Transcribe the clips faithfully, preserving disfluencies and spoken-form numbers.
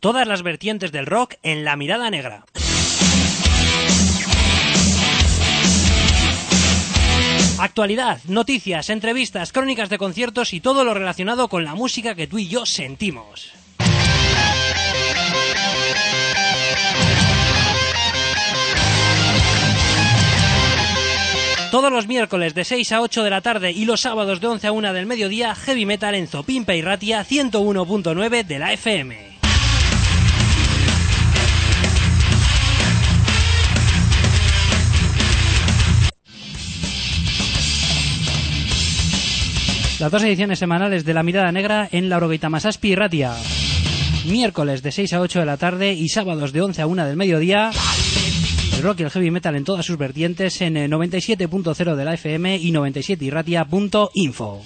Todas las vertientes del rock en La Mirada Negra. Actualidad, noticias, entrevistas, crónicas de conciertos y todo lo relacionado con la música que tú y yo sentimos. Todos los miércoles de seis a ocho de la tarde y los sábados de once a una del mediodía, Heavy Metal en Zopimpa y Ratia ciento uno punto nueve de la F M. Las dos ediciones semanales de La Mirada Negra en Laurogeita Masazpi y Ratia. Miércoles de seis a ocho de la tarde y sábados de once a una del mediodía. El rock y el heavy metal en todas sus vertientes en noventa y siete punto cero de la F M y noventa y siete irratia punto info.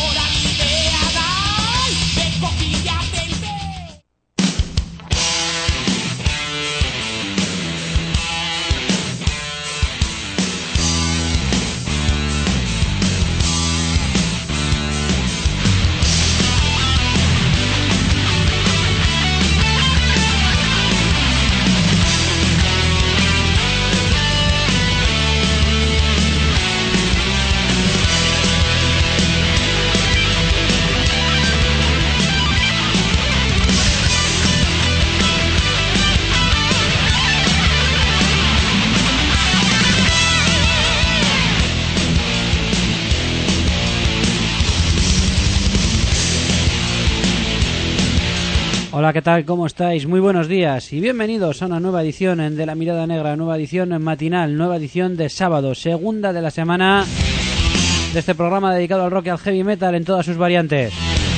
Hola, ¿qué tal? ¿Cómo estáis? Muy buenos días y bienvenidos a una nueva edición de La Mirada Negra, nueva edición matinal, nueva edición de sábado, segunda de la semana de este programa dedicado al rock y al heavy metal en todas sus variantes.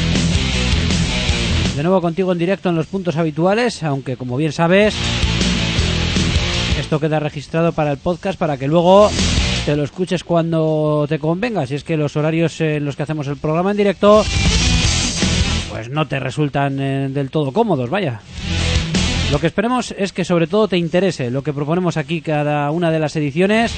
De nuevo contigo en directo en los puntos habituales, aunque como bien sabes, esto queda registrado para el podcast para que luego te lo escuches cuando te convenga, si es que los horarios en los que hacemos el programa en directo pues no te resultan eh, del todo cómodos, vaya. Lo que esperemos es que sobre todo te interese lo que proponemos aquí cada una de las ediciones,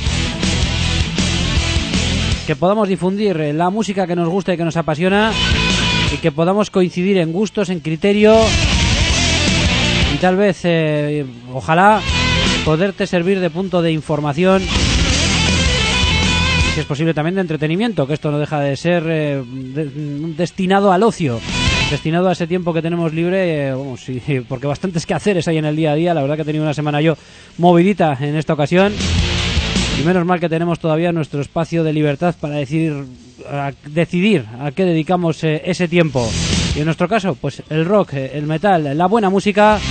que podamos difundir la música que nos gusta y que nos apasiona y que podamos coincidir en gustos, en criterio y tal vez, eh, ojalá, poderte servir de punto de información, si es posible también de entretenimiento, que esto no deja de ser eh, de, destinado al ocio. Destinado a ese tiempo que tenemos libre, eh, vamos, sí, porque bastantes quehaceres hay en el día a día. La verdad que he tenido una semana yo movidita en esta ocasión. Y menos mal que tenemos todavía nuestro espacio de libertad para decir, a, decidir a qué dedicamos eh, ese tiempo. Y en nuestro caso, pues el rock, el metal, la buena música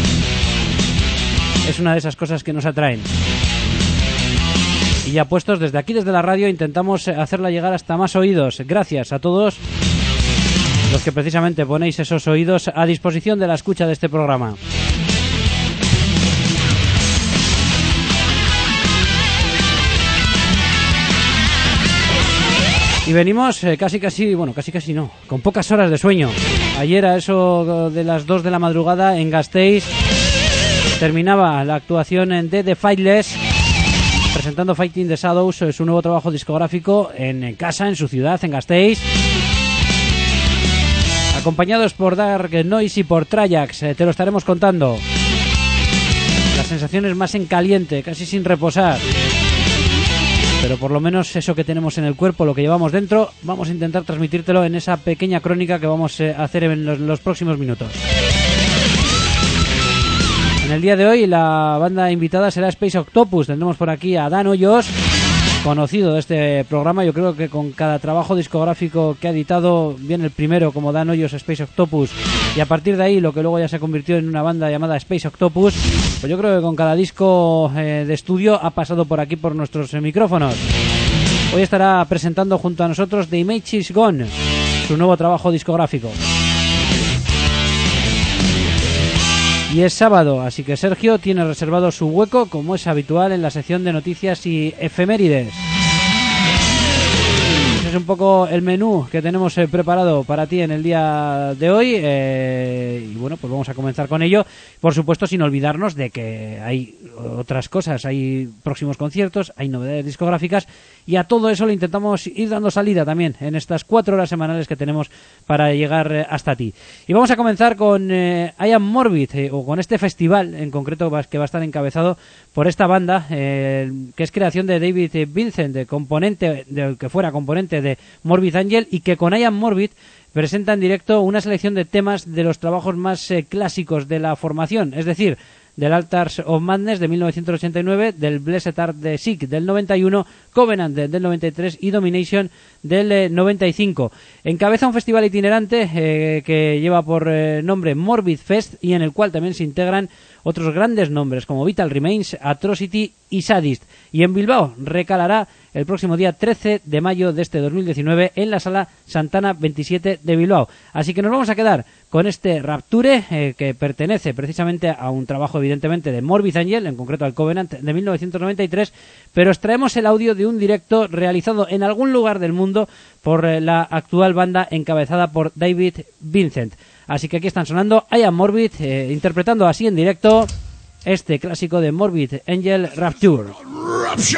es una de esas cosas que nos atraen. Y ya puestos desde aquí, desde la radio, intentamos hacerla llegar hasta más oídos. Gracias a todos los que precisamente ponéis esos oídos a disposición de la escucha de este programa. Y venimos eh, casi casi, bueno, casi casi no, con pocas horas de sueño. Ayer a eso de las dos de la madrugada en Gasteiz terminaba la actuación de The Fightless, presentando Fighting the Shadows, su nuevo trabajo discográfico en casa, en su ciudad, en Gasteiz. Acompañados por Dark Noise y por Trayax, eh, te lo estaremos contando. Las sensaciones más en caliente, casi sin reposar. Pero por lo menos eso que tenemos en el cuerpo, lo que llevamos dentro, vamos a intentar transmitírtelo en esa pequeña crónica que vamos a hacer en los, los próximos minutos. En el día de hoy la banda invitada será Space Octopus. Tendremos por aquí a Dan Hoyos, conocido de este programa. Yo creo que con cada trabajo discográfico que ha editado, bien el primero como Dan Hoyos, Space Octopus, y a partir de ahí lo que luego ya se convirtió en una banda llamada Space Octopus, pues yo creo que con cada disco eh, de estudio ha pasado por aquí por nuestros eh, micrófonos. Hoy estará presentando junto a nosotros The Image Is Gone, su nuevo trabajo discográfico. Y es sábado, así que Sergio tiene reservado su hueco, como es habitual en la sección de noticias y efemérides. Ese es un poco el menú que tenemos eh, preparado para ti en el día de hoy. Eh, y bueno, pues vamos a comenzar con ello. Por supuesto, sin olvidarnos de que hay otras cosas. Hay próximos conciertos, hay novedades discográficas y a todo eso le intentamos ir dando salida también en estas cuatro horas semanales que tenemos para llegar eh, hasta ti. Y vamos a comenzar con eh, I Am Morbid, eh, o con este festival en concreto que va a estar encabezado por esta banda, eh, que es creación de David Vincent, de componente, de, que fuera componente de Morbid Angel, y que con I Am Morbid presenta en directo una selección de temas de los trabajos más eh, clásicos de la formación, es decir, del Altars of Madness de mil novecientos ochenta y nueve, del Blessed Art de Sick del noventa y uno, Covenant del noventa y tres y Domination del eh, noventa y cinco. Encabeza un festival itinerante eh, que lleva por eh, nombre Morbid Fest, y en el cual también se integran otros grandes nombres como Vital Remains, Atrocity y Sadist. Y en Bilbao recalará el próximo día trece de mayo de este dos mil diecinueve en la Sala Santana veintisiete de Bilbao. Así que nos vamos a quedar con este Rapture, eh, que pertenece precisamente a un trabajo evidentemente de Morbid Angel, en concreto al Covenant de mil novecientos noventa y tres, pero extraemos el audio de un directo realizado en algún lugar del mundo por eh, la actual banda encabezada por David Vincent. Así que aquí están sonando I Am Morbid, eh, interpretando así en directo este clásico de Morbid Angel, Rapture. Rapture!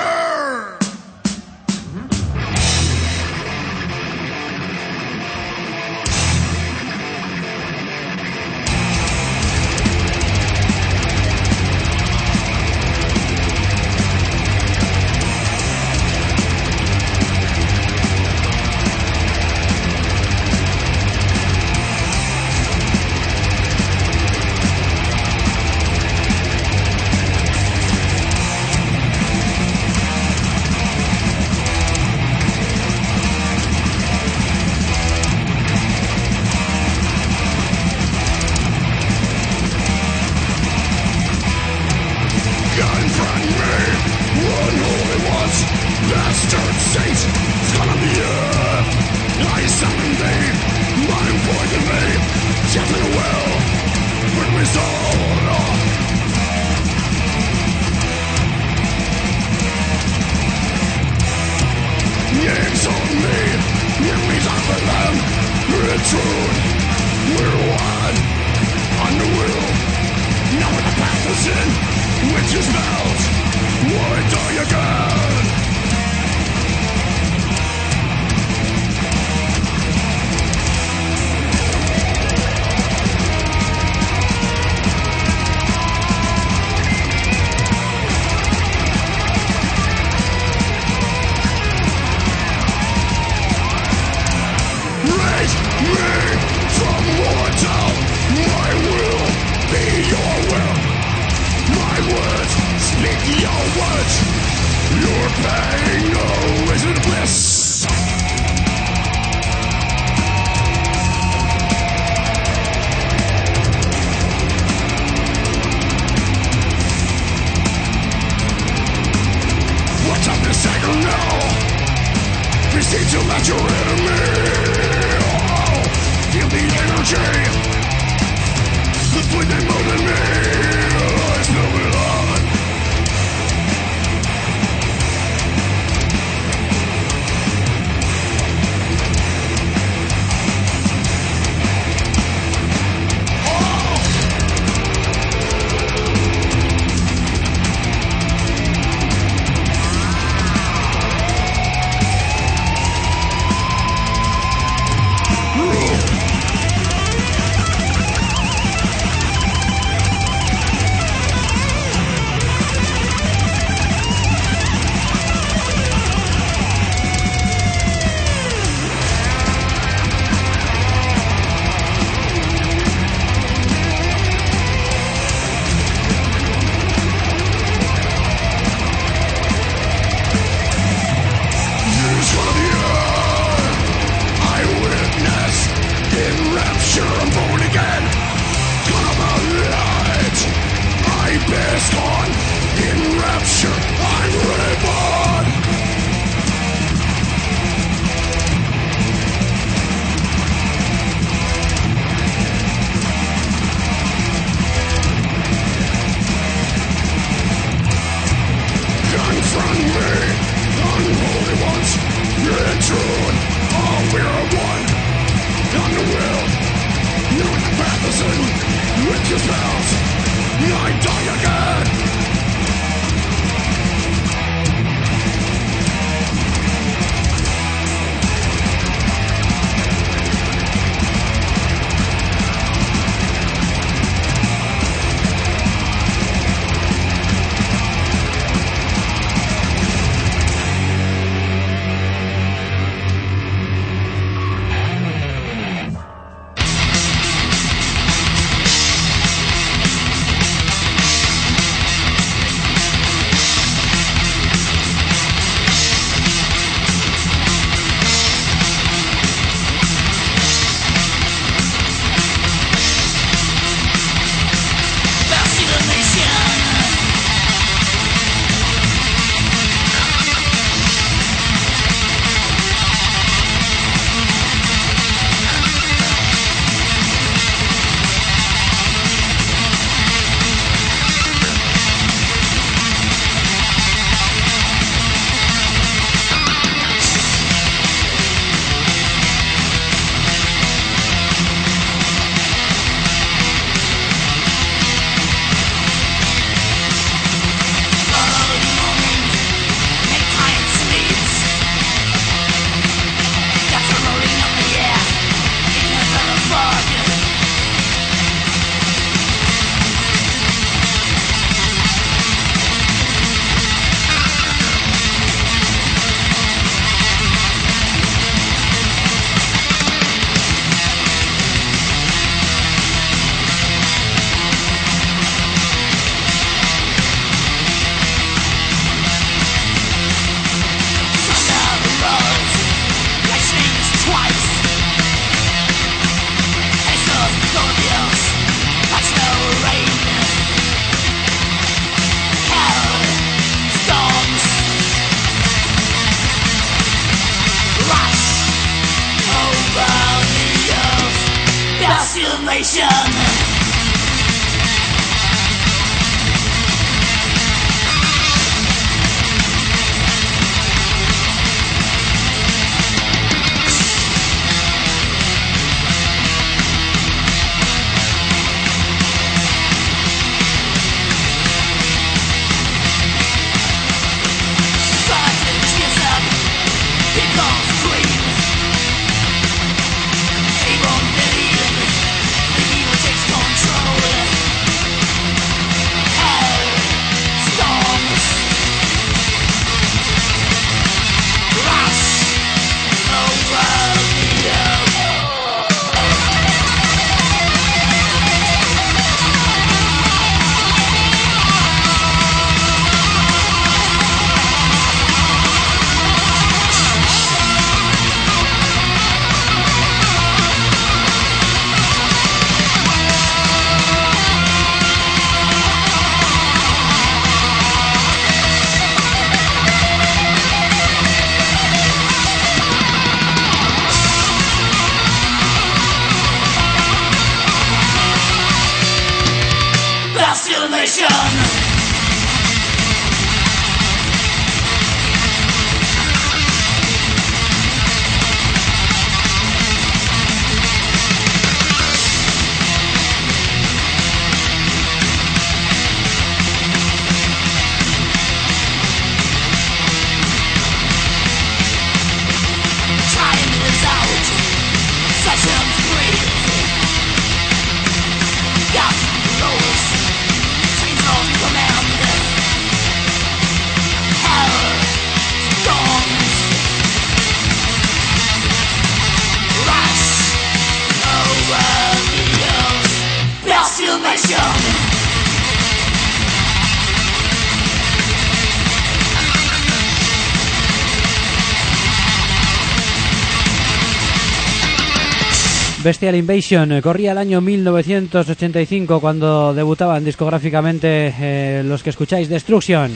Bestial Invasion corría el año mil novecientos ochenta y cinco cuando debutaban discográficamente eh, los que escucháis Destruction,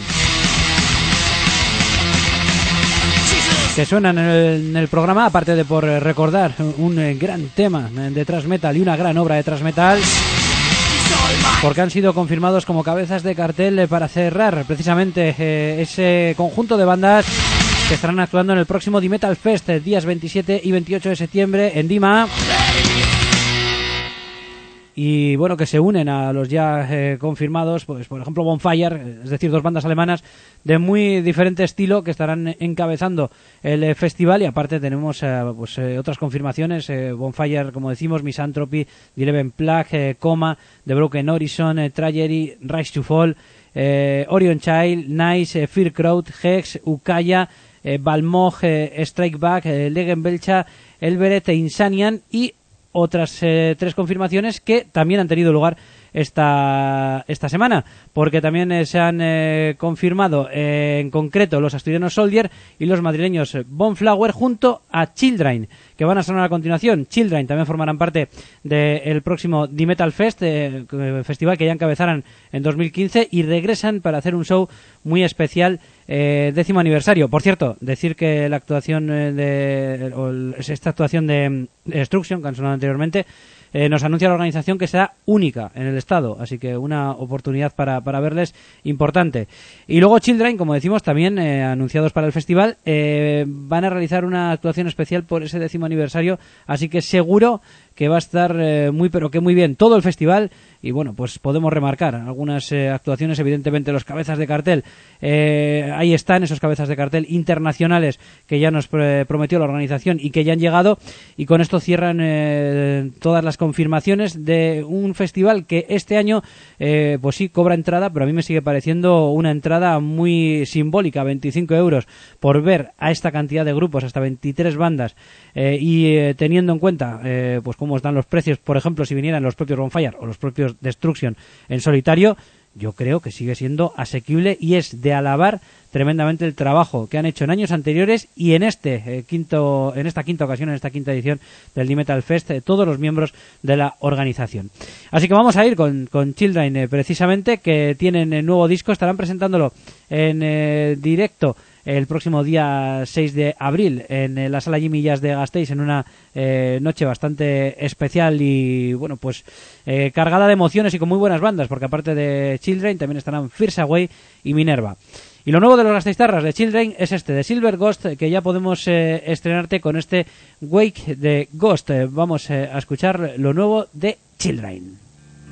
que suenan en el, en el programa, aparte de por recordar un eh, gran tema de thrash metal y una gran obra de thrash metal, porque han sido confirmados como cabezas de cartel para cerrar precisamente eh, ese conjunto de bandas que estarán actuando en el próximo The Metal Fest, días veintisiete y veintiocho de septiembre en Dima. Y bueno, que se unen a los ya eh, confirmados, pues por ejemplo Bonfire, es decir, dos bandas alemanas de muy diferente estilo que estarán encabezando el eh, festival. Y aparte tenemos eh, pues eh, otras confirmaciones, eh, Bonfire, como decimos, Misanthropy, The Eleven Plague, eh, Coma, The Broken Horizon, eh, Tragery, Rise to Fall, eh, Orion Child, Nice, eh, Fear Crowd, Hex, Ukaya, eh, Balmog, eh, Strike Back, eh, Legen Belcha, Elberet e Insanian, y otras eh, tres confirmaciones que también han tenido lugar esta esta semana, porque también eh, se han eh, confirmado eh, en concreto los asturianos Soldier y los madrileños Bonflower junto a Children, que van a sonar a continuación. Children también formarán parte del próximo The Metal Fest, eh, festival que ya encabezaron en dos mil quince, y regresan para hacer un show muy especial, eh, décimo aniversario. Por cierto, decir que la actuación eh, de o esta actuación de, de Destruction, que han sonado anteriormente, Eh, nos anuncia la organización que será única en el estado, así que una oportunidad para, para verles importante. Y luego Children, como decimos, también eh, anunciados para el festival, eh, van a realizar una actuación especial por ese décimo aniversario, así que seguro que va a estar eh, muy pero que muy bien todo el festival. Y bueno, pues podemos remarcar algunas eh, actuaciones, evidentemente los cabezas de cartel, eh, ahí están esos cabezas de cartel internacionales que ya nos pre- prometió la organización y que ya han llegado, y con esto cierran eh, todas las confirmaciones de un festival que este año eh, pues sí cobra entrada, pero a mí me sigue pareciendo una entrada muy simbólica, veinticinco euros por ver a esta cantidad de grupos, hasta veintitrés bandas, eh, y eh, teniendo en cuenta eh, pues cómo están los precios, por ejemplo, si vinieran los propios Bonfire o los propios Destruction en solitario, yo creo que sigue siendo asequible y es de alabar tremendamente el trabajo que han hecho en años anteriores y en este eh, quinto, en esta quinta ocasión, en esta quinta edición del The Metal Fest, eh, todos los miembros de la organización. Así que vamos a ir con, con Children, eh, precisamente, que tienen el nuevo disco, estarán presentándolo en eh, directo el próximo día seis de abril en eh, la sala Jimmy Jazz de Gasteiz, en una eh, noche bastante especial y bueno, pues eh, cargada de emociones y con muy buenas bandas, porque aparte de Children también estarán Fierce Away y Minerva. Y lo nuevo de los Gasteiztarras de Children es este, de Silver Ghost, que ya podemos eh, estrenarte con este Wake de Ghost. Eh, vamos eh, a escuchar lo nuevo de Children.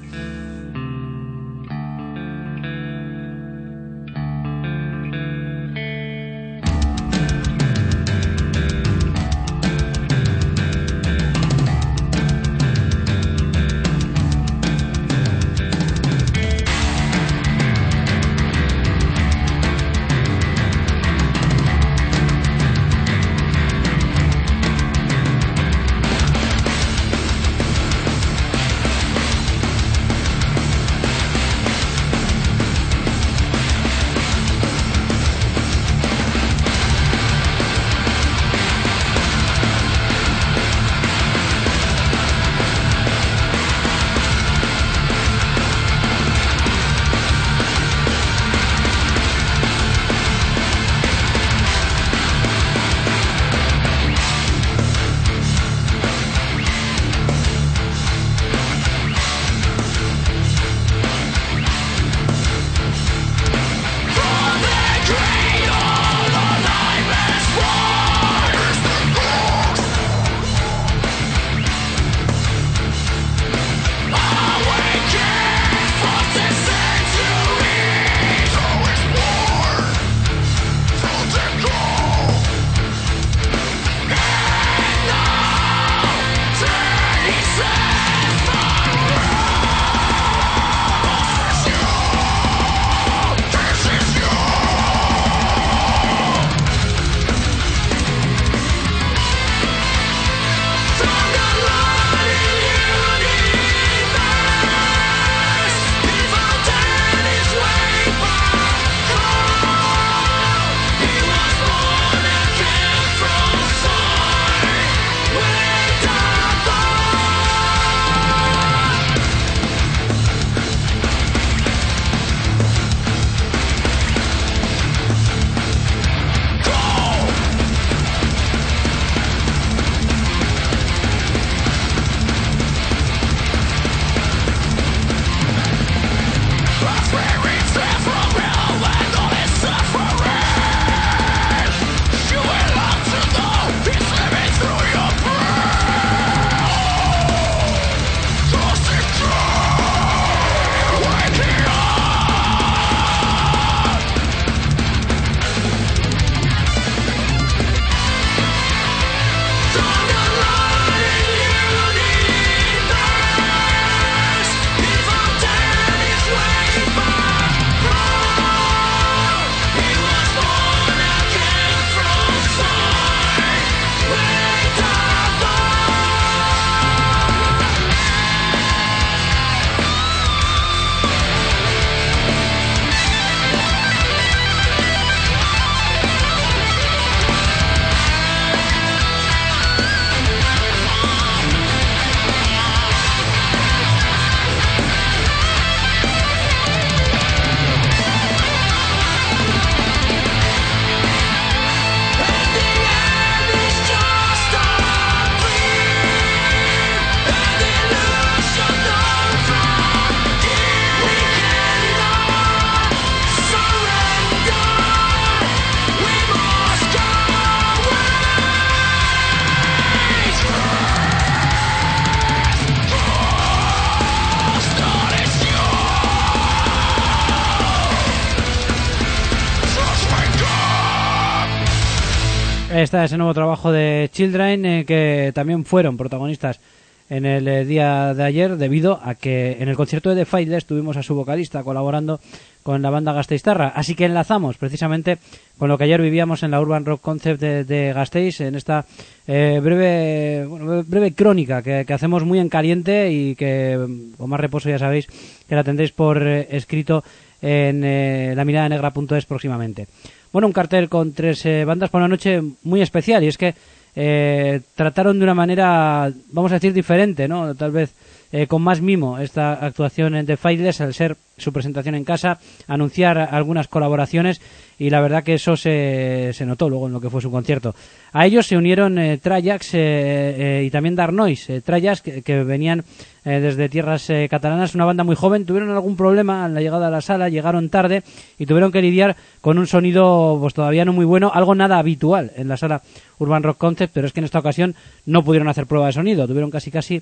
Está ese nuevo trabajo de Children, eh, que también fueron protagonistas en el eh, día de ayer, debido a que en el concierto de The Faithless tuvimos a su vocalista colaborando con la banda gasteiztarra. Así que enlazamos precisamente con lo que ayer vivíamos en la Urban Rock Concept de, de Gasteiz, en esta eh, breve bueno, breve crónica que, que hacemos muy en caliente y que con más reposo ya sabéis que la tendréis por eh, escrito en eh, la mirada negra punto es próximamente. Bueno, un cartel con tres eh, bandas para una noche muy especial, y es que eh, trataron de una manera, vamos a decir, diferente, ¿no? Tal vez eh, con más mimo esta actuación en The Faithless, al ser su presentación en casa, anunciar algunas colaboraciones, y la verdad que eso se, se notó luego en lo que fue su concierto. A ellos se unieron eh, Trajax eh, eh, y también Dark Noise, eh, Trajax que, que venían eh, desde tierras eh, catalanas, una banda muy joven. Tuvieron algún problema en la llegada a la sala, llegaron tarde y tuvieron que lidiar con un sonido pues todavía no muy bueno, algo nada habitual en la sala Urban Rock Concept, pero es que en esta ocasión no pudieron hacer prueba de sonido, tuvieron casi casi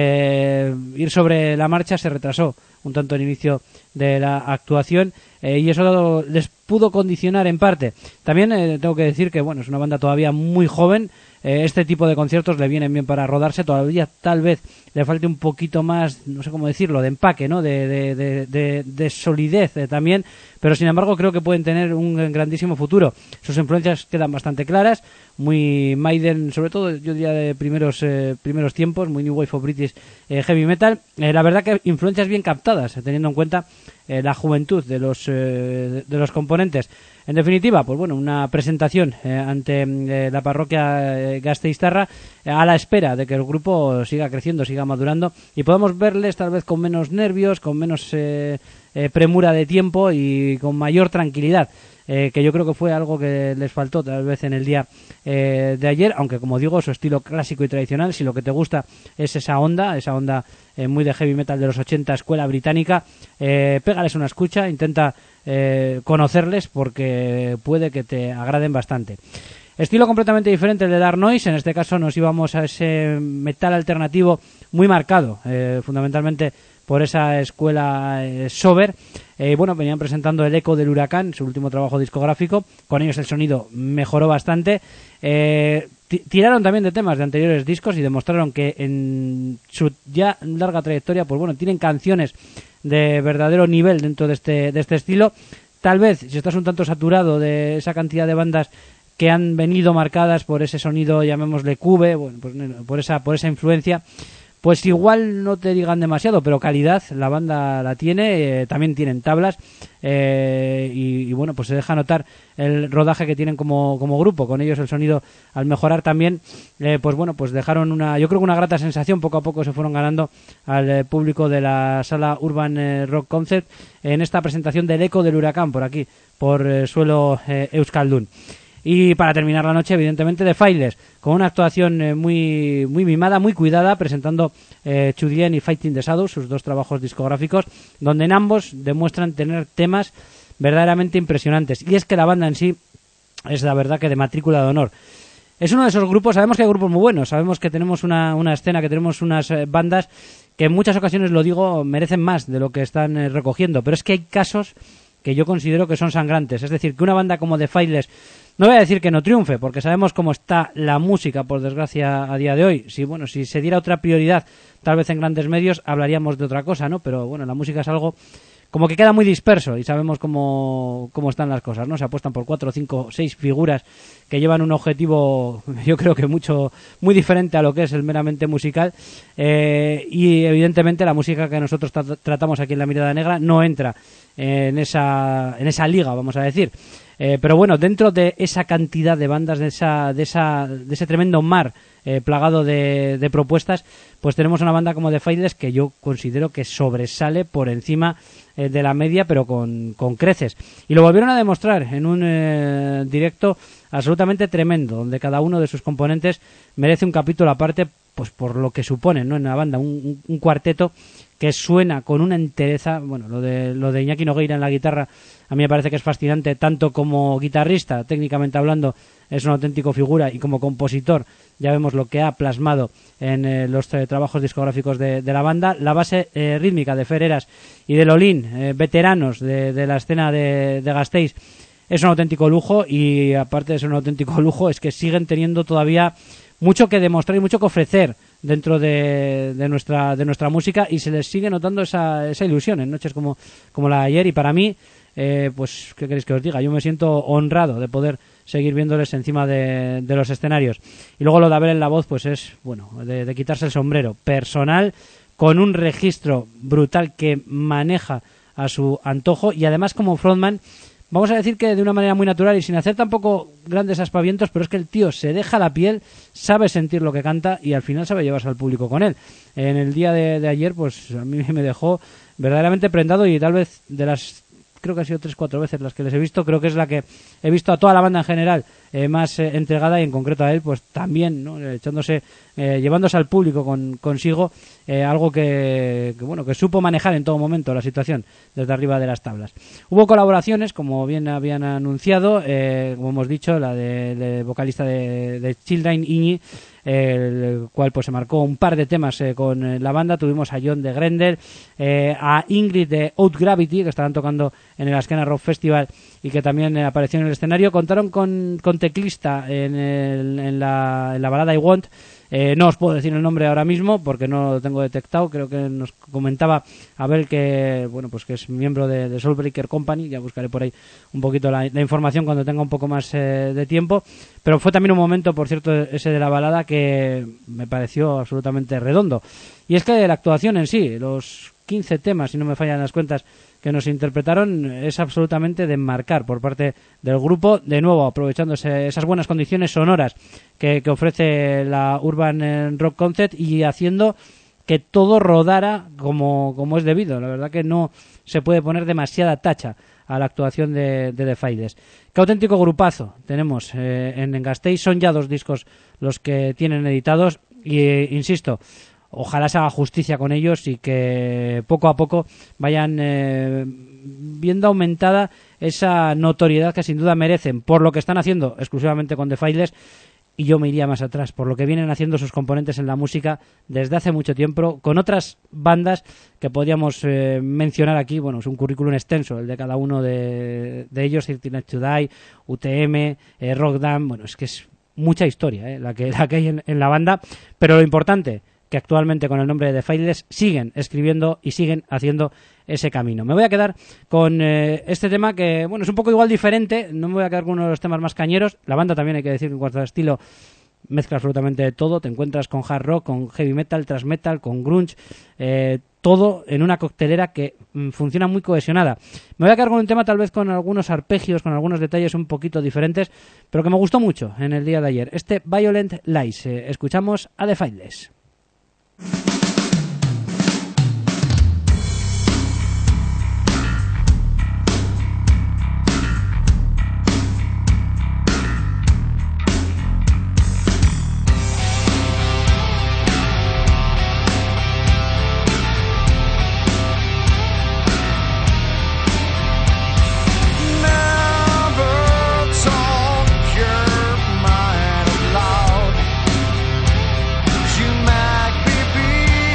que ir sobre la marcha, se retrasó un tanto el inicio de la actuación eh, y eso les pudo condicionar en parte. También eh, tengo que decir que bueno, es una banda todavía muy joven, eh, este tipo de conciertos le vienen bien para rodarse, todavía tal vez le falte un poquito más, no sé cómo decirlo, de empaque, ¿no? de, de, de, de, de solidez eh, también, pero sin embargo creo que pueden tener un grandísimo futuro. Sus influencias quedan bastante claras, muy Maiden, sobre todo yo diría de primeros eh, primeros tiempos, muy New Wave of British eh, Heavy Metal, eh, la verdad que influencias bien captadas, eh, teniendo en cuenta eh, la juventud de los eh, de los componentes. En definitiva, pues bueno, una presentación eh, ante eh, la parroquia eh, gasteiztarra, eh, a la espera de que el grupo siga creciendo, siga madurando y podamos verles tal vez con menos nervios, con menos eh, eh, premura de tiempo y con mayor tranquilidad. Eh, que yo creo que fue algo que les faltó tal vez en el día eh, de ayer, aunque como digo, su estilo clásico y tradicional, si lo que te gusta es esa onda, esa onda eh, muy de heavy metal de los ochenta, escuela británica, eh, pégales una escucha, intenta eh, conocerles porque puede que te agraden bastante. Estilo completamente diferente el de Dark Noise, en este caso nos íbamos a ese metal alternativo muy marcado, eh, fundamentalmente por esa escuela eh, sober. Eh, bueno, venían presentando El Eco del Huracán, su último trabajo discográfico. Con ellos el sonido mejoró bastante. Eh, t- tiraron también de temas de anteriores discos y demostraron que en su ya larga trayectoria, pues bueno, tienen canciones de verdadero nivel dentro de este, de este estilo. Tal vez, si estás un tanto saturado de esa cantidad de bandas que han venido marcadas por ese sonido, llamémosle cube, bueno, pues por esa, por esa influencia, pues igual no te digan demasiado, pero calidad la banda la tiene, eh, también tienen tablas eh, y, y bueno, pues se deja notar el rodaje que tienen como, como grupo. Con ellos el sonido al mejorar también, eh, pues bueno, pues dejaron una, yo creo que una grata sensación, poco a poco se fueron ganando al eh, público de la sala Urban eh, Rock Concept en esta presentación del Eco del Huracán por aquí, por eh, suelo eh, euskaldun. Y para terminar la noche, evidentemente, The Faithless, con una actuación eh, muy muy mimada, muy cuidada, presentando eh, Chudien y Fighting the Shadows, sus dos trabajos discográficos, donde en ambos demuestran tener temas verdaderamente impresionantes. Y es que la banda en sí es la verdad que de matrícula de honor. Es uno de esos grupos, sabemos que hay grupos muy buenos, sabemos que tenemos una, una escena, que tenemos unas eh, bandas que en muchas ocasiones, lo digo, merecen más de lo que están eh, recogiendo, pero es que hay casos que yo considero que son sangrantes. Es decir, que una banda como The Faithless, no voy a decir que no triunfe, porque sabemos cómo está la música, por desgracia, a día de hoy. Si bueno, si se diera otra prioridad, tal vez en grandes medios, hablaríamos de otra cosa, ¿no? Pero bueno, la música es algo como que queda muy disperso y sabemos cómo, cómo están las cosas, ¿no? Se apuestan por cuatro, cinco, seis figuras que llevan un objetivo, yo creo que mucho, muy diferente a lo que es el meramente musical, eh, y evidentemente la música que nosotros tra- tratamos aquí en La Mirada Negra no entra en esa, en esa liga, vamos a decir. Eh, pero bueno, dentro de esa cantidad de bandas, de esa, de esa, de ese tremendo mar eh, plagado de, de propuestas, pues tenemos una banda como The Faithless que yo considero que sobresale por encima eh, de la media, pero con, con creces. Y lo volvieron a demostrar en un eh, directo absolutamente tremendo, donde cada uno de sus componentes merece un capítulo aparte, pues por lo que suponen, ¿no? En la banda, un, un cuarteto que suena con una entereza. Bueno, lo de lo de Iñaki Nogueira en la guitarra a mí me parece que es fascinante, tanto como guitarrista, técnicamente hablando, es un auténtico figura, y como compositor ya vemos lo que ha plasmado en eh, los eh, trabajos discográficos de, de la banda. La base eh, rítmica de Ferreras y de Lolín, eh, veteranos de, de la escena de, de Gasteiz, es un auténtico lujo, y aparte de ser un auténtico lujo, es que siguen teniendo todavía mucho que demostrar y mucho que ofrecer dentro de, de nuestra de nuestra música, y se les sigue notando esa, esa ilusión en noches como, como la de ayer. Y para mí, eh, pues, ¿qué queréis que os diga? Yo me siento honrado de poder seguir viéndoles encima de, de los escenarios. Y luego lo de Abel en la voz, pues es, bueno, de, de quitarse el sombrero. Personal, con un registro brutal que maneja a su antojo, y además como frontman, vamos a decir que de una manera muy natural y sin hacer tampoco grandes aspavientos, pero es que el tío se deja la piel, sabe sentir lo que canta y al final sabe llevarse al público con él. En el día de, de ayer, pues a mí me dejó verdaderamente prendado y tal vez de las... creo que ha sido tres cuatro veces las que les he visto, creo que es la que he visto a toda la banda en general eh, más eh, entregada y en concreto a él pues también, ¿no? echándose eh, llevándose al público con, consigo, eh, algo que, que bueno que supo manejar en todo momento la situación desde arriba de las tablas. Hubo colaboraciones, como bien habían anunciado, eh, como hemos dicho, la del de vocalista de, de Children, Iñi, el cual pues se marcó un par de temas eh, con eh, la banda. Tuvimos a John de Grendel, eh, a Ingrid de Out Gravity, que estarán tocando en el Askena Rock Festival y que también eh, apareció en el escenario. Contaron con, con teclista en, el, en, la, en la balada I Want. Eh, no os puedo decir el nombre ahora mismo porque no lo tengo detectado. Creo que nos comentaba Abel que bueno pues que es miembro de, de Soulbreaker Company. Ya buscaré por ahí un poquito la, la información cuando tenga un poco más eh, de tiempo. Pero fue también un momento, por cierto, ese de la balada que me pareció absolutamente redondo. Y es que la actuación en sí, los quince temas, si no me fallan las cuentas, que nos interpretaron, es absolutamente de enmarcar por parte del grupo, de nuevo aprovechándose esas buenas condiciones sonoras que, que ofrece la Urban Rock Concept y haciendo que todo rodara como, como es debido. La verdad que no se puede poner demasiada tacha a la actuación de, de The Faithless. Qué auténtico grupazo tenemos eh, en Engasteiz. Son ya dos discos los que tienen editados y, eh, insisto, ojalá se haga justicia con ellos y que poco a poco vayan eh, viendo aumentada esa notoriedad que sin duda merecen por lo que están haciendo exclusivamente con The Faithless. Y yo me iría más atrás, por lo que vienen haciendo sus componentes en la música desde hace mucho tiempo, con otras bandas que podríamos eh, mencionar aquí. Bueno, es un currículum extenso, el de cada uno de, de ellos, thirteen Nights to Die, U T M, eh, Rock Dam. Bueno, es que es mucha historia eh, la, que, la que hay en, en la banda, pero lo importante, que actualmente con el nombre de The Faithless siguen escribiendo y siguen haciendo ese camino. Me voy a quedar con eh, este tema que, bueno, es un poco igual diferente, no me voy a quedar con uno de los temas más cañeros. La banda también, hay que decir, en cuanto a estilo, mezcla absolutamente de todo. Te encuentras con hard rock, con heavy metal, thrash metal, con grunge, eh, todo en una coctelera que mm, funciona muy cohesionada. Me voy a quedar con un tema tal vez con algunos arpegios, con algunos detalles un poquito diferentes, pero que me gustó mucho en el día de ayer. Este Violent Lies. Eh, escuchamos a The Faithless. Be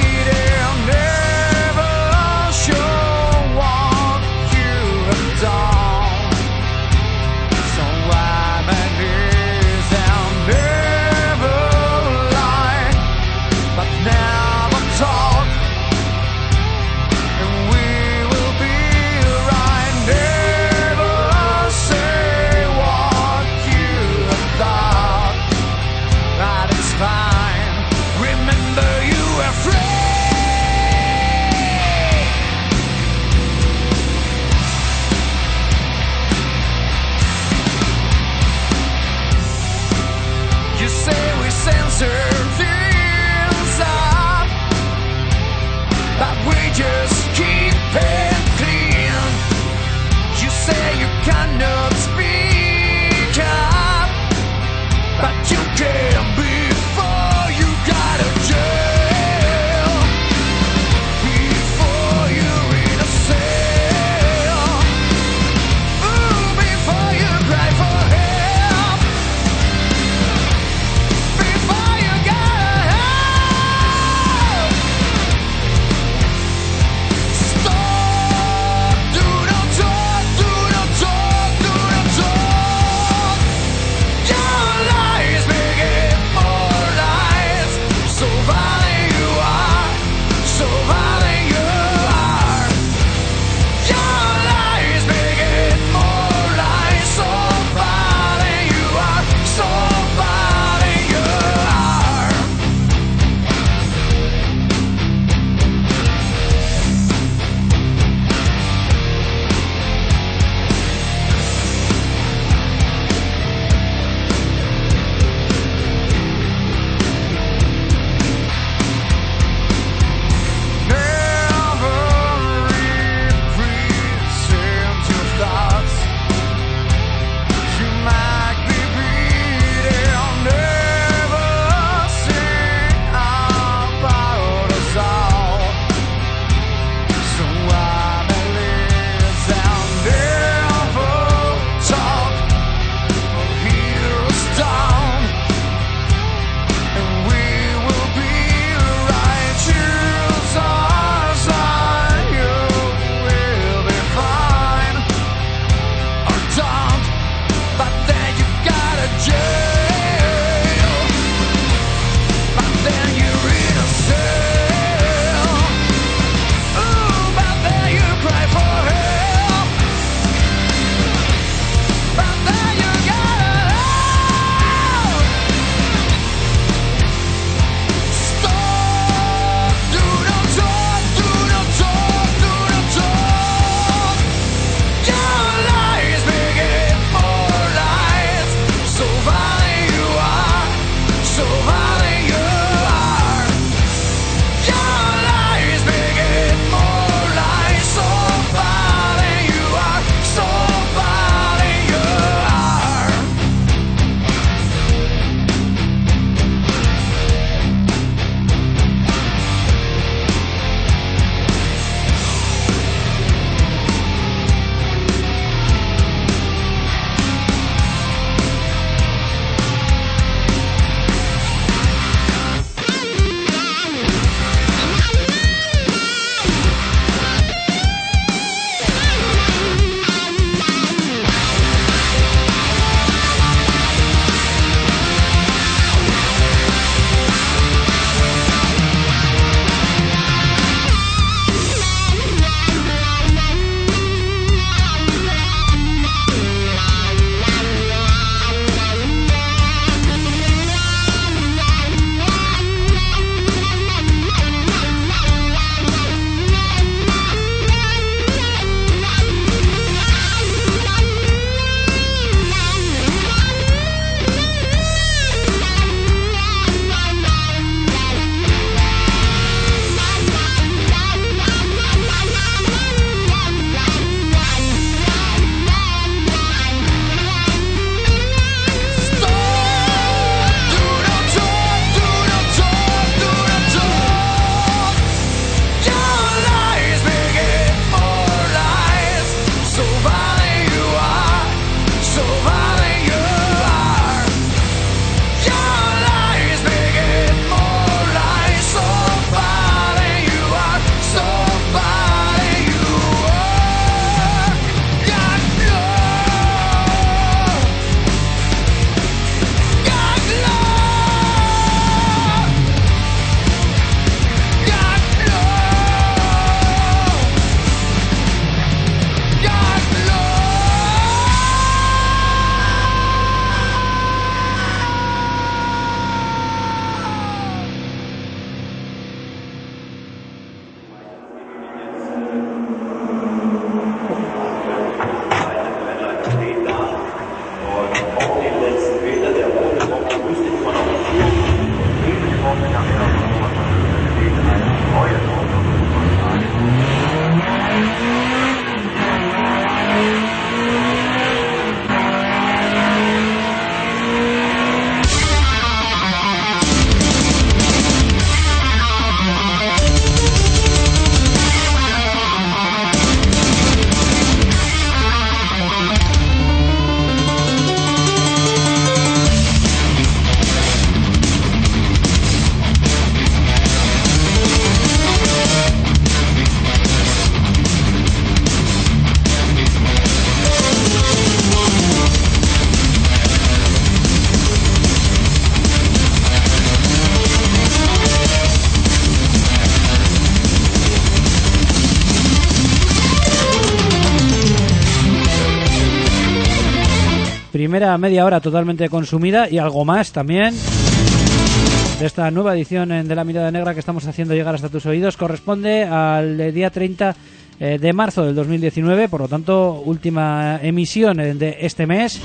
primera media hora totalmente consumida y algo más también de esta nueva edición de La Mirada Negra que estamos haciendo llegar hasta tus oídos. Corresponde al día treinta de marzo del dos mil diecinueve, por lo tanto, última emisión de este mes.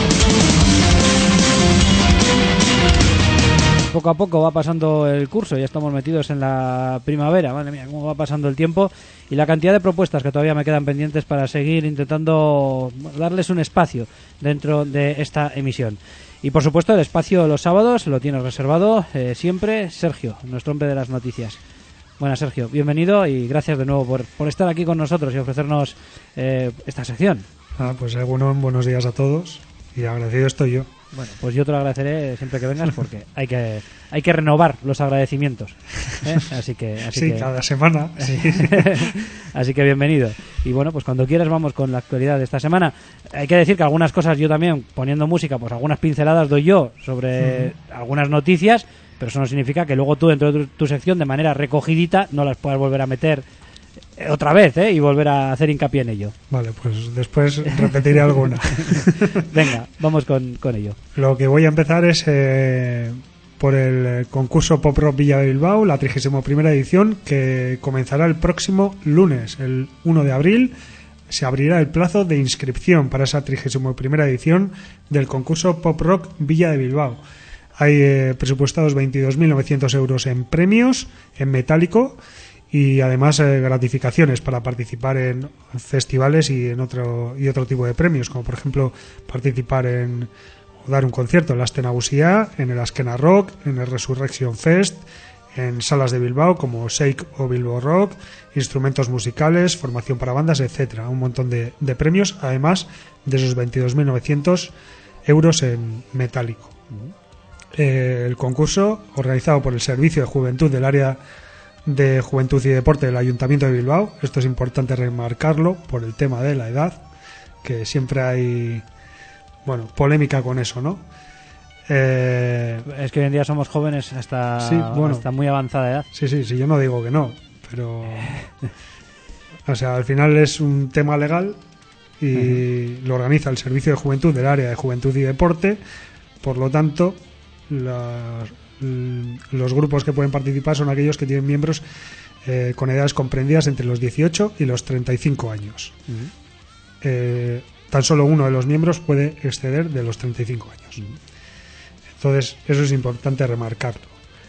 Poco a poco va pasando el curso, ya estamos metidos en la primavera, madre mía, cómo va pasando el tiempo y la cantidad de propuestas que todavía me quedan pendientes para seguir intentando darles un espacio dentro de esta emisión. Y por supuesto el espacio los sábados lo tiene reservado eh, siempre Sergio, nuestro hombre de las noticias. Buenas, Sergio, bienvenido y gracias de nuevo por, por estar aquí con nosotros y ofrecernos eh, esta sección. Ah, pues eh, bueno, buenos días a todos y agradecido estoy yo. Bueno, pues yo te lo agradeceré siempre que vengas porque hay que hay que renovar los agradecimientos, ¿eh? Así que así sí, que... cada semana. Sí. Así que bienvenido. Y bueno, pues cuando quieras vamos con la actualidad de esta semana. Hay que decir que algunas cosas yo también, poniendo música, pues algunas pinceladas doy yo sobre uh-huh. algunas noticias, pero eso no significa que luego tú dentro de tu, tu sección de manera recogidita no las puedas volver a meter otra vez, ¿eh? Y volver a hacer hincapié en ello. Vale, pues después repetiré alguna. Venga, vamos con, con ello. Lo que voy a empezar es eh, por el concurso Pop Rock Villa de Bilbao, la trigésima primera edición, que comenzará el próximo lunes, el uno de abril. Se abrirá el plazo de inscripción para esa trigésima primera edición del concurso Pop Rock Villa de Bilbao. Hay eh, presupuestados veintidós mil novecientos euros en premios, en metálico, y además eh, gratificaciones para participar en festivales y en otro y otro tipo de premios, como por ejemplo participar en o dar un concierto en la Astenagusia, en el Askena Rock, en el Resurrection Fest, en salas de Bilbao como Shake o Bilbao Rock, instrumentos musicales, formación para bandas, etcétera. Un montón de, de premios, además de esos veintidós mil novecientos euros en metálico. Eh, el concurso, organizado por el Servicio de Juventud del Área de Juventud y Deporte del Ayuntamiento de Bilbao. Esto es importante remarcarlo por el tema de la edad, que siempre hay, bueno, polémica con eso, ¿no? Eh, es que hoy en día somos jóvenes hasta, sí, bueno, hasta muy avanzada edad. Sí, sí, sí, yo no digo que no, pero o sea, al final es un tema legal y uh-huh. lo organiza el Servicio de Juventud del Área de Juventud y Deporte, por lo tanto, las los grupos que pueden participar son aquellos que tienen miembros eh, con edades comprendidas entre los dieciocho y los treinta y cinco años. Uh-huh. Eh, tan solo uno de los miembros puede exceder de los treinta y cinco años. Uh-huh. Entonces, eso es importante remarcarlo.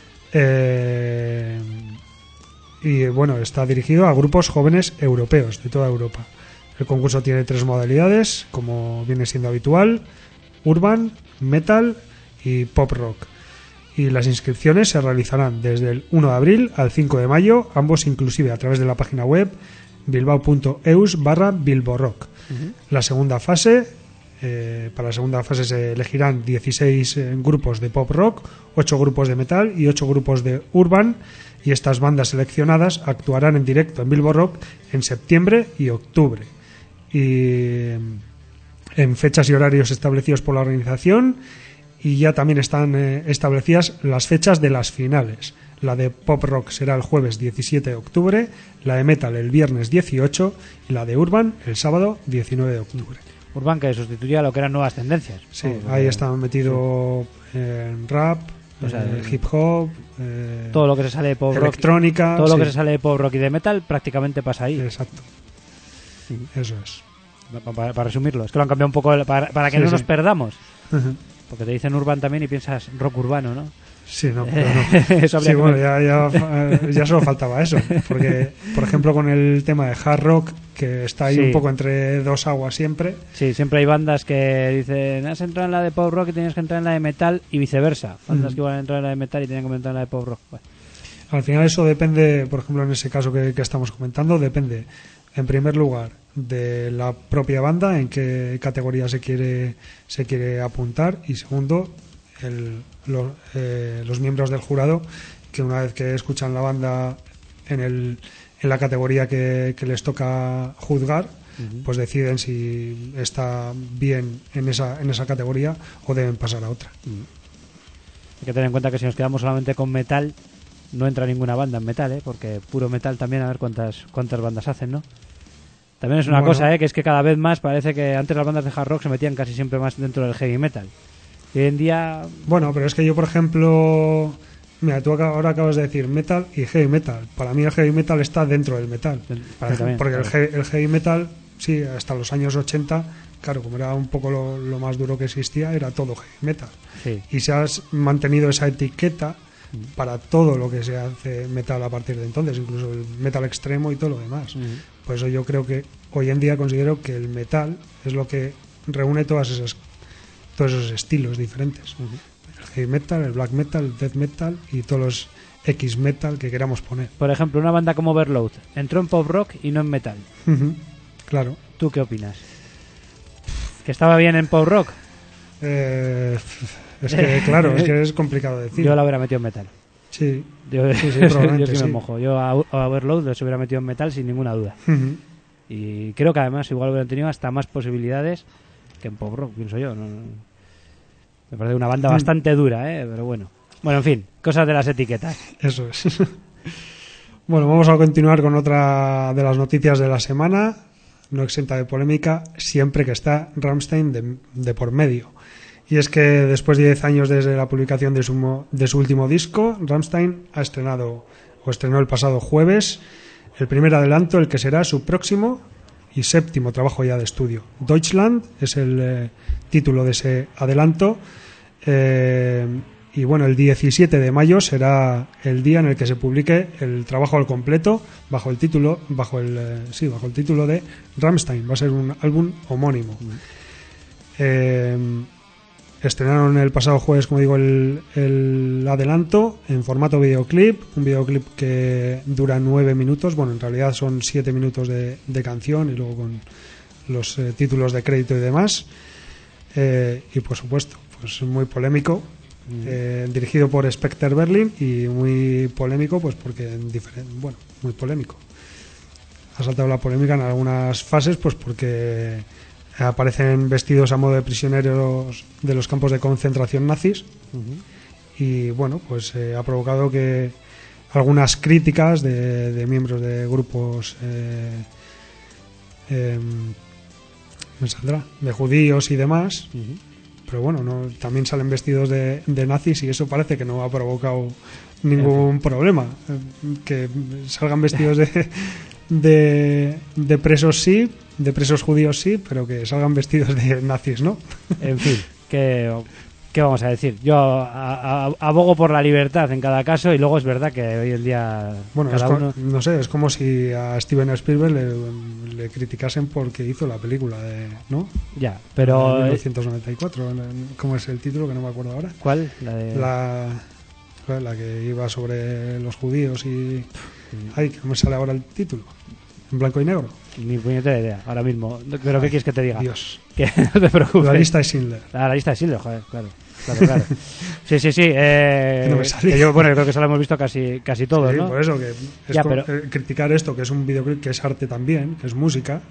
Eh, y bueno, está dirigido a grupos jóvenes europeos de toda Europa. El concurso tiene tres modalidades, como viene siendo habitual: urban, metal y pop rock. Y las inscripciones se realizarán desde el uno de abril al cinco de mayo, ambos inclusive a través de la página web bilbao.eus barra bilborock. Uh-huh. La segunda fase, eh, para la segunda fase se elegirán dieciséis eh, grupos de pop rock, ocho grupos de metal y ocho grupos de urban, y estas bandas seleccionadas actuarán en directo en Bilbo Rock en septiembre y octubre. Y en fechas y horarios establecidos por la organización. Y ya también están eh, establecidas las fechas de las finales. La de Pop Rock será el jueves diecisiete de octubre, la de Metal el viernes dieciocho y la de Urban el sábado diecinueve de octubre. Urban, que sustituye a lo que eran nuevas tendencias. Sí, oh, ahí está metido sí. en rap, o sea, eh, hip hop, eh, todo lo que se sale de pop rock, electrónica, todo lo sí. que se sale de pop rock y de metal prácticamente pasa ahí. Exacto. Sí. Eso es. Para, para resumirlo, es que lo han cambiado un poco para, para que sí, no sí. nos perdamos. Uh-huh. Porque te dicen urban también y piensas rock urbano, ¿no? Sí, no, pero no. Eso sí, bueno, ya, ya, ya solo faltaba eso. Porque, por ejemplo, con el tema de hard rock, que está ahí sí. un poco entre dos aguas siempre. Sí, siempre hay bandas que dicen, has entrado en la de pop rock y tienes que entrar en la de metal y viceversa. Bandas mm. que iban a entrar en la de metal y tienen que entrar en la de pop rock. Bueno. Al final eso depende, por ejemplo, en ese caso que, que estamos comentando, depende, en primer lugar, de la propia banda, en qué categoría se quiere se quiere apuntar, y segundo, el, lo, eh, los miembros del jurado, que una vez que escuchan la banda en el en la categoría que, que les toca juzgar, uh-huh. pues deciden si está bien en esa en esa categoría o deben pasar a otra. Uh-huh. Hay que tener en cuenta que si nos quedamos solamente con metal, no entra ninguna banda en metal, ¿eh? Porque puro metal también, a ver cuántas cuántas bandas hacen, ¿no? También es una Bueno. cosa, ¿eh? Que es que cada vez más parece que antes las bandas de hard rock se metían casi siempre más dentro del heavy metal. Y hoy en día... Bueno, pero es que yo, por ejemplo... Mira, tú acá- ahora acabas de decir metal y heavy metal. Para mí el heavy metal está dentro del metal. Para mí también, Porque el, claro. he- el heavy metal, sí, hasta los años ochenta, claro, como era un poco lo, lo más duro que existía, era todo heavy metal. Sí. Y se ha mantenido esa etiqueta para todo lo que se hace metal a partir de entonces, incluso el metal extremo y todo lo demás. Ujú. Por eso yo creo que hoy en día considero que el metal es lo que reúne todas esas, todos esos estilos diferentes. Ujú. El heavy metal, el black metal, el death metal y todos los X metal que queramos poner. Por ejemplo, una banda como Overload entró en pop rock y no en metal. Ujú, claro. ¿Tú qué opinas? ¿Que estaba bien en pop rock? Eh, es que, claro, es que es complicado decir. Yo la hubiera metido en metal. Sí. Yo, Sí, sí, yo probablemente sí me sí. mojo. Yo a, a Overload los hubiera metido en metal sin ninguna duda. Ujú. Y creo que además igual hubieran tenido hasta más posibilidades que en pop rock, pienso yo. No, no. Me parece una banda Mm. bastante dura, ¿eh? Pero bueno. Bueno, en fin, cosas de las etiquetas. Eso es. Bueno, vamos a continuar con otra de las noticias de la semana, no exenta de polémica, siempre que está Rammstein de, de por medio. Y es que después de diez años desde la publicación de su, mo- de su último disco, Rammstein ha estrenado, o estrenó el pasado jueves, el primer adelanto, el que será su próximo y séptimo trabajo ya de estudio. Deutschland es el eh, título de ese adelanto. Eh, y bueno, el diecisiete de mayo será el día en el que se publique el trabajo al completo bajo el título bajo el eh, sí bajo el título de Rammstein. Va a ser un álbum homónimo. Eh, estrenaron el pasado jueves, como digo, el, el adelanto en formato videoclip, un videoclip que dura nueve minutos. Bueno, en realidad son siete minutos de, de canción y luego con los eh, títulos de crédito y demás. Eh, y por supuesto, pues muy polémico. Eh, dirigido por Spectre Berlin y muy polémico, pues porque en diferen- bueno, muy polémico. Ha saltado la polémica en algunas fases, pues porque aparecen vestidos a modo de prisioneros de los campos de concentración nazis. Uh-huh. Y bueno, pues eh, ha provocado que algunas críticas de, de miembros de grupos eh, eh, me saldrá, de judíos y demás. Uh-huh. Pero bueno, no, también salen vestidos de, de nazis y eso parece que no ha provocado ningún problema. Eh, Que salgan vestidos de, de, de presos sí, de presos judíos sí, pero que salgan vestidos de nazis, ¿no? En fin, ¿qué, qué vamos a decir? Yo a- a- abogo por la libertad en cada caso y luego es verdad que hoy en día Bueno, es cada co- uno... no sé, es como si a Steven Spielberg le, le criticasen porque hizo la película de, ¿no? Ya, De pero... mil novecientos noventa y cuatro, ¿cómo es el título? Que no me acuerdo ahora. ¿Cuál? La de... La, la que iba sobre los judíos y... Ay, que no me sale ahora el título. En blanco y negro. Ni puñetera idea, ahora mismo. ¿Pero qué Ay, quieres que te diga? Dios. Que no te preocupes. La lista de Schindler. Ah, la lista de Schindler, joder, claro. Claro, claro. Sí, sí, sí. Eh, Que no me salía. que yo, bueno, yo creo que eso lo hemos visto casi, casi todos, Sí, ¿no? por eso que es Ya, co- pero- eh, criticar esto, que es un videoclip, que es arte también, que es música.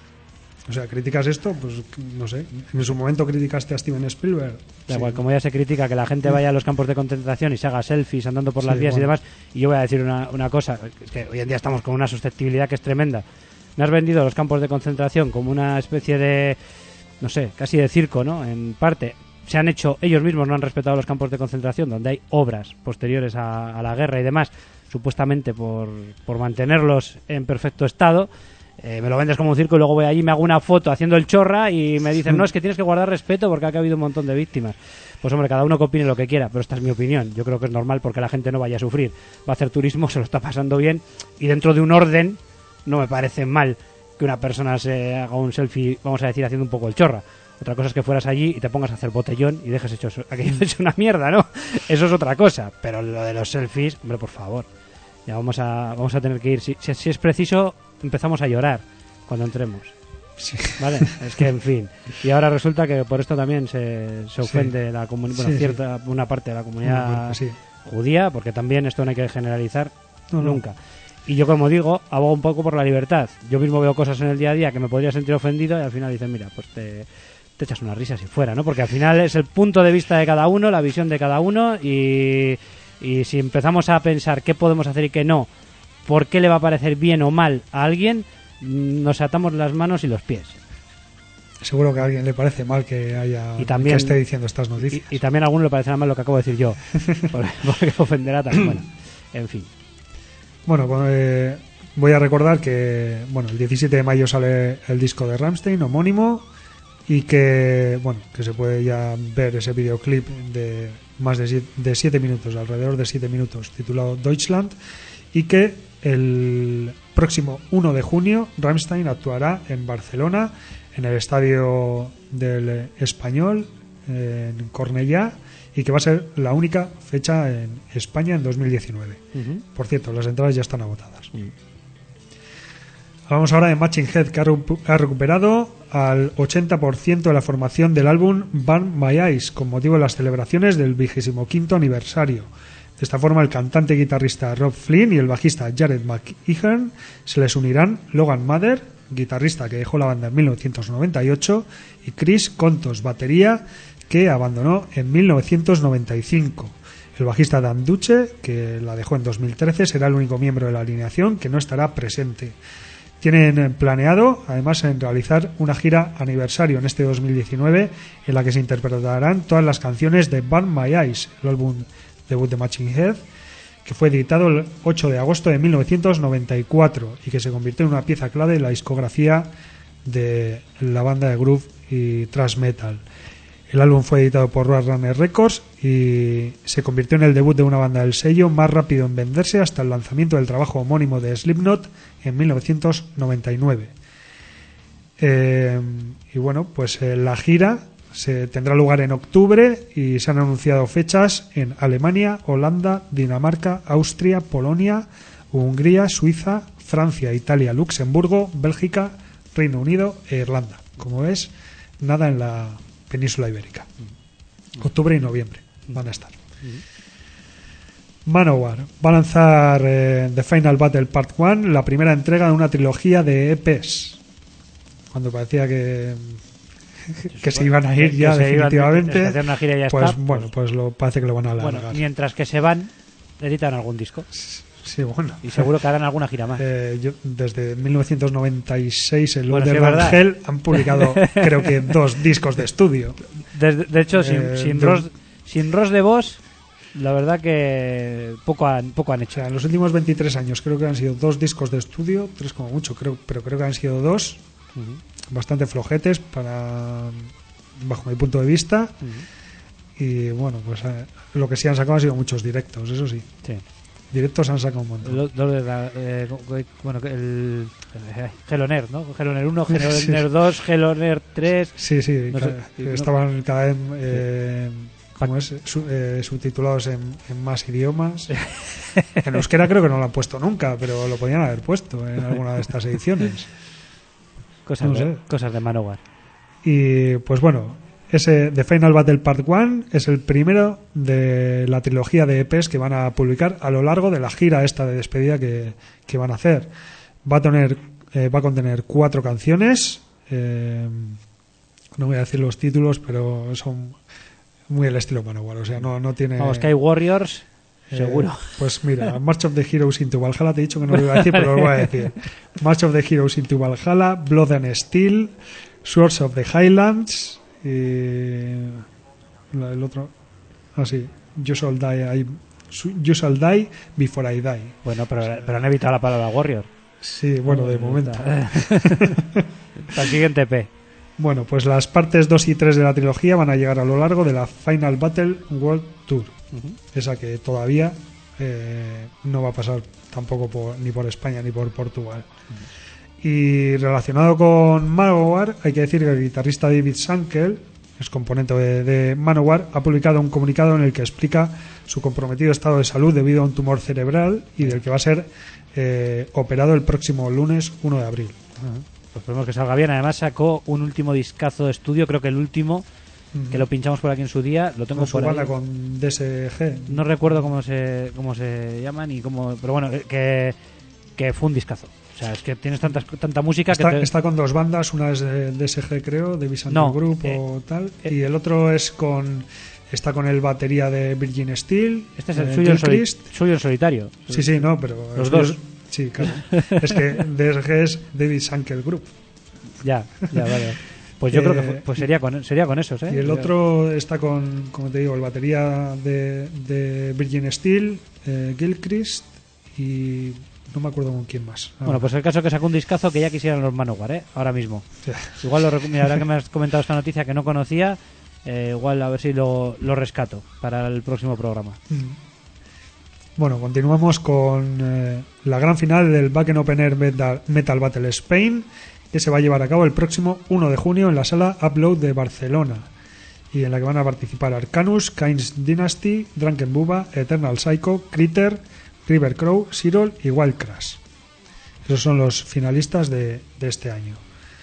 O sea, criticas esto, pues no sé. En su momento criticaste a Steven Spielberg. Da Sí. igual, como ya se critica que la gente vaya a los campos de concentración y se haga selfies andando por las Sí, vías y bueno. demás, y yo voy a decir una, una cosa, es que hoy en día estamos con una susceptibilidad que es tremenda. Me has vendido los campos de concentración como una especie de, no sé, casi de circo, ¿no? En parte, se han hecho, ellos mismos no han respetado los campos de concentración, donde hay obras posteriores a, a la guerra y demás, supuestamente por, por mantenerlos en perfecto estado. Eh, me lo vendes como un circo y luego voy allí, me hago una foto haciendo el chorra y me dicen, no, es que tienes que guardar respeto porque ha habido un montón de víctimas. Pues hombre, cada uno que opine lo que quiera, pero esta es mi opinión. Yo creo que es normal porque la gente no vaya a sufrir. Va a hacer turismo, se lo está pasando bien y dentro de un orden no me parece mal que una persona se haga un selfie, vamos a decir, haciendo un poco el chorra. Otra cosa es que fueras allí y te pongas a hacer botellón y dejes hecho eso- aquello hecho una mierda, ¿no? Eso es otra cosa. Pero lo de los selfies, hombre, por favor. Ya vamos a, vamos a tener que ir. Si, si, si es preciso, empezamos a llorar cuando entremos. Sí. ¿Vale? Es que, en fin. Y ahora resulta que por esto también se, se ofende la comunidad, bueno, Sí, sí. cierta, una parte de la comunidad Bueno, pues sí. judía, porque también esto no hay que generalizar No, no. nunca. Y yo, como digo, abogo un poco por la libertad. Yo mismo veo cosas en el día a día que me podría sentir ofendido y al final dicen, mira, pues te, te echas una risa si fuera, ¿no? Porque al final es el punto de vista de cada uno, la visión de cada uno y, y si empezamos a pensar qué podemos hacer y qué no, por qué le va a parecer bien o mal a alguien, nos atamos las manos y los pies. Seguro que a alguien le parece mal que haya Y también, que esté diciendo estas noticias. Y, y también a alguno le parecerá mal lo que acabo de decir yo, porque, porque ofenderá también. Bueno, en fin. Bueno, eh, voy a recordar que bueno, el diecisiete de mayo sale el disco de Rammstein homónimo y que bueno, que se puede ya ver ese videoclip de más de siete, de siete minutos, alrededor de siete minutos, titulado Deutschland, y que el próximo uno de junio Rammstein actuará en Barcelona, en el Estadio del Español, en Cornellá, y que va a ser la única fecha en España en dos mil diecinueve. Uh-huh. Por cierto, las entradas ya están agotadas. Uh-huh. Hablamos ahora de Machine Head, que ha, recu- ha recuperado al ochenta por ciento de la formación del álbum Burn My Eyes, con motivo de las celebraciones del vigésimo quinto aniversario. De esta forma, el cantante y guitarrista Rob Flynn y el bajista Jared McEachern se les unirán Logan Mather, guitarrista que dejó la banda en mil novecientos noventa y ocho, y Chris Kontos, batería, que abandonó en mil novecientos noventa y cinco. El bajista Dan Duce, que la dejó en dos mil trece, será el único miembro de la alineación que no estará presente. Tienen planeado, además, en realizar una gira aniversario en este dos mil diecinueve, en la que se interpretarán todas las canciones de Burn My Eyes, el álbum debut de Machine Head, que fue editado el ocho de agosto de mil novecientos noventa y cuatro y que se convirtió en una pieza clave en la discografía de la banda de groove y thrash metal. El álbum fue editado por Roadrunner Records y se convirtió en el debut de una banda del sello más rápido en venderse hasta el lanzamiento del trabajo homónimo de Slipknot en mil novecientos noventa y nueve. Eh, y bueno, pues eh, la gira se tendrá lugar en octubre y se han anunciado fechas en Alemania, Holanda, Dinamarca, Austria, Polonia, Hungría, Suiza, Francia, Italia, Luxemburgo, Bélgica, Reino Unido e Irlanda. Como ves, nada en la península ibérica. Octubre y noviembre van a estar. Manowar va a lanzar eh, The Final Battle Part uno, la primera entrega de una trilogía de E Pes. Cuando parecía que que se iban a ir que ya se definitivamente, iban a hacer una gira y ya pues está, bueno, pues lo, parece que lo van a alargar. Bueno, mientras que se van, editan algún disco. Sí, bueno. Y seguro que harán alguna gira más. Eh, yo, desde mil novecientos noventa y seis en bueno, Underground sí, Hell han publicado creo que dos discos de estudio. De, de hecho, sin, eh, sin, de... Ross, sin Ross de Vos, la verdad que poco han, poco han hecho. O sea, en los últimos veintitrés años creo que han sido dos discos de estudio, tres como mucho, creo, pero creo que han sido dos, uh-huh. bastante flojetes para, bajo mi punto de vista. Uh-huh. Y bueno, pues eh, lo que sí han sacado han sido muchos directos, eso sí. Sí. Directos han sacado un montón. Lo, lo de la, eh, bueno, el eh, Heloner, ¿no? Heloner uno, Heloner dos, Heloner tres. Sí, sí, no ca- sé, estaban no, cada vez eh, ¿cómo es? Su, eh, subtitulados en, en más idiomas. En euskera creo que no lo han puesto nunca, pero lo podían haber puesto en alguna de estas ediciones. Cosas, No de, sé. cosas de Manowar. Y pues bueno, ese The Final Battle Part uno es el primero de la trilogía de E Pes que van a publicar a lo largo de la gira esta de despedida que, que van a hacer. Va a tener eh, va a contener cuatro canciones. Eh, no voy a decir los títulos, pero son muy el estilo Manowar. O sea, no, no tiene... Vamos, Sky Warriors, eh, seguro. Pues mira, March of the Heroes into Valhalla, te he dicho que no lo iba a decir, pero lo voy a decir. March of the Heroes into Valhalla, Blood and Steel, Swords of the Highlands... y el otro así ah, You shall die I, you shall die before I die. Bueno, pero, pero han evitado la palabra Warrior. Sí, bueno, de momento. Hasta el siguiente P. Bueno, pues las partes dos y tres de la trilogía van a llegar a lo largo de la Final Battle World Tour. Uh-huh. Esa que todavía eh, no va a pasar tampoco por, ni por España ni por Portugal. Uh-huh. Y relacionado con Manowar, hay que decir que el guitarrista David Sankel, es componente de, de Manowar, ha publicado un comunicado en el que explica su comprometido estado de salud debido a un tumor cerebral y del que va a ser eh, operado el próximo lunes uno de abril. Uh-huh. Pues esperemos que salga bien. Además sacó un último discazo de estudio, creo que el último, uh-huh. que lo pinchamos por aquí en su día. Lo tengo con su por banda ahí. Con D S G. No recuerdo cómo se cómo se llaman y cómo, pero bueno, que, que fue un discazo. O sea, es que tienes tantas, tanta música está, que te... está con dos bandas, una es de D S G creo, de Vision no, Group eh, o tal, eh, y el otro es con está con el batería de Virgin Steel. Este es el eh, suyo, en soli- Christ. suyo en solitario. Sí, sí, no, pero los el dos suyo, Sí, claro. Es que D S G es David Sankel Group. Ya, ya, vale. Pues yo Eh, creo que fu- pues sería con sería con esos, ¿eh? Y el otro está con, como te digo, el batería de, de Virgin Steel, eh, Gilchrist y no me acuerdo con quién más. Ah, Bueno, pues el caso es que sacó un discazo que ya quisieran los Manowar, ¿eh? Ahora mismo. sí. Igual lo recu- mira, ahora que me has comentado esta noticia que no conocía, eh, igual a ver si lo, lo rescato para el próximo programa. Bueno, continuamos con eh, la gran final del Wacken Open Air Metal, Metal Battle Spain, que se va a llevar a cabo el próximo uno de junio en la sala Upload de Barcelona, y en la que van a participar Arcanus, Kain's Dynasty, Drunken Buba, Eternal Psycho, Critter, River Crow, Cyril y Wild Crash. Esos son los finalistas de, de este año.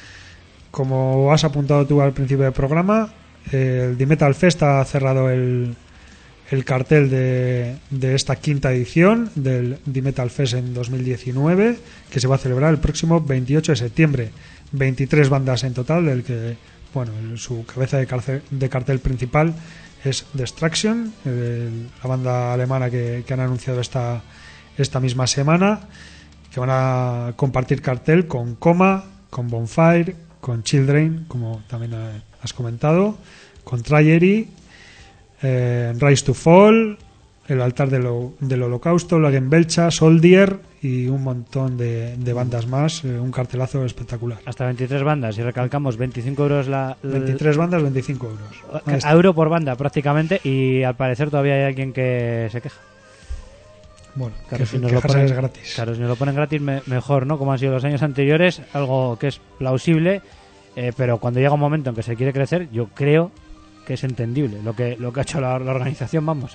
Como has apuntado tú al principio del programa, eh, el D-Metal Fest ha cerrado el, el cartel de, de esta quinta edición del D-Metal Fest en dos mil diecinueve, que se va a celebrar el próximo veintiocho de septiembre. veintitrés bandas en total, del que, bueno, el- su cabeza de cartel, de cartel principal es Destruction, el- la banda alemana que, que han anunciado esta, esta misma semana, que van a compartir cartel con Coma, con Bonfire, con Children, como también eh, has comentado, con Tragedy, eh, Rise to Fall, el altar del, ho- del holocausto, Lagenbelcha, Soldier y un montón de, de bandas más, eh, un cartelazo espectacular. Hasta veintitrés bandas y recalcamos veinticinco euros la, la- veintitrés bandas, veinticinco euros. Ahí está. a euro por banda prácticamente, y al parecer todavía hay alguien que se queja. Bueno, Claro, que, si nos lo quejarse ponen- es gratis. Claro, si nos lo ponen gratis me- mejor, ¿no? Como han sido los años anteriores, algo que es plausible, eh, pero cuando llega un momento en que se quiere crecer, yo creo que es entendible lo que lo que ha hecho la, la organización, vamos.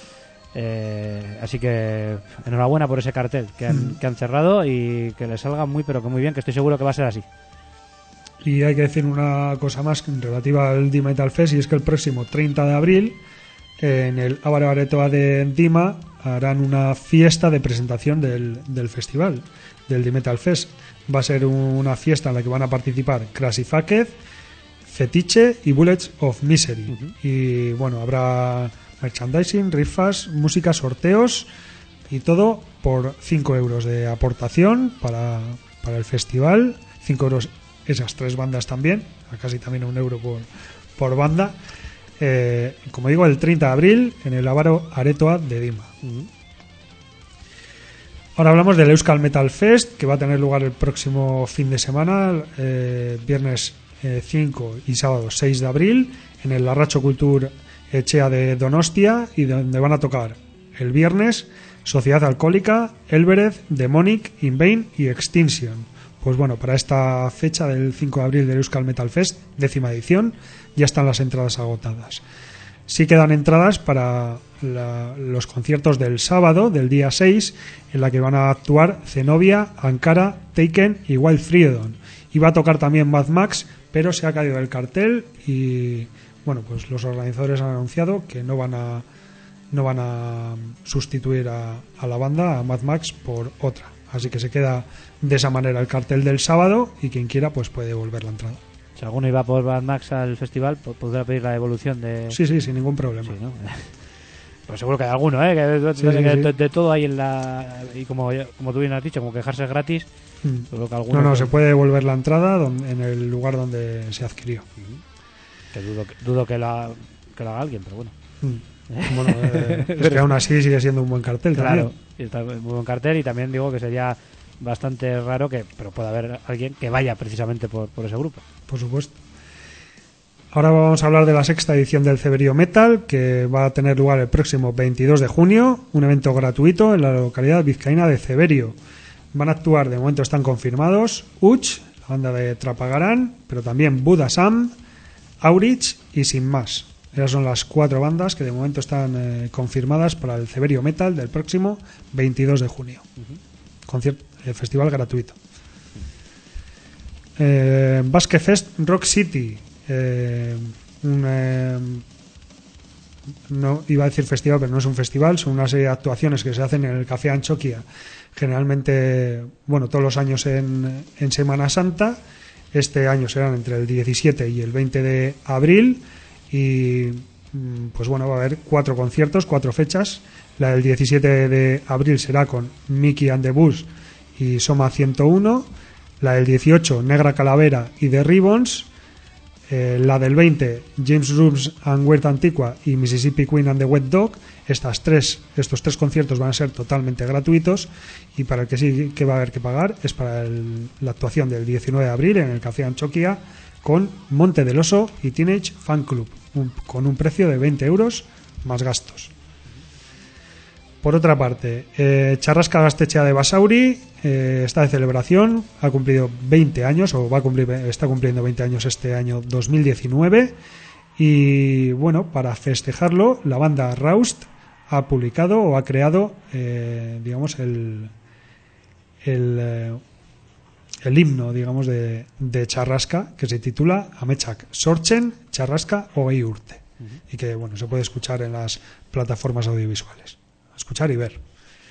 Eh, así que enhorabuena por ese cartel que han, Mm. que han cerrado, y que les salga muy pero que muy bien, que estoy seguro que va a ser así. Y hay que decir una cosa más relativa al Dima Metal Fest, y es que el próximo treinta de abril en el Álvaro Aretoa de Dima harán una fiesta de presentación del, del festival, del Dima Metal Fest. Va a ser una fiesta en la que van a participar Crazy Fucked, Fetiche y Bullets of Misery. Ujú. Y bueno, habrá merchandising, rifas, música, sorteos y todo por cinco euros de aportación para, para el festival. cinco euros esas tres bandas también, a casi también un euro por, por banda. Eh, como digo, el treinta de abril en el Álvaro Aretoa de Dima. Ahora hablamos del Euskal Metal Fest, que va a tener lugar el próximo fin de semana, eh, viernes eh, cinco y sábado seis de abril, en el Larracho Cultur Echea de Donostia, y donde van a tocar el viernes Sociedad Alcohólica, Elbereth, Demonic, In Vain y Extinction. Pues bueno, para esta fecha del cinco de abril del Euskal Metal Fest, décima edición, ya están las entradas agotadas. Sí quedan entradas para la- los conciertos del sábado, del día seis, en la que van a actuar Zenobia, Ankara, Taken y Wild Freedom. Y va a tocar también Mad Max, pero se ha caído el cartel y bueno, pues los organizadores han anunciado que no van a no van a sustituir a, a la banda, a Mad Max, por otra. Así que se queda de esa manera el cartel del sábado, y quien quiera pues puede devolver la entrada. Si alguno iba por Bad Max al festival, po- podrá pedir la devolución de... Sí, sí, sin ningún problema. Sí, ¿no? Pues seguro que hay alguno, ¿eh? Que de, Sí, de- sí, de- sí. de- de todo hay en la... Y como, como tú bien has dicho, como quejarse es gratis, Mm. seguro que alguno... No, no, que, se puede devolver la entrada don- en el lugar donde se adquirió. que dudo, que, dudo que, la, que lo haga alguien, pero bueno. Mm. Bueno, eh, es que aún así sigue siendo un buen cartel Claro, también. y está muy buen cartel, y también digo que sería bastante raro que... Pero pueda haber alguien que vaya precisamente por, por ese grupo. Por supuesto. Ahora vamos a hablar de la sexta edición del Ceberio Metal, que va a tener lugar el próximo veintidós de junio, un evento gratuito en la localidad vizcaína de Ceberio. Van a actuar, de momento están confirmados, Uch, la banda de Trapagarán, pero también Buda Sam, Aurich y Sin Más. Esas son las cuatro bandas que de momento están eh, confirmadas para el Ceberio Metal del próximo veintidós de junio. Concierto, eh, festival gratuito. Eh, Basque Fest Rock City. Eh, un, eh, no iba a decir festival, pero no es un festival, son una serie de actuaciones que se hacen en el Café Anchoquia, generalmente, bueno, todos los años en, en Semana Santa. Este año serán entre el diecisiete y el veinte de abril, y mm, pues bueno, va a haber cuatro conciertos, cuatro fechas. La del diecisiete de abril será con Mickey and the Bus y Soma ciento uno, la del dieciocho Negra Calavera y The Ribbons, eh, la del veinte James Rooms and Weird Antigua y Mississippi Queen and the Wet Dog. Estas tres, estos tres conciertos van a ser totalmente gratuitos, y para el que sí que va a haber que pagar es para el, la actuación del diecinueve de abril en el Café Anchoquia con Monte del Oso y Teenage Fan Club, un, con un precio de veinte euros más gastos. Por otra parte, eh, Charrasca Gaztetxea de Basauri eh, está de celebración, ha cumplido veinte años, o va a cumplir, está cumpliendo veinte años este año dos mil diecinueve, y bueno, para festejarlo, la banda Raust ha publicado o ha creado, eh, digamos, el el, eh, el himno, digamos, de, de Charrasca, que se titula Ametsak Sortzen, Charrasca hogei urte, uh-huh. y que bueno, se puede escuchar en las plataformas audiovisuales. Escuchar y ver.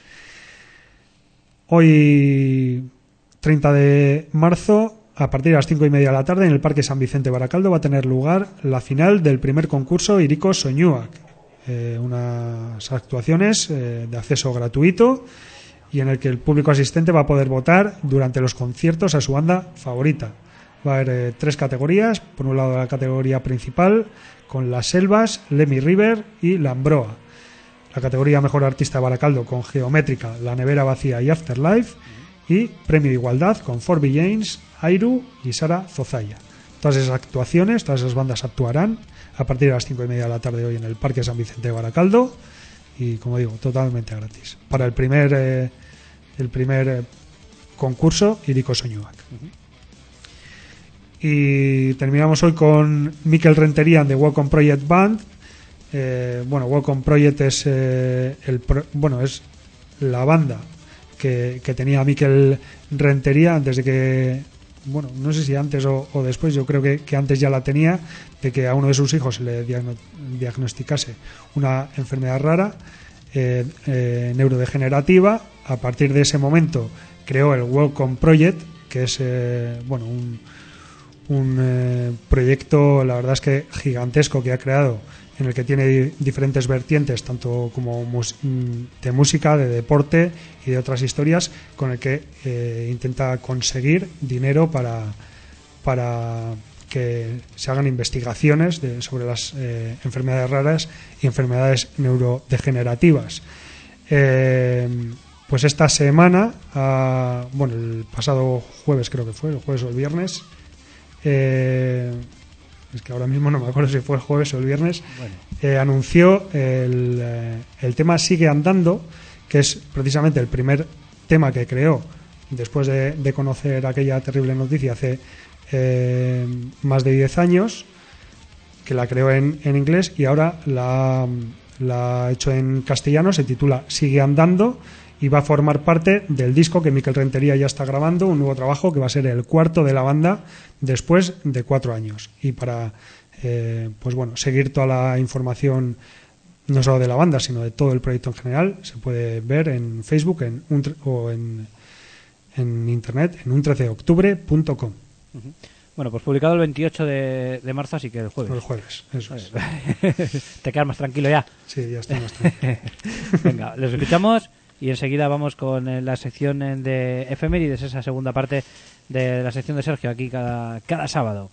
Hoy, treinta de marzo, a partir de las cinco y media de la tarde, en el Parque San Vicente Baracaldo va a tener lugar la final del primer concurso Iriko Soinuak, eh, unas actuaciones eh, de acceso gratuito, y en el que el público asistente va a poder votar durante los conciertos a su banda favorita. Va a haber eh, tres categorías. Por un lado, la categoría principal con Las Selvas, Lemmy River y Lambroa. La categoría Mejor Artista de Baracaldo con Geométrica, La Nevera Vacía y Afterlife, y Premio de Igualdad con Forby James, Airu y Sara Zozaya. Todas esas actuaciones, todas esas bandas actuarán a partir de las cinco y media de la tarde hoy en el Parque San Vicente de Baracaldo, y como digo, totalmente gratis. Para el primer eh, el primer eh, concurso Iriko Soinuak. Uh-huh. Y terminamos hoy con Mikel Rentería de Welcome Project Band. Eh, bueno, Welcome Project es eh, el pro, bueno es la banda que, que tenía Mikel Rentería antes de que, bueno, no sé si antes o, o después, yo creo que, que antes ya la tenía, de que a uno de sus hijos le diagno, diagnosticase una enfermedad rara, eh, eh, neurodegenerativa. A partir de ese momento creó el Welcome Project, que es eh, bueno un, un eh, proyecto, la verdad es que gigantesco, que ha creado, en el que tiene diferentes vertientes, tanto como mus- de música, de deporte y de otras historias, con el que eh, intenta conseguir dinero para, para que se hagan investigaciones de, sobre las eh, enfermedades raras y enfermedades neurodegenerativas. Eh, pues esta semana, uh, bueno, el pasado jueves creo que fue, el jueves o el viernes, eh, es que ahora mismo no me acuerdo si fue el jueves o el viernes, bueno. eh, anunció el, eh, el tema Sigue Andando, que es precisamente el primer tema que creó después de, de conocer aquella terrible noticia hace eh, más de diez años, que la creó en, en inglés, y ahora la, la ha hecho en castellano. Se titula Sigue Andando y va a formar parte del disco que Mikel Rentería ya está grabando, un nuevo trabajo que va a ser el cuarto de la banda después de cuatro años. Y para eh, pues bueno, seguir toda la información, no solo de la banda, sino de todo el proyecto en general, se puede ver en Facebook en un, o en, en internet en un trece de octubre punto com. Uh-huh. Bueno, pues publicado el veintiocho de, de marzo, así que el jueves. El jueves, eso es. Te quedas más tranquilo ya. Sí, ya estoy más tranquilo. Venga, los escuchamos y enseguida vamos con la sección de efemérides, esa segunda parte de la sección de Sergio, aquí cada, cada sábado.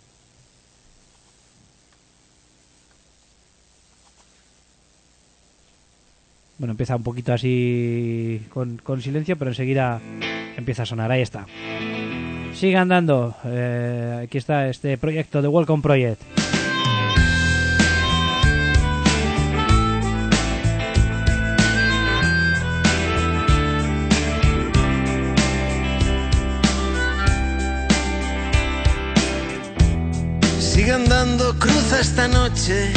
Bueno, empieza un poquito así con, con silencio, pero enseguida empieza a sonar. Ahí está. Sigue andando. Eh, aquí está este proyecto de Welcome Project. Sigue andando, cruza esta noche.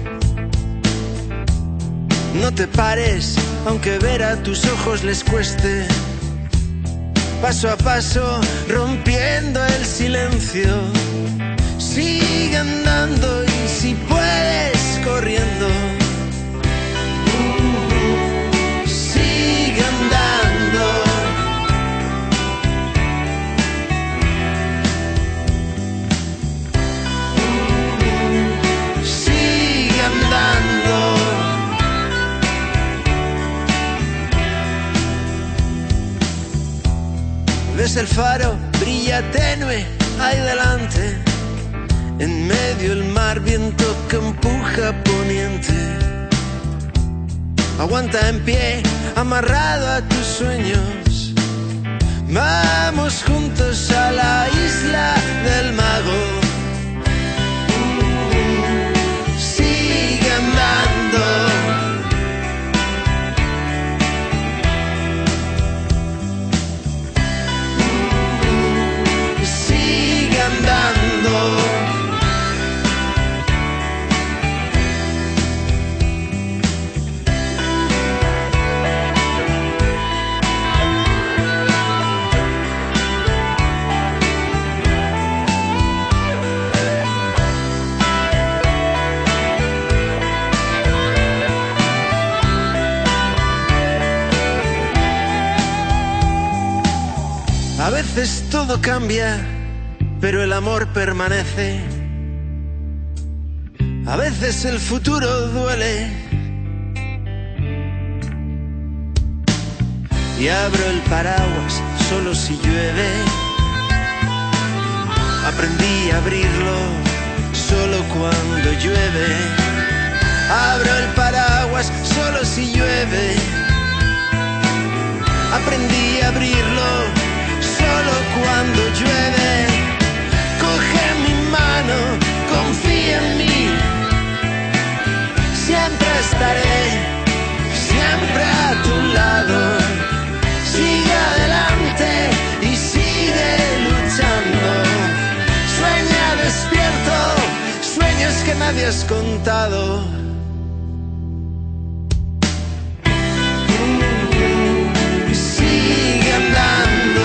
No te pares, aunque ver a tus ojos les cueste. Paso a paso, rompiendo el silencio. Sigue andando y si puedes, corriendo. Sigue andando. Sigue andando. Mientras el faro brilla tenue ahí delante, en medio el mar, viento que empuja poniente. Aguanta en pie, amarrado a tus sueños. Vamos juntos a la isla del mago. Sigue andando. Sigue andando. A veces todo cambia, pero el amor permanece. A veces el futuro duele. Y abro el paraguas solo si llueve. Aprendí a abrirlo solo cuando llueve. Abro el paraguas solo si llueve. Aprendí a abrirlo solo cuando llueve. Coge mi mano, confía en mí. Siempre estaré, siempre a tu lado. Sigue adelante y sigue luchando. Sueña despierto, sueños que nadie has contado. Sigue andando.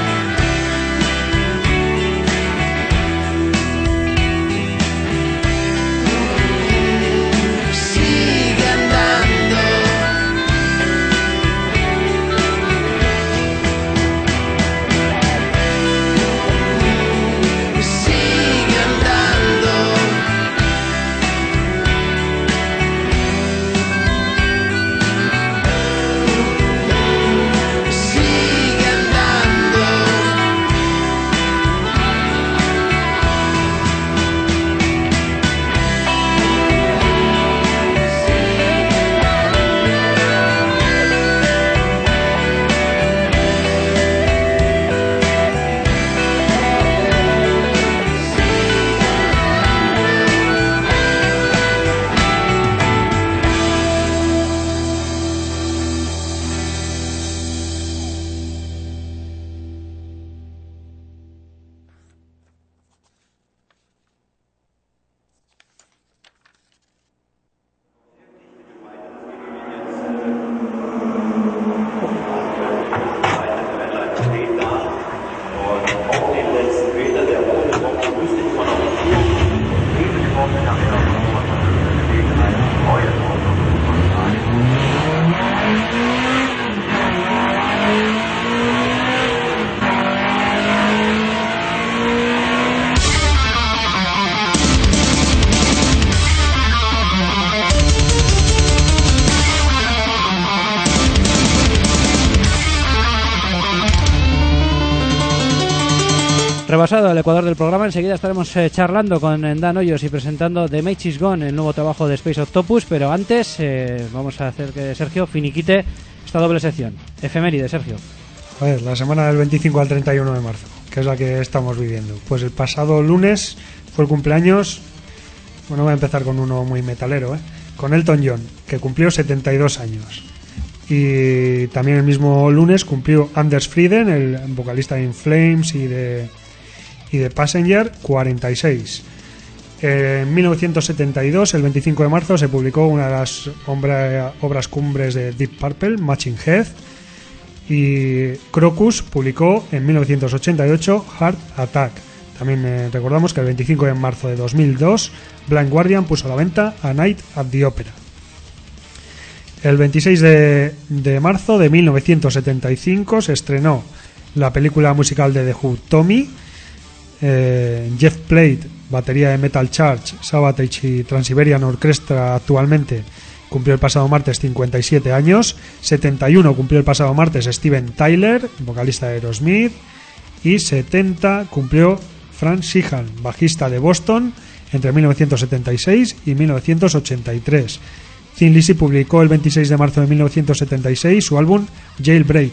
Rebasado el ecuador del programa, enseguida estaremos eh, charlando con Dan Hoyos y presentando The Mage is Gone, el nuevo trabajo de Space Octopus, pero antes eh, vamos a hacer que Sergio finiquite esta doble sección. Efeméride, Sergio. Joder, la semana del veinticinco al treinta y uno de marzo, que es la que estamos viviendo. Pues el pasado lunes fue el cumpleaños, bueno, voy a empezar con uno muy metalero, ¿eh? con Elton John, que cumplió setenta y dos años. Y también el mismo lunes cumplió Anders Frieden, el vocalista de In Flames y de... y de Passenger, cuarenta y seis. En mil novecientos setenta y dos, el veinticinco de marzo, se publicó una de las obra, obras cumbres de Deep Purple, Machine Head, y Crocus publicó en mil novecientos ochenta y ocho Heart Attack. También eh, recordamos que el veinticinco de marzo de dos mil dos, Blind Guardian puso a la venta A Night at the Opera. El veintiséis de, de marzo de mil novecientos setenta y cinco se estrenó la película musical de The Who, Tommy. Eh, Jeff Plate, batería de Metal Church, Sabotage y Trans-Siberian Orchestra actualmente, cumplió el pasado martes cincuenta y siete años. Setenta y uno cumplió el pasado martes Steven Tyler, vocalista de Aerosmith. y setenta cumplió Frank Sheehan, bajista de Boston entre mil novecientos setenta y seis y mil novecientos ochenta y tres. Thin Lizzy publicó el veintiséis de marzo de mil novecientos setenta y seis su álbum Jailbreak,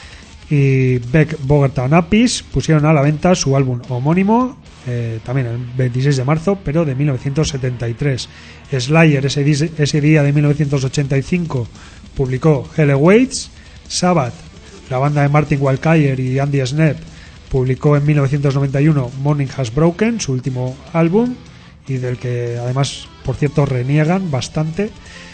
y Beck, Bogart and Appice pusieron a la venta su álbum homónimo eh, también el veintiséis de marzo, pero de mil novecientos setenta y tres. Slayer ese, di- ese día de mil novecientos ochenta y cinco publicó Hell Awaits. Sabbath, la banda de Martin Walkyier y Andy Sneap, publicó en mil novecientos noventa y uno Morning Has Broken, su último álbum, y del que además, por cierto, reniegan bastante.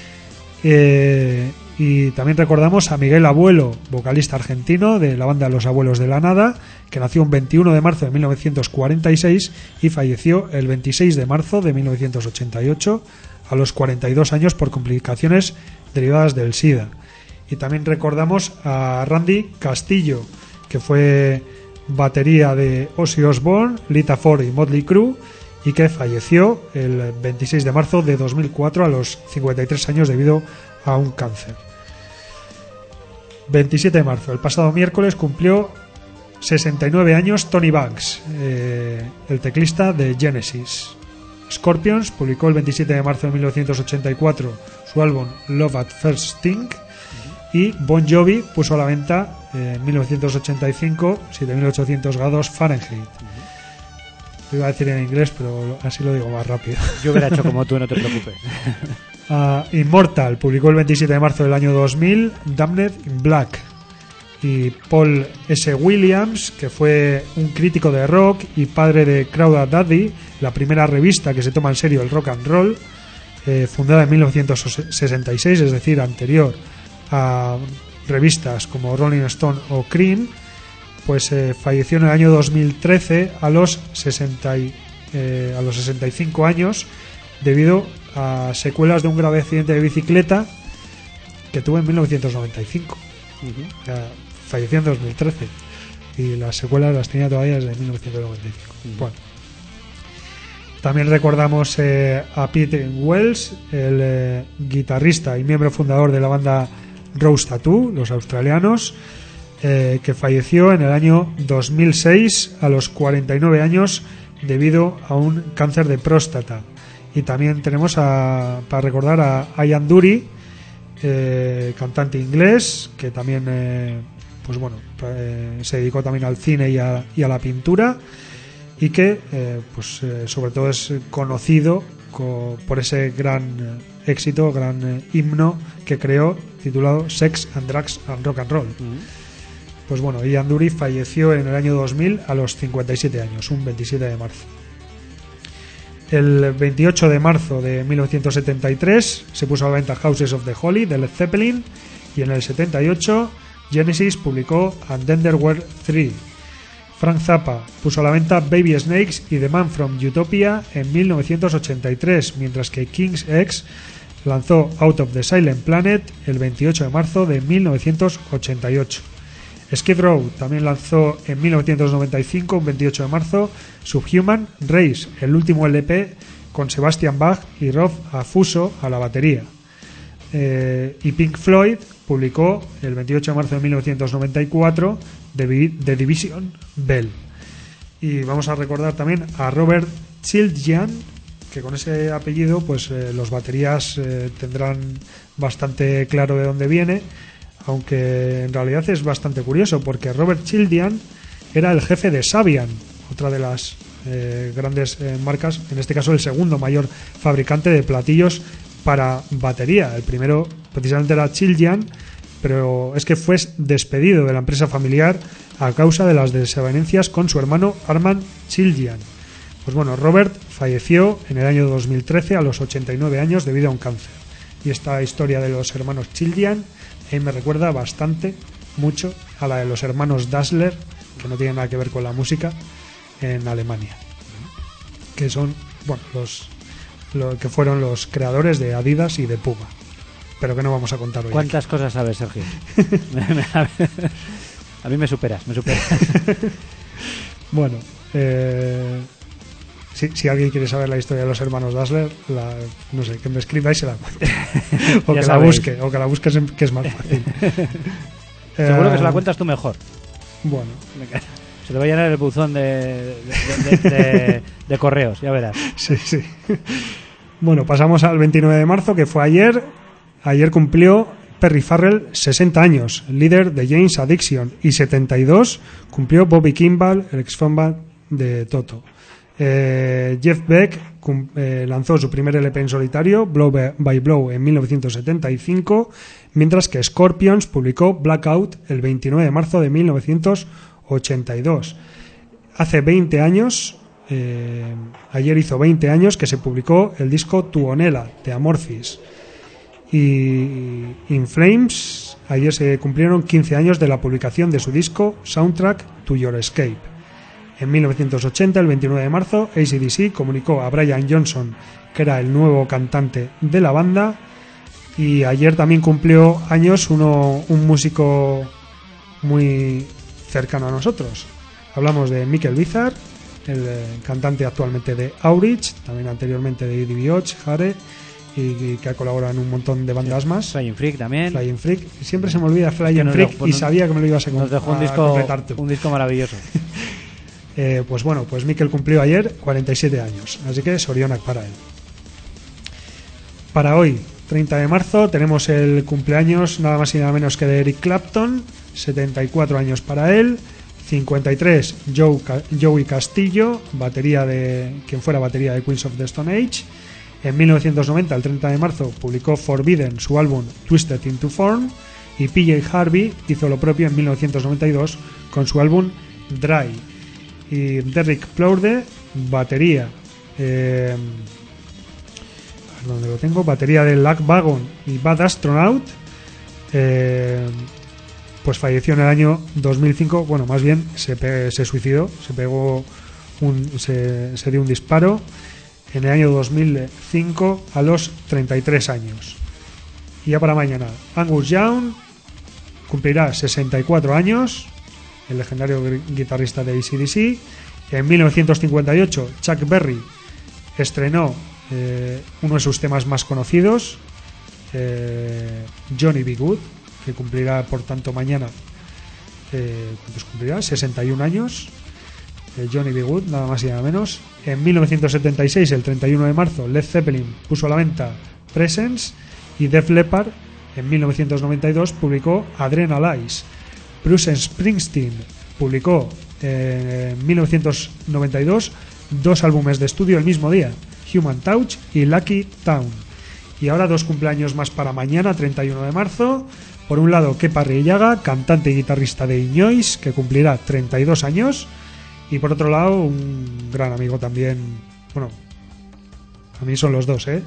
Eh, y también recordamos a Miguel Abuelo, vocalista argentino de la banda Los Abuelos de la Nada, que nació un veintiuno de marzo de mil novecientos cuarenta y seis y falleció el veintiséis de marzo de mil novecientos ochenta y ocho a los cuarenta y dos años por complicaciones derivadas del SIDA. Y también recordamos a Randy Castillo, que fue batería de Ozzy Osbourne, Lita Ford y Motley Crue, y que falleció el veintiséis de marzo de dos mil cuatro a los cincuenta y tres años debido a un cáncer. veintisiete de marzo, el pasado miércoles, cumplió sesenta y nueve años Tony Banks, eh, el teclista de Genesis. Scorpions publicó el veintisiete de marzo de mil novecientos ochenta y cuatro su álbum Love at First Sting, y Bon Jovi puso a la venta eh, en mil novecientos ochenta y cinco siete mil ochocientos grados Fahrenheit. Lo iba a decir en inglés, pero así lo digo más rápido. Yo hubiera hecho como tú, no te preocupes. Uh, Immortal publicó el veintisiete de marzo del año dos mil Damned in Black. Y Paul S. Williams, que fue un crítico de rock y padre de Crawdad Daddy, la primera revista que se toma en serio el rock and roll, eh, fundada en mil novecientos sesenta y seis, es decir, anterior a revistas como Rolling Stone o Cream, pues eh, falleció en el año dos mil trece a los sesenta y, eh, a los sesenta y cinco años debido a secuelas de un grave accidente de bicicleta que tuvo en mil novecientos noventa y cinco. Uh-huh. O sea, falleció en dos mil trece y las secuelas las tenía todavía desde mil novecientos noventa y cinco. Uh-huh. Bueno, también recordamos eh, a Pete Wells, el eh, guitarrista y miembro fundador de la banda Rose Tattoo, los australianos, eh, que falleció en el año dos mil seis a los cuarenta y nueve años debido a un cáncer de próstata. Y también tenemos a, para recordar a Ian Dury, eh, cantante inglés, que también eh, pues bueno, eh, se dedicó también al cine y a, y a la pintura, y que eh, pues eh, sobre todo es conocido co, por ese gran eh, éxito, gran eh, himno que creó, titulado Sex and Drugs and Rock and Roll. Uh-huh. Pues bueno, Ian Dury falleció en el año dos mil a los cincuenta y siete años, un veintisiete de marzo. El veintiocho de marzo de mil novecientos setenta y tres se puso a la venta Houses of the Holy de Led Zeppelin, y en el setenta y ocho Genesis publicó And Then There Were Three. Frank Zappa puso a la venta Baby Snakes y The Man from Utopia en mil novecientos ochenta y tres, mientras que King's X lanzó Out of the Silent Planet el veintiocho de marzo de mil novecientos ochenta y ocho. Skid Row también lanzó en mil novecientos noventa y cinco, un veintiocho de marzo, Subhuman Race, el último L P con Sebastian Bach y Rob Afuso a la batería. Eh, y Pink Floyd publicó el veintiocho de marzo de mil novecientos noventa y cuatro The, The Division Bell. Y vamos a recordar también a Robert Childjian, que con ese apellido pues eh, los baterías eh, tendrán bastante claro de dónde viene, aunque en realidad es bastante curioso, porque Robert Childjian era el jefe de Sabian, otra de las eh, grandes eh, marcas, en este caso el segundo mayor fabricante de platillos para batería. El primero precisamente era Childjian, pero es que fue despedido de la empresa familiar a causa de las desavenencias con su hermano Armand Childjian. Pues bueno, Robert falleció en el año dos mil trece a los ochenta y nueve años debido a un cáncer. Y esta historia de los hermanos Childjian a mí me recuerda bastante, mucho, a la de los hermanos Dassler, que no tienen nada que ver con la música, en Alemania, que son, bueno, los lo que fueron los creadores de Adidas y de Puma, pero que no vamos a contar hoy. ¿Cuántas aquí. Cosas sabes, Sergio? A mí me superas, me superas. Bueno, eh, si, si alguien quiere saber la historia de los hermanos Dassler, la, no sé, que me escriba y se la cuente. O que sabéis. la busque, o que la busques, que es más fácil. Seguro eh, que se la cuentas tú mejor. Bueno. O Se le va a llenar el buzón de, de, de, de, de correos, ya verás. Sí, sí. Bueno, pasamos al veintinueve de marzo, que fue ayer. Ayer cumplió Perry Farrell sesenta años, líder de Jane's Addiction, y setenta y dos cumplió Bobby Kimball, el ex frontman de Toto. Eh, Jeff Beck cum, eh, lanzó su primer L P en solitario, Blow by Blow, en mil novecientos setenta y cinco, mientras que Scorpions publicó Blackout el veintinueve de marzo de mil novecientos ochenta y dos. Hace veinte años, eh, ayer hizo veinte años que se publicó el disco Tuonela de Amorphis. Y In Flames, ayer se cumplieron quince años de la publicación de su disco Soundtrack to Your Escape. En mil novecientos ochenta, el veintinueve de marzo, A C D C comunicó a Brian Johnson que era el nuevo cantante de la banda. Y ayer también cumplió años uno, un músico muy cercano a nosotros. Hablamos de Mikel Bizar, el eh, cantante actualmente de Aurich, también anteriormente de Eddie Bioch, Jare, y, y que ha colaborado en un montón de bandas más. Flying Freak también. Flying Freak. Siempre se me olvida Flying Freak dejó, y sabía que me lo ibas a, nos dejó un disco, completar tú. Un disco maravilloso. eh, pues bueno, pues Mikel cumplió ayer cuarenta y siete años, así que Sorionak para él. Para hoy, treinta de marzo, tenemos el cumpleaños nada más y nada menos que de Eric Clapton, setenta y cuatro años para él. cincuenta y tres, Joe, Joey Castillo, batería de quien fuera batería de Queens of the Stone Age. En mil novecientos noventa, el treinta de marzo, publicó Forbidden, su álbum Twisted into Form, y P J Harvey hizo lo propio en mil novecientos noventa y dos con su álbum Dry. Y Derek Plourde, batería, eh, ¿dónde lo tengo? Batería de Lack Wagon y Bad Astronaut, eh, pues falleció en el año dos mil cinco. Bueno, más bien se, pe- se suicidó, se pegó un, se, se dio un disparo en el año dos mil cinco a los treinta y tres años. Y ya para mañana, Angus Young cumplirá sesenta y cuatro años, el legendario guitarrista de A C D C. En mil novecientos cincuenta y ocho, Chuck Berry estrenó eh, uno de sus temas más conocidos, eh, Johnny B. Good, que cumplirá por tanto mañana, eh, ¿cuántos cumplirá? sesenta y un años. eh, Johnny B. Good, nada más y nada menos. En mil novecientos setenta y seis, el treinta y uno de marzo, Led Zeppelin puso a la venta Presence, y Def Leppard en mil novecientos noventa y dos publicó Adrenalize. Bruce Springsteen publicó eh, en mil novecientos noventa y dos dos álbumes de estudio el mismo día, Human Touch y Lucky Town. Y ahora dos cumpleaños más para mañana, treinta y uno de marzo. Por un lado, Kepa Arrillaga, cantante y guitarrista de Illinois, que cumplirá treinta y dos años. Y por otro lado, un gran amigo también, bueno, a mí son los dos, ¿eh?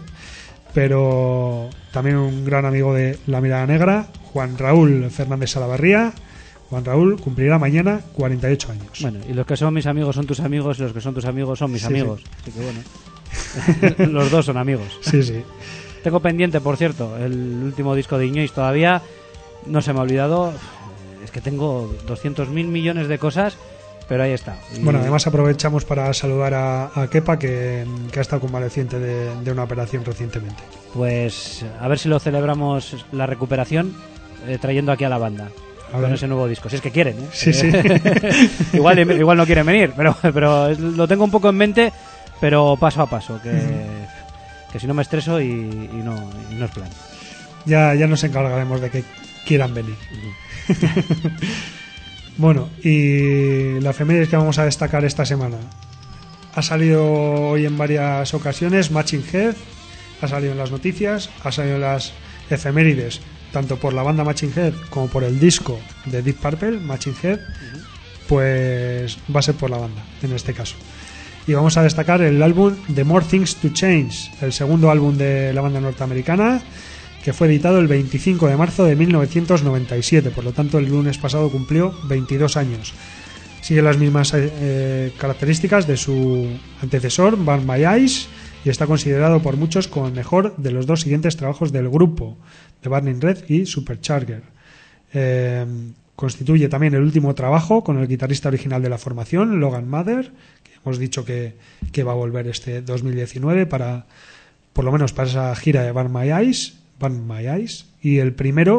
Pero también un gran amigo de La Mirada Negra, Juan Raúl Fernández Salavarría. Juan Raúl cumplirá mañana cuarenta y ocho años. Bueno, y los que son mis amigos son tus amigos, y los que son tus amigos son mis sí, amigos. Sí. Así que bueno, los dos son amigos. Sí, sí. Tengo pendiente, por cierto, el último disco de Illinois todavía. No se me ha olvidado. Es que tengo doscientos mil millones de cosas, pero ahí está. Y... Bueno, además aprovechamos para saludar a, a Kepa, que, que ha estado convaleciente de, de una operación recientemente. Pues a ver si lo celebramos la recuperación eh, trayendo aquí a la banda a con ver. Ese nuevo disco, si es que quieren, ¿eh? Sí, sí. igual, igual no quieren venir, pero, pero lo tengo un poco en mente, pero paso a paso, que, uh-huh. que si no me estreso y, y, no, y no es plan. Ya, ya nos encargaremos de que quieran venir. Uh-huh. Bueno, y la efeméride que vamos a destacar esta semana ha salido hoy en varias ocasiones. Machine Head ha salido en las noticias, ha salido en las efemérides, tanto por la banda Machine Head como por el disco de Deep Purple, Machine Head. Uh-huh. Pues va a ser por la banda en este caso. Y vamos a destacar el álbum The More Things to Change, el segundo álbum de la banda norteamericana, que fue editado el veinticinco de marzo de mil novecientos noventa y siete, por lo tanto el lunes pasado cumplió veintidós años. Sigue las mismas eh, características de su antecesor, Burn My Eyes, y está considerado por muchos como el mejor de los dos siguientes trabajos del grupo, The Burning Red y Supercharger. Eh, constituye también el último trabajo con el guitarrista original de la formación, Logan Mather, que hemos dicho que, que va a volver este dos mil diecinueve para, por lo menos para esa gira de Burn My Eyes, Burn My Eyes, y el primero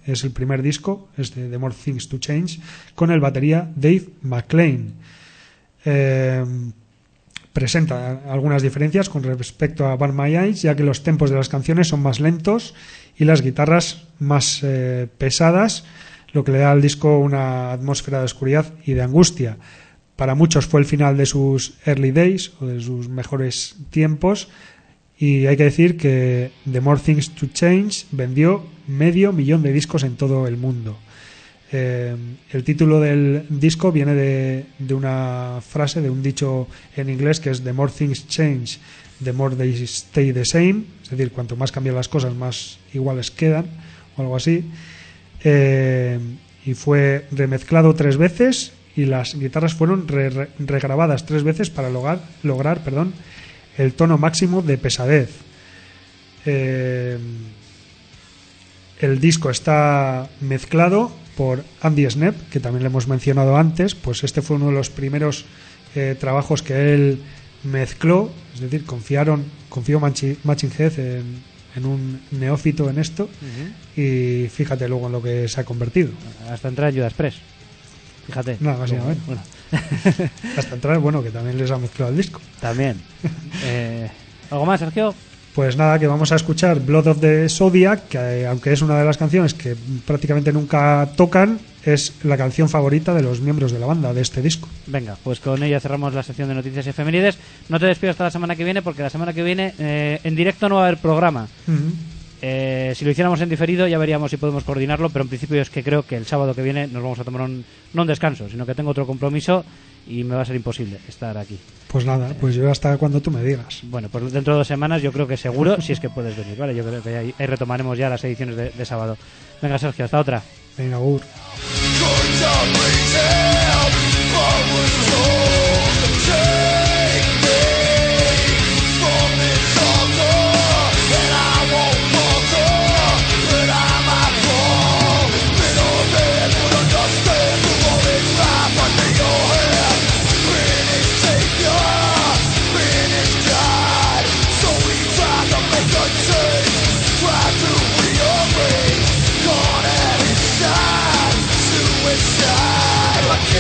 es el primer disco, es de The More Things to Change, con el batería Dave McClain. Eh, presenta algunas diferencias con respecto a Burn My Eyes, ya que los tempos de las canciones son más lentos y las guitarras más eh, pesadas, lo que le da al disco una atmósfera de oscuridad y de angustia. Para muchos fue el final de sus early days o de sus mejores tiempos, y hay que decir que The More Things to Change vendió medio millón de discos en todo el mundo. Eh, el título del disco viene de, de una frase, de un dicho en inglés que es The more things change, the more they stay the same, es decir, cuanto más cambian las cosas, más iguales quedan, o algo así. Eh, y fue remezclado tres veces y las guitarras fueron re, re, regrabadas tres veces para lograr, lograr perdón, el tono máximo de pesadez. Eh, el disco está mezclado por Andy Snap, que también le hemos mencionado antes. Pues este fue uno de los primeros eh, trabajos que él mezcló, es decir, confiaron, confió Machine Head en, en un neófito en esto, uh-huh. Y fíjate luego en lo que se ha convertido. Hasta entrar en Judas Priest. Fíjate. Nada, básicamente. Bueno. Hasta entrar, bueno, que también les ha mezclado el disco. También. eh, ¿Algo más, Sergio? Pues nada, que vamos a escuchar Blood of the Zodiac, que eh, aunque es una de las canciones que prácticamente nunca tocan, es la canción favorita de los miembros de la banda de este disco. Venga, pues con ella cerramos la sección de noticias efemérides. No te despido hasta la semana que viene, porque la semana que viene eh, en directo no va a haber programa. Uh-huh. Eh, si lo hiciéramos en diferido ya veríamos si podemos coordinarlo, pero en principio es que creo que el sábado que viene nos vamos a tomar un, no un descanso, sino que tengo otro compromiso y me va a ser imposible estar aquí. Pues nada, pues yo hasta cuando tú me digas. Bueno, pues dentro de dos semanas yo creo que seguro, si es que puedes venir, ¿vale? Yo creo que ahí, ahí retomaremos ya las ediciones de, de sábado. Venga, Sergio, hasta otra. Venga, Gur. Suicide, I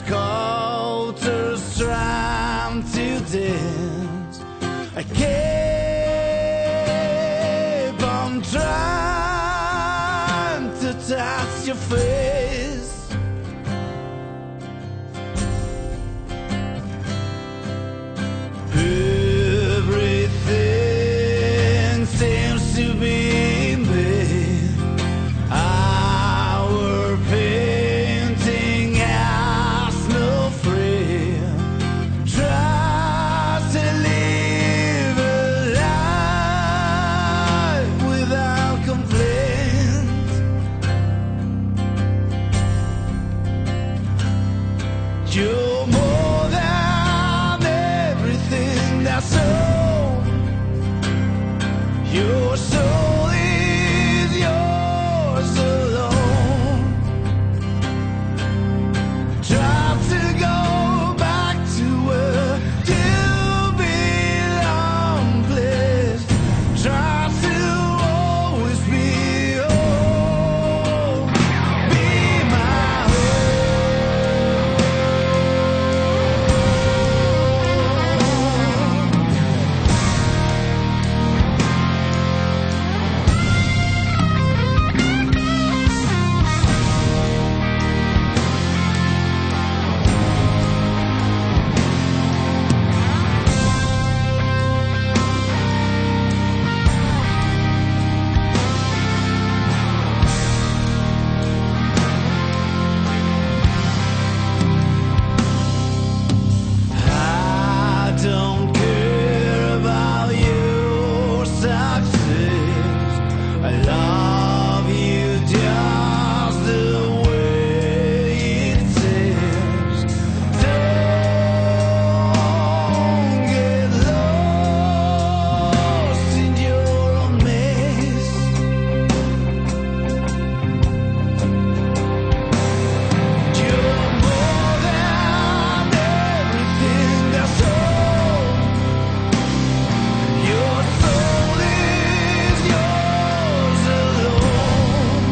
sculptors trying to dance. I keep on trying to touch your face. Everything seems to be made. Our painting has no frame. Try to live a life without complaint. You're more than everything that's so. Your soul is yours alone. Try to go back to where you belong, please. Try to always be home. Be my I don't care about your success. I love you just the way it is. Don't get lost in your own maze. You're more than everything that's all. Your soul is yours alone.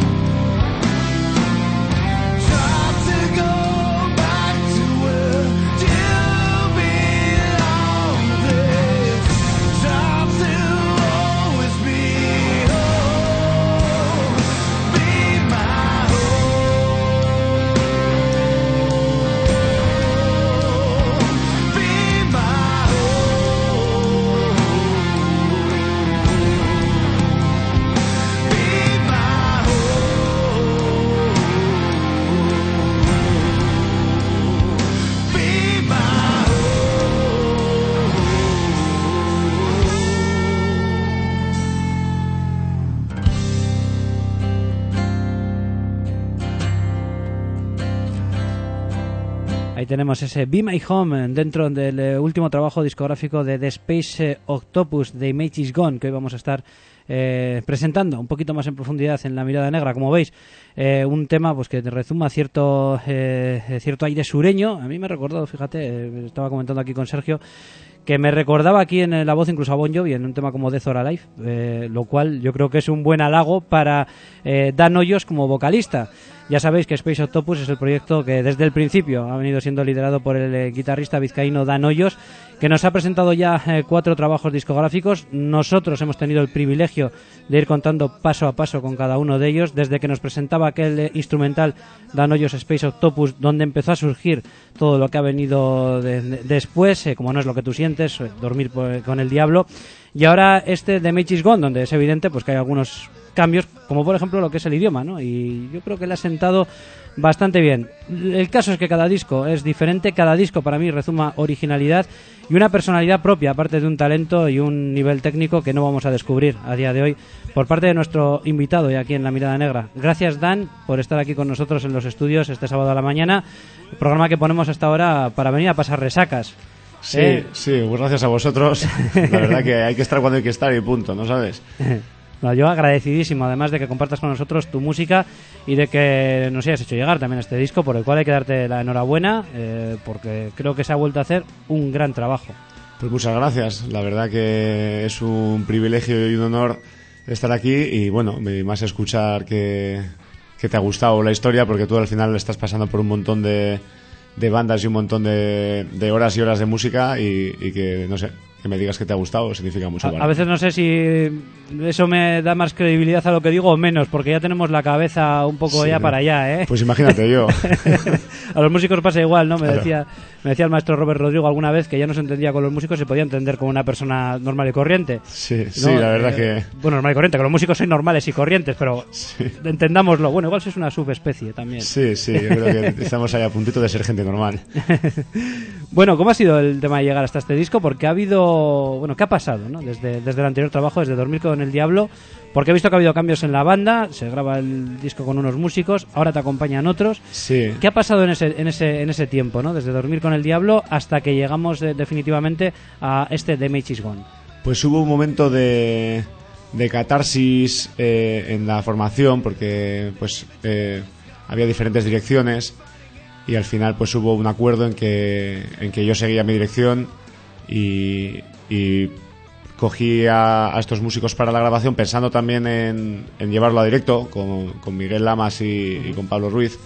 Try to go back to where you belong, please. Try to always be home. Be my home. Be my home. Be my home. Be my Ahí tenemos ese Be My Home dentro del eh, último trabajo discográfico de The Space eh, Octopus, The Image Is Gone, que hoy vamos a estar eh, presentando un poquito más en profundidad en La Mirada Negra. Como veis, eh, un tema pues que rezuma cierto eh, cierto aire sureño. A mí me ha recordado, fíjate, eh, estaba comentando aquí con Sergio, que me recordaba aquí en eh, la voz incluso a Bon Jovi en un tema como Death or Alive, eh, lo cual yo creo que es un buen halago para eh, Dan Hoyos como vocalista. Ya sabéis que Space Octopus es el proyecto que desde el principio ha venido siendo liderado por el eh, guitarrista vizcaíno Dan Hoyos, que nos ha presentado ya eh, cuatro trabajos discográficos. Nosotros hemos tenido el privilegio de ir contando paso a paso con cada uno de ellos, desde que nos presentaba aquel eh, instrumental Dan Hoyos Space Octopus, donde empezó a surgir todo lo que ha venido de, de, después, eh, como No es lo que tú sientes, eh, Dormir por, con el diablo, y ahora este de Image Is Gone, donde es evidente pues que hay algunos cambios, como por ejemplo lo que es el idioma, ¿no? Y yo creo que le ha sentado bastante bien. El caso es que cada disco es diferente, cada disco para mí rezuma originalidad y una personalidad propia, aparte de un talento y un nivel técnico que no vamos a descubrir a día de hoy por parte de nuestro invitado y aquí en La Mirada Negra. Gracias, Dan, por estar aquí con nosotros en los estudios este sábado a la mañana, el programa que ponemos hasta ahora para venir a pasar resacas. Sí, ¿Eh? sí, pues gracias a vosotros. La verdad que hay que estar cuando hay que estar y punto, ¿no sabes? No, yo agradecidísimo, además de que compartas con nosotros tu música y de que nos hayas hecho llegar también este disco, por el cual hay que darte la enhorabuena, eh, porque creo que se ha vuelto a hacer un gran trabajo. Pues muchas gracias, la verdad que es un privilegio y un honor estar aquí y bueno, más escuchar que, que te ha gustado la historia, porque tú al final estás pasando por un montón de, de bandas y un montón de, de horas y horas de música y, y que, no sé, que me digas que te ha gustado significa mucho. A, para a veces no sé si eso me da más credibilidad a lo que digo o menos, porque ya tenemos la cabeza un poco Sí, ya ¿no? para allá, ¿eh? Pues imagínate yo. A los músicos pasa igual, ¿no? Me Claro. decía me decía el maestro Robert Rodrigo alguna vez que ya no se entendía con los músicos, se podía entender como una persona normal y corriente. Sí, ¿no? sí, la verdad Eh, que... Bueno, normal y corriente, que los músicos son normales y corrientes, pero Sí. entendámoslo. Bueno, igual es una subespecie también. Sí, sí, yo creo que estamos ahí a puntito de ser gente normal. Bueno, ¿cómo ha sido el tema de llegar hasta este disco? Porque ha habido... Bueno, ¿qué ha pasado, no? Desde, desde el anterior trabajo, desde Dormir con el Diablo, porque he visto que ha habido cambios en la banda, se graba el disco con unos músicos, ahora te acompañan otros. Sí. ¿Qué ha pasado en ese, en ese, en ese tiempo, no? Desde Dormir con el Diablo hasta que llegamos eh, definitivamente a este The Mage Is Gone. Pues hubo un momento de, de catarsis eh, en la formación porque pues eh, había diferentes direcciones y al final pues hubo un acuerdo en que, en que yo seguía mi dirección y, y cogí a, a estos músicos para la grabación pensando también en, en llevarlo a directo con, con Miguel Lamas y, y con Pablo Ruiz.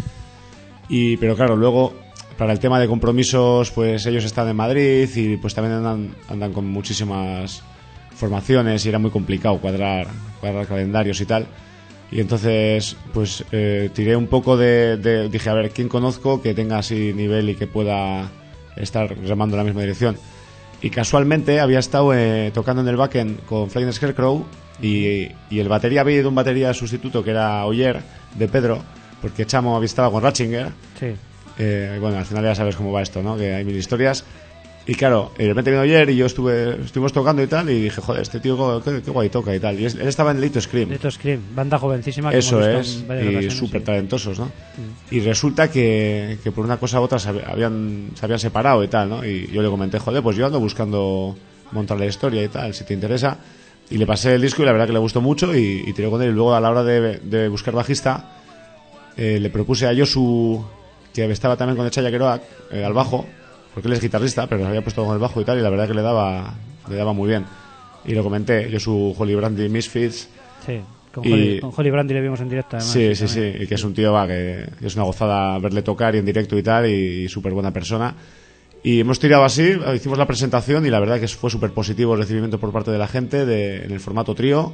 Y, pero claro, luego para el tema de compromisos pues ellos están en Madrid y pues también andan, andan con muchísimas formaciones y era muy complicado cuadrar, cuadrar calendarios y tal. Y entonces pues eh, tiré un poco de, de... Dije, a ver, ¿quién conozco que tenga así nivel y que pueda estar remando en la misma dirección? Y casualmente había estado eh, tocando en el backend con Flying Scarecrow y, y el batería había ido un batería sustituto que era Oyer, de Pedro, porque Chamo había estado con Ratzinger. Sí. Eh, bueno, al final ya sabes cómo va esto, ¿no? Que hay mil historias. Y claro, de repente vino ayer y yo estuve estuvimos tocando y tal y dije, joder, este tío qué, qué guay toca y tal. Y él estaba en Little Scream. Little Scream, banda jovencísima que Eso hemos visto es, en varias y ocasiones, súper sí. talentosos, ¿no? Y resulta que, que por una cosa u otra se habían, se habían separado y tal, ¿no? Y yo le comenté, joder, pues yo ando buscando montar la historia y tal, si te interesa. Y le pasé el disco y la verdad que le gustó mucho y, y tiré con él. Y luego a la hora de, de buscar bajista, eh, le propuse a Josu, que estaba también con Echaya Kerouac, eh, al bajo, porque él es guitarrista, pero se había puesto con el bajo y tal, y la verdad que le daba le daba muy bien. Y lo comenté, Josu Holly Brandy Misfits. Sí, con, Y- Holly, con Holly Brandy le vimos en directo además. Sí, sí, sí, también. y que es un tío va, que, que es una gozada verle tocar y en directo y tal, y, y súper buena persona. Y hemos tirado así, hicimos la presentación y la verdad que fue súper positivo el recibimiento por parte de la gente de, en el formato trío.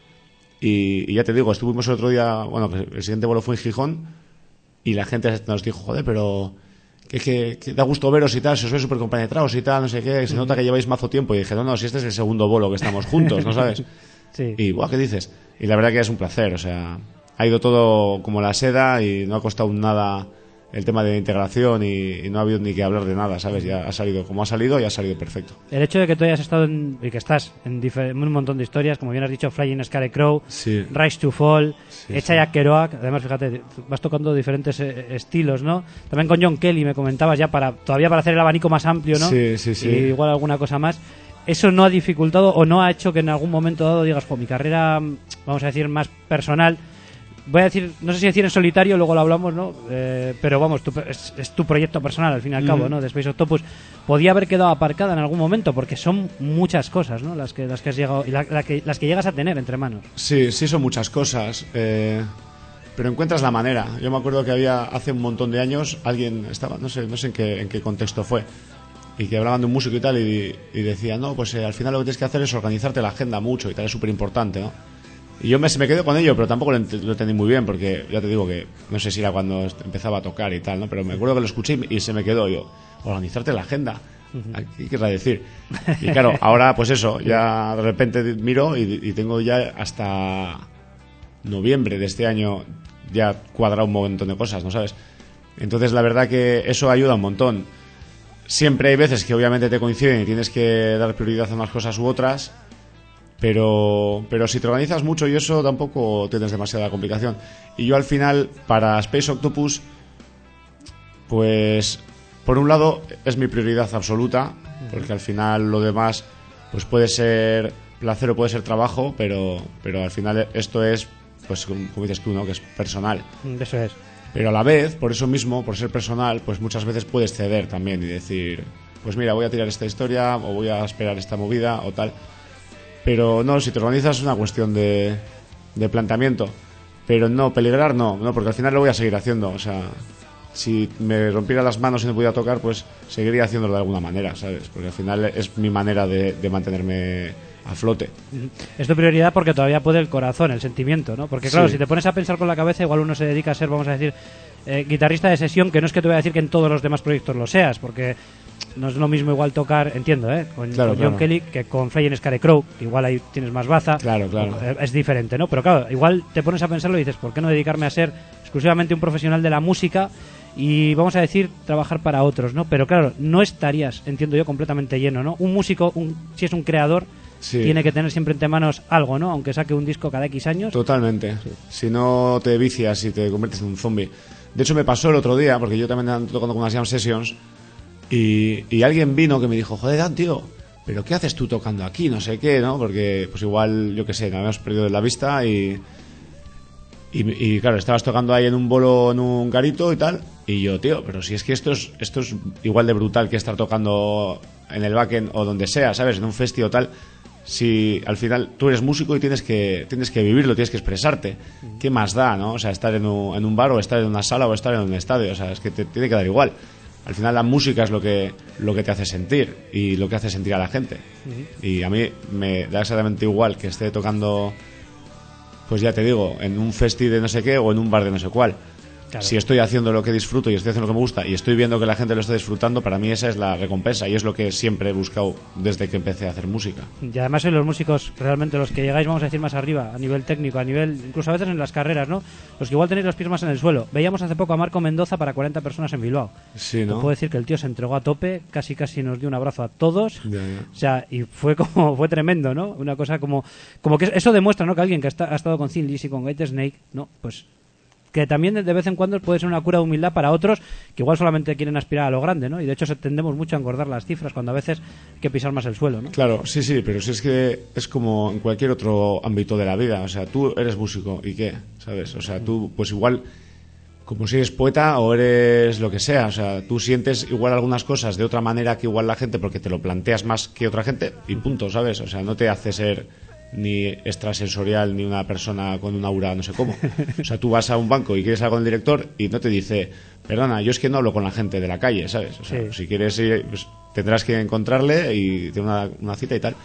Y, y ya te digo, estuvimos el otro día, bueno, que el siguiente vuelo fue en Gijón y la gente nos dijo, joder, pero que, que, que da gusto veros y tal, se os ve súper compenetrados y tal, no sé qué, se nota que lleváis mazo tiempo. Y dije, no, no, si este es el segundo bolo que estamos juntos, ¿no sabes? Sí. Y, buah, ¿qué dices? Y la verdad que es un placer, o sea, ha ido todo como la seda y no ha costado nada el tema de integración y, y no ha habido ni que hablar de nada, ¿sabes? Ya ha salido como ha salido y ha salido perfecto. El hecho de que tú hayas estado en, y que estás en, difer- en un montón de historias, como bien has dicho, Flying Scarecrow, Sí. Rise to Fall, Sí, Echaya Kerouac, además fíjate, vas tocando diferentes eh, estilos, ¿no? También con John Kelly me comentabas ya para todavía para hacer el abanico más amplio, ¿no? Sí, sí, sí. Y igual alguna cosa más. ¿Eso no ha dificultado o no ha hecho que en algún momento dado digas, jo, mi carrera, vamos a decir, más personal, voy a decir, no sé si decir en solitario, luego lo hablamos, ¿no? Eh, pero vamos, tu- es, es tu proyecto personal al fin y al cabo, ¿no? De Space Octopus, podía haber quedado aparcada en algún momento porque son muchas cosas, ¿no? Las que las que has llegado y la- la que, las que llegas a tener entre manos. Sí, sí son muchas cosas, eh, pero encuentras la manera. Yo me acuerdo que había hace un montón de años alguien estaba, no sé, no sé en qué, en qué contexto fue, y que hablaban de un músico y tal y, y decía, no, pues eh, al final lo que tienes que hacer es organizarte la agenda mucho y tal, es súper importante, ¿no? Y yo me, se me quedé con ello, pero tampoco lo, ent- lo entendí muy bien porque ya te digo que no sé si era cuando est- empezaba a tocar y tal, ¿no? Pero me acuerdo que lo escuché y, y se me quedó yo, organizarte la agenda. ¿Qué querrá decir? Y claro, ahora pues eso, ya de repente miro y, y tengo ya hasta noviembre de este año ya cuadrado un montón de cosas, ¿no sabes? Entonces la verdad que eso ayuda un montón. Siempre hay veces que obviamente te coinciden y tienes que dar prioridad a unas cosas u otras, pero, pero si te organizas mucho y eso tampoco tienes demasiada complicación. Y yo al final, para Space Octopus, pues por un lado es mi prioridad absoluta, porque al final lo demás pues puede ser placer o puede ser trabajo, pero, pero al final esto es, pues como como dices tú, ¿no? Que es personal. Eso es. Pero a la vez, por eso mismo, por ser personal, pues muchas veces puedes ceder también y decir, pues mira, voy a tirar esta historia o voy a esperar esta movida o tal. Pero no, si te organizas es una cuestión de, de planteamiento. Pero no, peligrar no, no, porque al final lo voy a seguir haciendo. O sea, si me rompiera las manos y no pudiera tocar, pues seguiría haciéndolo de alguna manera, ¿sabes? Porque al final es mi manera de, de mantenerme a flote. Es tu prioridad porque todavía puede el corazón, el sentimiento, ¿no? Porque claro, Sí. si te pones a pensar con la cabeza, igual uno se dedica a ser, vamos a decir, eh, guitarrista de sesión, que no es que te voy a decir que en todos los demás proyectos lo seas, porque no es lo mismo igual tocar, entiendo, ¿eh? Con, Claro, con John claro. Kelly que con Fly and Scare Crow, que igual ahí tienes más baza. Claro, claro. Eh, Es diferente, ¿no? Pero claro, igual te pones a pensarlo y dices, ¿por qué no dedicarme a ser exclusivamente un profesional de la música y, vamos a decir, trabajar para otros, ¿no? Pero claro, no estarías, entiendo yo, completamente lleno, ¿no? Un músico, un, si es un creador, Sí. tiene que tener siempre entre manos algo, ¿no? Aunque saque un disco cada X años. Totalmente. Si no te vicias y te conviertes en un zombie. De hecho, me pasó el otro día, porque yo también ando tocando con unas jam sessions, y, y alguien vino que me dijo, joder, Dan, tío, ¿pero qué haces tú tocando aquí? No sé qué, ¿no? Porque, pues igual, yo qué sé, nos habíamos perdido de la vista y, y... Y claro, estabas tocando ahí en un bolo, en un garito y tal, y yo, tío, pero si es que esto es, esto es igual de brutal que estar tocando en el backend o donde sea, ¿sabes? En un festival o tal. Si al final tú eres músico y tienes que tienes que vivirlo, tienes que expresarte, ¿qué más da, no? O sea, estar en un, en un bar o estar en una sala o estar en un estadio, o sea, es que te tiene que dar igual. Al final la música es lo que lo que te hace sentir y lo que hace sentir a la gente. Y a mí me da exactamente igual que esté tocando, pues ya te digo, en un festi de no sé qué o en un bar de no sé cuál. Claro. Si estoy haciendo lo que disfruto y estoy haciendo lo que me gusta y estoy viendo que la gente lo está disfrutando, para mí esa es la recompensa y es lo que siempre he buscado desde que empecé a hacer música. Y además sois los músicos realmente los que llegáis, vamos a decir, más arriba, a nivel técnico, a nivel, incluso a veces en las carreras, ¿no? Los que igual tenéis los pies más en el suelo. Veíamos hace poco a Marco Mendoza para cuarenta personas en Bilbao. Sí, Te ¿no? puedo decir que el tío se entregó a tope, casi casi nos dio un abrazo a todos. Ya, ya. O sea, y fue como, fue tremendo, ¿no? Una cosa como, como que eso demuestra, ¿no? Que alguien que está, ha estado con Thin Lizzy, con White Snake, ¿no? Pues que también de vez en cuando puede ser una cura de humildad para otros que igual solamente quieren aspirar a lo grande, ¿no? Y de hecho tendemos mucho a engordar las cifras cuando a veces hay que pisar más el suelo, ¿no? Claro, sí, sí, pero si es que es como en cualquier otro ámbito de la vida. O sea, tú eres músico, ¿y qué? ¿Sabes? O sea, tú, pues igual, como si eres poeta o eres lo que sea. O sea, tú sientes igual algunas cosas de otra manera que igual la gente porque te lo planteas más que otra gente y punto, ¿sabes? O sea, no te hace ser ni extrasensorial ni una persona con un aura no sé cómo. O sea, tú vas a un banco y quieres hablar con el director y no te dice, perdona, yo es que no hablo con la gente de la calle, ¿sabes? O sea, Sí. si quieres ir, pues tendrás que encontrarle y tener una, una cita y tal.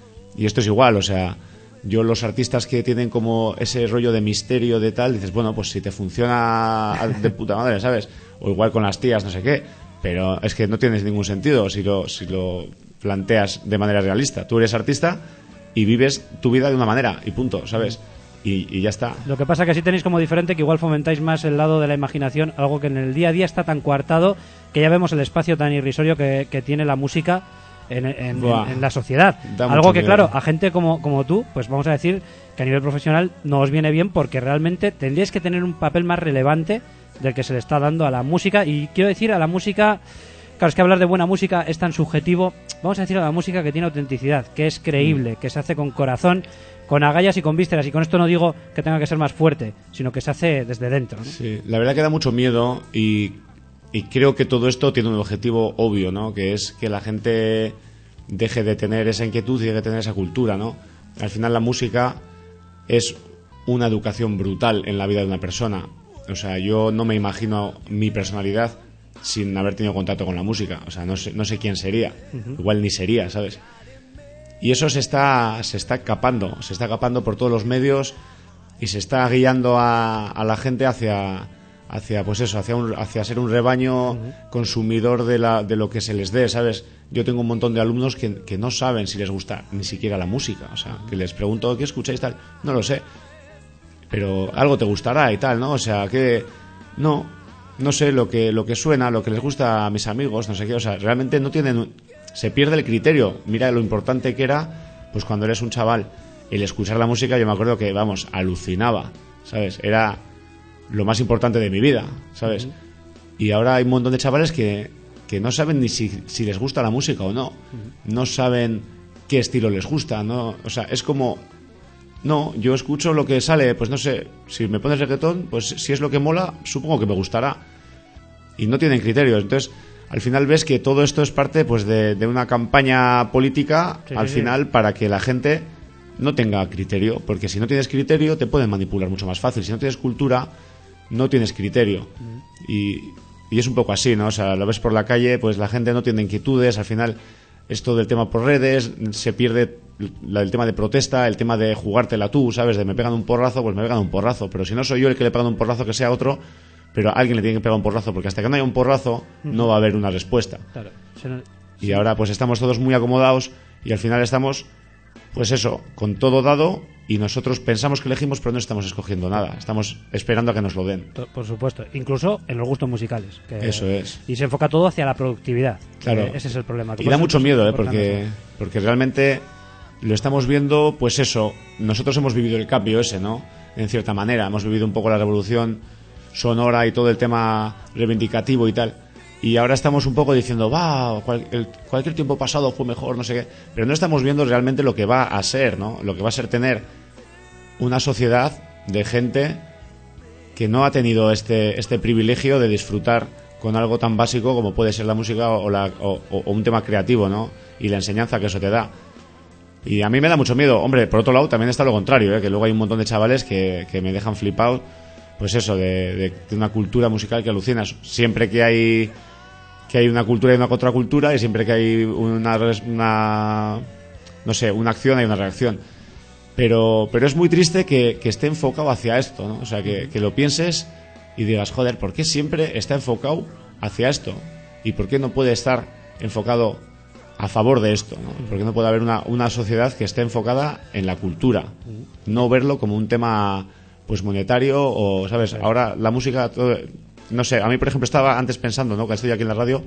Y esto es igual, o sea, yo los artistas que tienen como ese rollo de misterio de tal, dices, bueno, pues si te funciona de puta madre, ¿sabes? O igual con las tías, no sé qué. Pero es que no tienes ningún sentido si lo, si lo planteas de manera realista. Tú eres artista y vives tu vida de una manera y punto, ¿sabes? Y, y ya está. Lo que pasa que sí tenéis como diferente que igual fomentáis más el lado de la imaginación, algo que en el día a día está tan coartado que ya vemos el espacio tan irrisorio que, que tiene la música en, en- Buah. en- en la sociedad. Da Algo mucho que, miedo. claro, a gente como, como tú, pues vamos a decir que a nivel profesional no os viene bien porque realmente tendríais que tener un papel más relevante del que se le está dando a la música. Y quiero decir a la música... Claro, es que hablar de buena música es tan subjetivo. Vamos a decir a la música que tiene autenticidad, que es creíble, que se hace con corazón, con agallas y con vísceras. Y con esto no digo que tenga que ser más fuerte, sino que se hace desde dentro, ¿no? Sí, la verdad que da mucho miedo y, y creo que todo esto tiene un objetivo obvio, ¿no? Que es que la gente deje de tener esa inquietud y deje de tener esa cultura, ¿no? Al final la música es una educación brutal en la vida de una persona. O sea, yo no me imagino mi personalidad sin haber tenido contacto con la música. O sea, no sé, no sé quién sería. Igual ni sería, ¿sabes? Y eso se está, se está escapando, se está escapando por todos los medios y se está guiando a, a la gente hacia, hacia pues eso, hacia, un, hacia ser un rebaño uh-huh. consumidor de, la, de lo que se les dé, ¿sabes? Yo tengo un montón de alumnos que, que no saben si les gusta ni siquiera la música. O sea, que les pregunto, ¿qué escucháis tal? No lo sé. Pero algo te gustará y tal, ¿no? O sea, que no... no sé, lo que lo que suena, lo que les gusta a mis amigos, no sé qué, o sea, realmente no tienen, se pierde el criterio. Mira lo importante que era, pues cuando eres un chaval, el escuchar la música, yo me acuerdo que, vamos, alucinaba, ¿sabes? Era lo más importante de mi vida, ¿sabes? Uh-huh. Y ahora hay un montón de chavales que, que no saben ni si, si les gusta la música o no, uh-huh. no saben qué estilo les gusta, ¿no? O sea, es como... No, yo escucho lo que sale, pues no sé, si me pones reggaetón, pues si es lo que mola, supongo que me gustará. Y no tienen criterios. Entonces, al final ves que todo esto es parte pues de, de una campaña política, sí, al sí, final, sí. para que la gente no tenga criterio. Porque si no tienes criterio, te pueden manipular mucho más fácil. Si no tienes cultura, no tienes criterio. Uh-huh. Y, y es un poco así, ¿no? O sea, lo ves por la calle, pues la gente no tiene inquietudes, al final esto del tema por redes, se pierde la, el tema de protesta, el tema de jugártela tú, ¿sabes? De me pegan un porrazo, pues me pegan un porrazo, pero si no soy yo el que le pega un porrazo, que sea otro, pero a alguien le tiene que pegar un porrazo, porque hasta que no haya un porrazo no va a haber una respuesta. Claro. Se no- Y ahora pues estamos todos muy acomodados y al final estamos, pues eso, con todo dado y nosotros pensamos que elegimos, pero no estamos escogiendo nada. Estamos esperando a que nos lo den. to- Por supuesto, incluso en los gustos musicales. que- Eso es. Y se enfoca todo hacia la productividad. Claro. Eh, ese es el problema. Y da mucho miedo, ¿eh? Por Porque, porque realmente lo estamos viendo, pues eso, nosotros hemos vivido el cambio ese, ¿no? En cierta manera, hemos vivido un poco la revolución sonora y todo el tema reivindicativo y tal. Y ahora estamos un poco diciendo, va, cual- el- cualquier tiempo pasado fue mejor, no sé qué. Pero no estamos viendo realmente lo que va a ser, ¿no? Lo que va a ser tener una sociedad de gente que no ha tenido este, este privilegio de disfrutar con algo tan básico como puede ser la música o, la, o, o- o un tema creativo, ¿no? Y la enseñanza que eso te da. Y a mí me da mucho miedo. Hombre, por otro lado también está lo contrario, ¿eh? Que luego hay un montón de chavales que, que me dejan flipado, pues eso, de, de- de una cultura musical que alucinas. Siempre que hay que hay una cultura y una contracultura, y siempre que hay una, res- una no sé, una acción hay una reacción. Pero, pero es muy triste que, que esté enfocado hacia esto, ¿no? O sea, que, que lo pienses y digas, joder, ¿por qué siempre está enfocado hacia esto? ¿Y por qué no puede estar enfocado a favor de esto, ¿no? ¿Por qué no puede haber una, una sociedad que esté enfocada en la cultura? No verlo como un tema, pues, monetario o, ¿sabes? Ahora la música, todo, no sé, a mí, por ejemplo, estaba antes pensando, ¿no? Que estoy aquí en la radio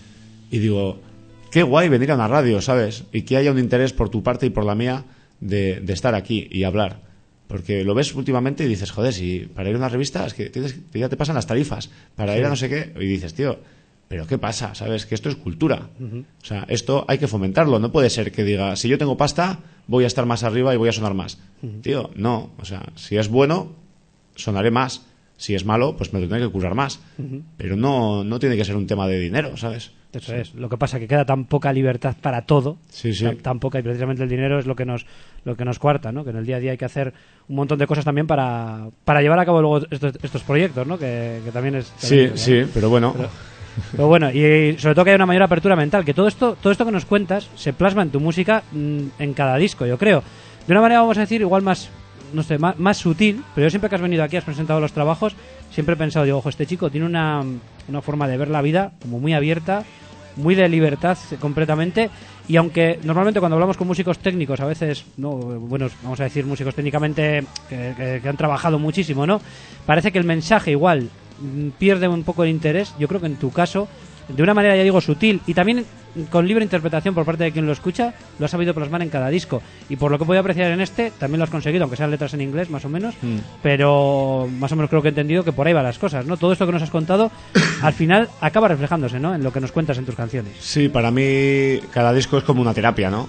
y digo, qué guay venir a una radio, ¿sabes? Y que haya un interés por tu parte y por la mía de, de estar aquí y hablar. Porque lo ves últimamente y dices, joder, si para ir a una revista es que tienes, ya te pasan las tarifas, para Sí. ir a no sé qué, y dices, tío, pero ¿qué pasa? ¿Sabes? Que esto es cultura. O sea, esto hay que fomentarlo. No puede ser que diga, si yo tengo pasta, voy a estar más arriba y voy a sonar más. Tío, no. O sea, si es bueno, sonaré más. Si es malo, pues me lo tendré que currar más. Pero no, no tiene que ser un tema de dinero, ¿sabes? Eso es. Lo que pasa es que queda tan poca libertad para todo, Sí, sí. tan, tan poca, y precisamente el dinero es lo que nos lo que nos cuarta, ¿no? Que en el día a día hay que hacer un montón de cosas también para, para llevar a cabo luego estos, estos proyectos, ¿no? Que, que también es... Sí, también es- sí, pero bueno. Pero- Pero bueno, y sobre todo que haya una mayor apertura mental, que todo esto todo esto que nos cuentas se plasma en tu música, mm, en cada disco, yo creo. De una manera, vamos a decir, igual más, no sé, más, más sutil, pero yo siempre que has venido aquí, has presentado los trabajos, siempre he pensado, digo, ojo, este chico tiene una, una forma de ver la vida como muy abierta, muy de libertad eh, completamente, y aunque normalmente cuando hablamos con músicos técnicos, a veces, no, bueno, vamos a decir músicos técnicamente que, que- que han trabajado muchísimo, ¿no? Parece que el mensaje igual mm, pierde un poco el interés. Yo creo que en tu caso, de una manera, ya digo, sutil y también con libre interpretación por parte de quien lo escucha, lo has sabido plasmar en cada disco. Y por lo que he podido apreciar en este, también lo has conseguido, aunque sean letras en inglés, más o menos. Mm. Pero más o menos creo que he entendido que por ahí van las cosas, ¿no? Todo esto que nos has contado, al final acaba reflejándose, ¿no? En lo que nos cuentas en tus canciones. Sí, para mí cada disco es como una terapia, ¿no?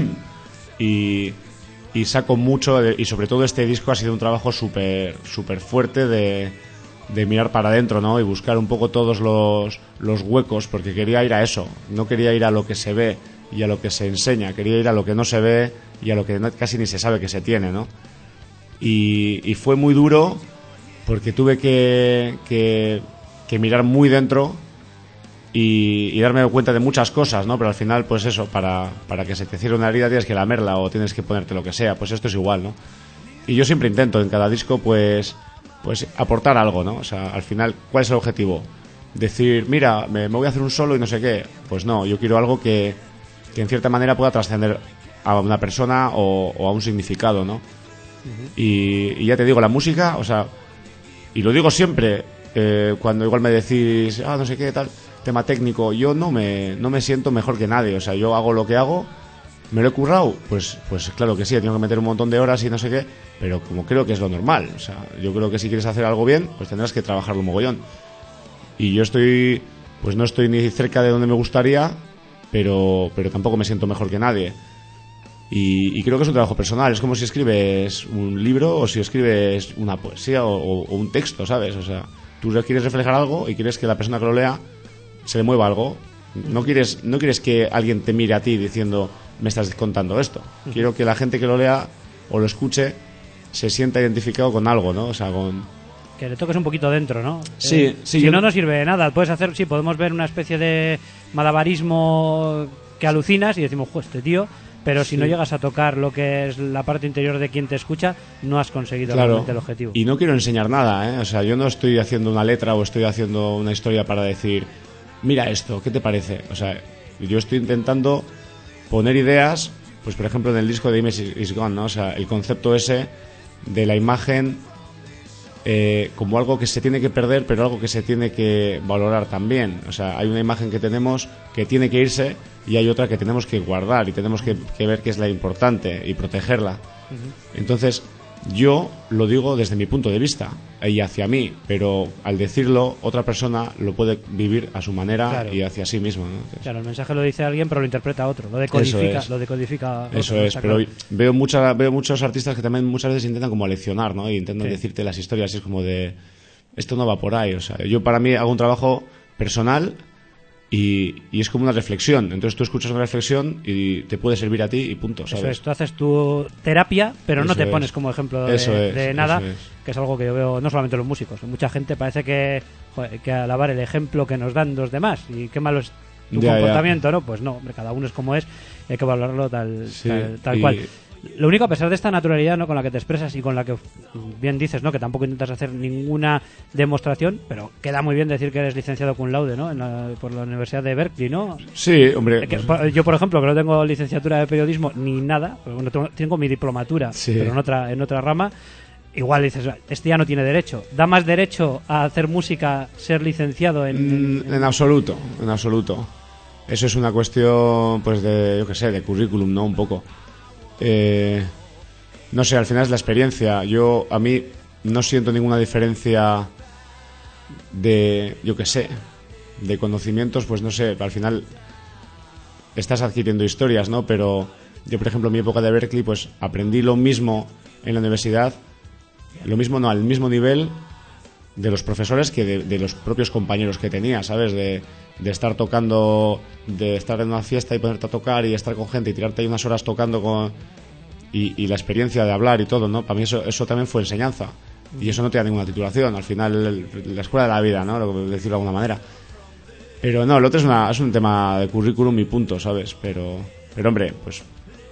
y, y saco mucho, de- y sobre todo este disco ha sido un trabajo súper súper fuerte de, de mirar para adentro, ¿no? Y buscar un poco todos los, los huecos, porque quería ir a eso, no quería ir a lo que se ve y a lo que se enseña, quería ir a lo que no se ve y a lo que no- casi ni se sabe que se tiene, ¿no? Y, y fue muy duro porque tuve que, que, que mirar muy dentro y, y darme cuenta de muchas cosas, ¿no? Pero al final, pues eso, para, para que se te cierre una herida tienes que lamerla o tienes que ponerte lo que sea, pues esto es igual, ¿no? Y yo siempre intento en cada disco, pues, pues aportar algo, ¿no? O sea, al final, ¿cuál es el objetivo? Decir, mira, me, me voy a hacer un solo y no sé qué. Pues no, yo quiero algo que, que en cierta manera pueda trascender a una persona o, o a un significado, ¿no? Y, y ya te digo, la música, o sea, y lo digo siempre, eh, cuando igual me decís, ah, no sé qué, tal, tema técnico, yo no me, no me siento mejor que nadie, o sea, yo hago lo que hago, me lo he currado, pues, pues claro que sí, tengo que meter un montón de horas y no sé qué, pero como creo que es lo normal, o sea, yo creo que si quieres hacer algo bien, pues tendrás que trabajarlo mogollón. Y yo estoy, pues no estoy ni cerca de donde me gustaría, pero, pero tampoco me siento mejor que nadie. Y, y creo que es un trabajo personal. Es como si escribes un libro o si escribes una poesía o, o- o un texto, ¿sabes? O sea, tú quieres reflejar algo y quieres que la persona que lo lea se le mueva algo. No quieres, no quieres que alguien te mire a ti diciendo, me estás contando esto. Quiero que la gente que lo lea o lo escuche se sienta identificado con algo, ¿no? O sea, con, que le toques un poquito dentro, ¿no? Sí, eh, sí. Si yo... no, no sirve de nada. Puedes hacer, sí, podemos ver una especie de malabarismo que alucinas y decimos, jo, este tío... Pero si sí. no llegas a tocar lo que es la parte interior de quien te escucha, no has conseguido claro. realmente el objetivo. Y no quiero enseñar nada, ¿eh? O sea, yo no estoy haciendo una letra o estoy haciendo una historia para decir, mira esto, ¿qué te parece? O sea, yo estoy intentando poner ideas, pues por ejemplo en el disco de Image is Gone, ¿no? O sea, el concepto ese de la imagen eh, como algo que se tiene que perder, pero algo que se tiene que valorar también. O sea, hay una imagen que tenemos que tiene que irse y hay otra que tenemos que guardar y tenemos que, que ver qué es la importante y protegerla. Uh-huh. Entonces, yo lo digo desde mi punto de vista y hacia mí, pero al decirlo, otra persona lo puede vivir a su manera claro. y hacia sí mismo, ¿no? Entonces, claro, el mensaje lo dice alguien, pero lo interpreta otro, lo decodifica, eso es. lo decodifica otro, Eso es, pero claro. veo, mucha, veo muchos artistas que también muchas veces intentan como leccionar, ¿no? Y intentan sí. decirte las historias, y es como de, esto no va por ahí, o sea, yo para mí hago un trabajo personal. Y, y es como una reflexión. Entonces tú escuchas una reflexión y te puede servir a ti y punto, ¿sabes? Eso es, tú haces tu terapia, pero eso no te es. pones como ejemplo de, es, de nada, es. que es algo que yo veo no solamente en los músicos. Mucha gente parece que, joder, que alabar el ejemplo que nos dan los demás y qué malo es tu ya, comportamiento, ya. ¿no? Pues no, hombre, cada uno es como es y hay que valorarlo tal, sí, tal, tal y... cual. Lo único, a pesar de esta naturalidad, ¿no?, con la que te expresas y con la que bien dices, ¿no?, que tampoco intentas hacer ninguna demostración, pero queda muy bien decir que eres licenciado cum laude, ¿no?, en la, por la Universidad de Berkeley, ¿no? Sí, hombre. Que, yo, por ejemplo, que no tengo licenciatura de periodismo ni nada, bueno, tengo, tengo mi diplomatura, sí. pero en otra, en otra rama. Igual dices, este ya no tiene derecho. ¿Da más derecho a hacer música ser licenciado en...? En, en absoluto, en absoluto. Eso es una cuestión, pues, de, yo qué sé, de currículum, ¿no?, un poco. Eh, no sé, al final es la experiencia. Yo, a mí, no siento ninguna diferencia de, yo qué sé, de conocimientos, pues no sé, al final estás adquiriendo historias, ¿no? Pero yo, por ejemplo, en mi época de Berkeley, pues aprendí lo mismo en la universidad, lo mismo, no, al mismo nivel de los profesores que de, de los propios compañeros que tenía, ¿sabes? De, de estar tocando, de estar en una fiesta y ponerte a tocar y estar con gente y tirarte ahí unas horas tocando con y, y la experiencia de hablar y todo, ¿no? Para mí eso, eso también fue enseñanza y eso no te da ninguna titulación, al final el, la escuela de la vida, ¿no?, decirlo de alguna manera. Pero no, lo otro es, una, es un tema de currículum y punto, ¿sabes? Pero, pero hombre, pues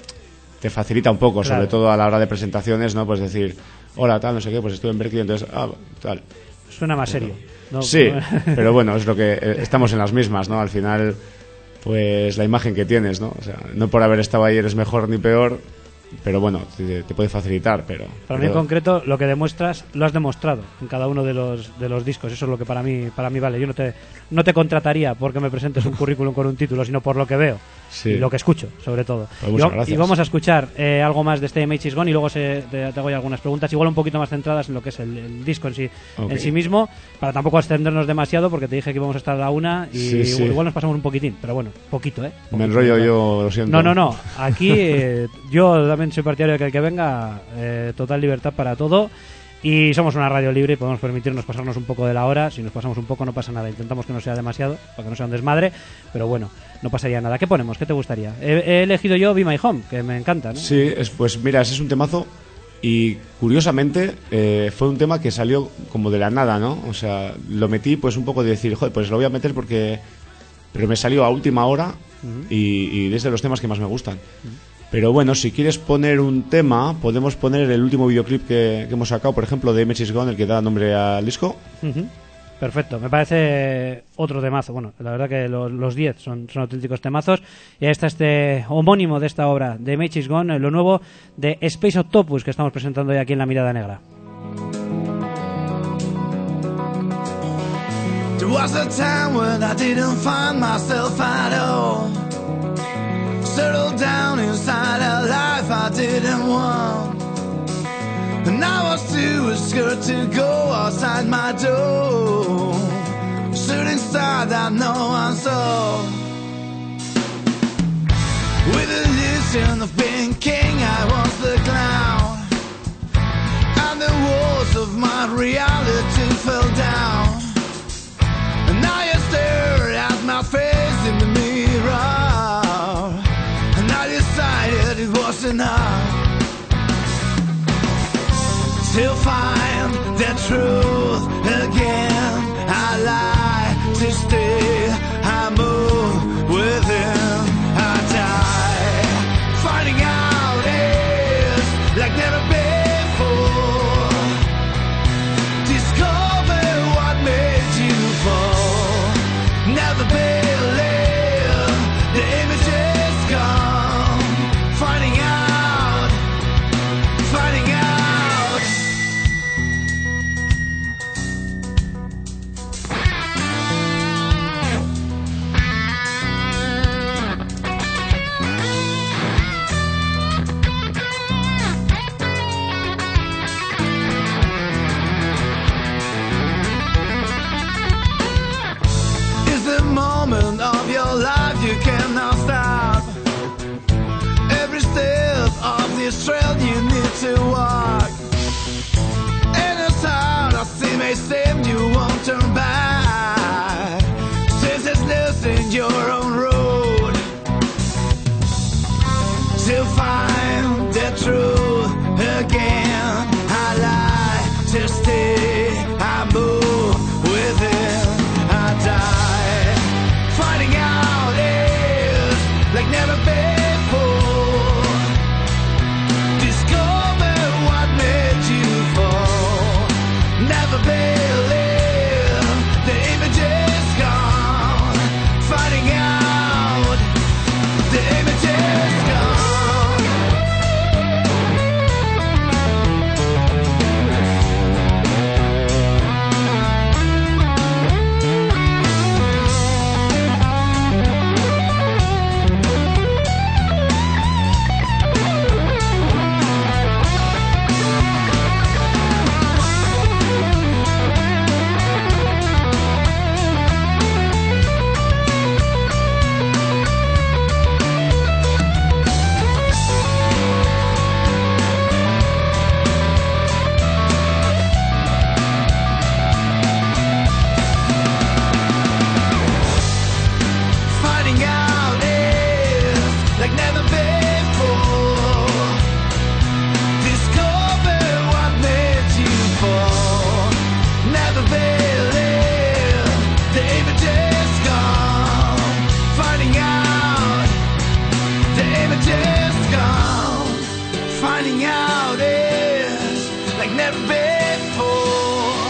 te facilita un poco, claro. Sobre todo a la hora de presentaciones, ¿no? Pues decir, hola, tal, no sé qué, pues estuve en Berkeley, entonces, ah, tal. Suena más serio. No, sí, pero bueno, es lo que eh, estamos en las mismas, ¿no? Al final, pues la imagen que tienes, ¿no? O sea, no por haber estado ahí eres mejor ni peor, pero bueno, te, te puede facilitar, pero... Para pero... mí en concreto, lo que demuestras, lo has demostrado en cada uno de los de los discos. Eso es lo que para mí para mí vale. Yo no te no te contrataría porque me presentes un currículum con un título, sino por lo que veo. Sí. Y lo que escucho, sobre todo. Pues muchas gracias. Y vamos a escuchar eh, algo más de este Image is Gone y luego se, te, te hago ya algunas preguntas, igual un poquito más centradas en lo que es el, el disco en sí, okay. en sí mismo, para tampoco extendernos demasiado, porque te dije que íbamos a estar a la una y sí, sí. igual nos pasamos un poquitín, pero bueno, poquito, ¿eh? Poquito, me enrollo ¿verdad? Yo, lo siento. No, no, no. Aquí eh, yo también soy partidario de que el que venga, eh, total libertad para todo. Y somos una radio libre y podemos permitirnos pasarnos un poco de la hora. Si nos pasamos un poco no pasa nada. Intentamos que no sea demasiado, para que no sea un desmadre. Pero bueno, no pasaría nada. ¿Qué ponemos? ¿Qué te gustaría? He, he elegido yo Be My Home, que me encanta, ¿no? Sí, es, pues mira, ese es un temazo. Y curiosamente eh, fue un tema que salió como de la nada, ¿no? O sea, lo metí pues un poco de decir, joder, pues lo voy a meter porque... Pero me salió a última hora uh-huh. y, y es de los temas que más me gustan. Uh-huh. Pero bueno, si quieres poner un tema, podemos poner el último videoclip que, que hemos sacado, por ejemplo, de Image is Gone, el que da nombre al disco. Uh-huh. Perfecto, me parece otro temazo. Bueno, la verdad que los, los diez son, son auténticos temazos. Y ahí está este homónimo de esta obra, de Image is Gone, lo nuevo de Space Octopus, que estamos presentando hoy aquí en La Mirada Negra. There was a time when I didn't find myself at all. Settled down inside a life I didn't want. And I was too scared to go outside my door. Shooting star that no one saw. With the illusion of being king, I was the clown. And the walls of my reality fell down. And now you stare at my face in the mirror. It wasn't enough. Still find the truth to stay. I move with him. I die. Finding out is like never before. Discover what made you fall. Never believe the image is gone. Finding out, finding out. Is the moment of your life you cannot stop. Every step of this trail you need to walk. Any sound I see may seem you won't turn back. Since it's losing your own road to find the truth again. I lie to stay. I move with it. I die. Finding out is like never before. Discover what made you fall. Never believe the image is gone. Finding out the image is gone. Finding out is like never before. Discover what made you fall. Never believe the image is gone. Finding out the image is gone. Finding out is like never before.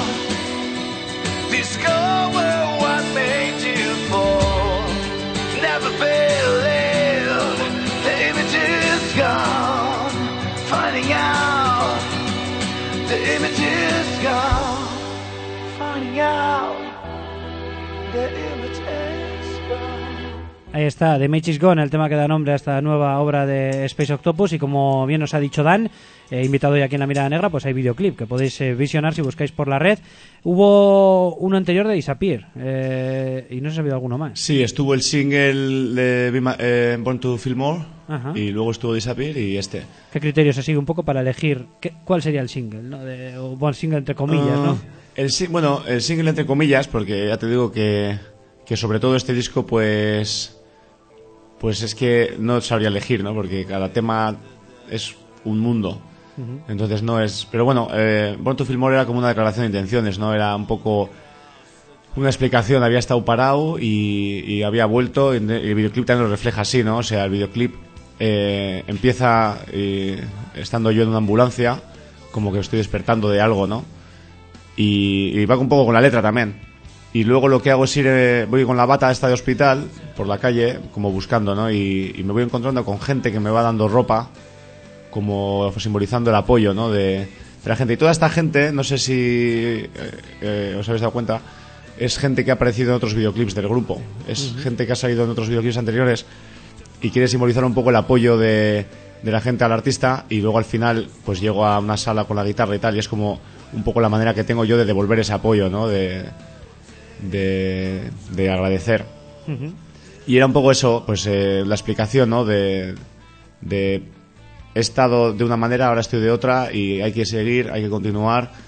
Discover what made you fall. Never believe the image is gone. Finding out the image is gone. Finding out the image is gone. Ahí está, The Image is Gone, el tema que da nombre a esta nueva obra de Space Octopus. Y como bien os ha dicho Dan, eh, invitado hoy aquí en La Mirada Negra, pues hay videoclip que podéis eh, visionar si buscáis por la red. Hubo uno anterior de Disappear, eh, y no sé si ha habido alguno más. Sí, estuvo el single de Be My- eh, Born to Feel More. Ajá. Y luego estuvo Disappear y este. ¿Qué criterio se sigue un poco para elegir qué, cuál sería el single, ¿no? De, o buen single entre comillas, Ah, ¿no? El, si- bueno, el single entre comillas, porque ya te digo que, que sobre todo este disco, pues pues es que no sabría elegir, ¿no? Porque cada tema es un mundo. Uh-huh. Entonces no es... Pero bueno, eh, Born to Feel More era como una declaración de intenciones, ¿no? Era un poco una explicación. Había estado parado y, y había vuelto, y el videoclip también lo refleja así, ¿no? O sea, el videoclip eh, empieza eh, estando yo en una ambulancia, como que estoy despertando de algo, ¿no? Y, y va un poco con la letra también. Y luego lo que hago es ir, eh, voy con la bata esta de hospital por la calle, como buscando, ¿no? Y, y me voy encontrando con gente que me va dando ropa, como simbolizando el apoyo, ¿no? De, de la gente. Y toda esta gente, no sé si eh, eh, os habéis dado cuenta, es gente que ha aparecido en otros videoclips del grupo. Es uh-huh. gente que ha salido en otros videoclips anteriores y quiere simbolizar un poco el apoyo de, de la gente al artista. Y luego al final, pues llego a una sala con la guitarra y tal, y es como un poco la manera que tengo yo de devolver ese apoyo, ¿no? De... De, de agradecer. Uh-huh. Y era un poco eso, pues eh, la explicación, ¿no? De, de he estado de una manera, ahora estoy de otra y hay que seguir, hay que continuar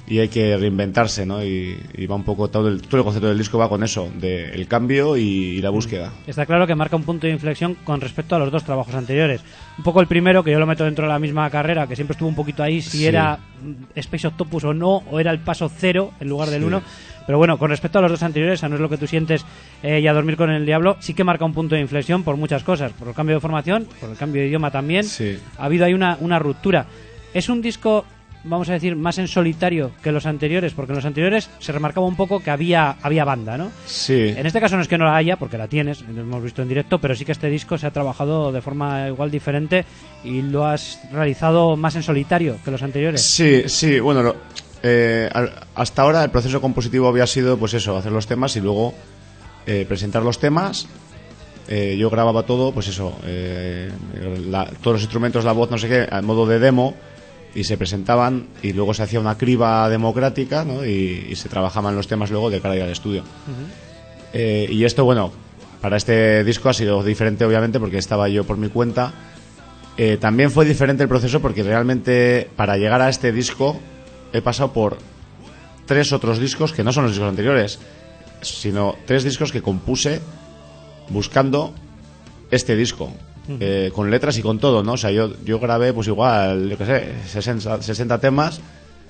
y hay que reinventarse, ¿no? Y, y va un poco todo el, todo el concepto del disco va con eso, de el cambio y, y la búsqueda. Está claro que marca un punto de inflexión con respecto a los dos trabajos anteriores. Un poco el primero, que yo lo meto dentro de la misma carrera, que siempre estuvo un poquito ahí, si sí. era Space Octopus o no, o era el paso cero en lugar del sí. uno. Pero bueno, con respecto a los dos anteriores, a No es lo que tú sientes eh, y A dormir con el diablo, sí que marca un punto de inflexión por muchas cosas. Por el cambio de formación, por el cambio de idioma también. Sí. Ha habido ahí una, una ruptura. Es un disco, vamos a decir, más en solitario que los anteriores, porque en los anteriores se remarcaba un poco que había había banda, ¿no? Sí. En este caso no es que no la haya, porque la tienes, lo hemos visto en directo, pero sí que este disco se ha trabajado de forma igual diferente y lo has realizado más en solitario que los anteriores. Sí, sí, bueno, lo, eh, hasta ahora el proceso compositivo había sido, pues eso, hacer los temas y luego eh, presentar los temas. Eh, yo grababa todo, pues eso, eh, la, todos los instrumentos, la voz, no sé qué, a modo de demo, y se presentaban y luego se hacía una criba democrática, ¿no? y, y se trabajaban los temas luego de cara a ir al estudio. Uh-huh. eh, y esto, bueno, para este disco ha sido diferente obviamente porque estaba yo por mi cuenta. Eh, también fue diferente el proceso porque realmente para llegar a este disco he pasado por tres otros discos que no son los discos anteriores, sino tres discos que compuse buscando este disco. Eh, con letras y con todo, ¿no? O sea, yo, yo grabé, pues igual, yo qué sé, sesenta, sesenta temas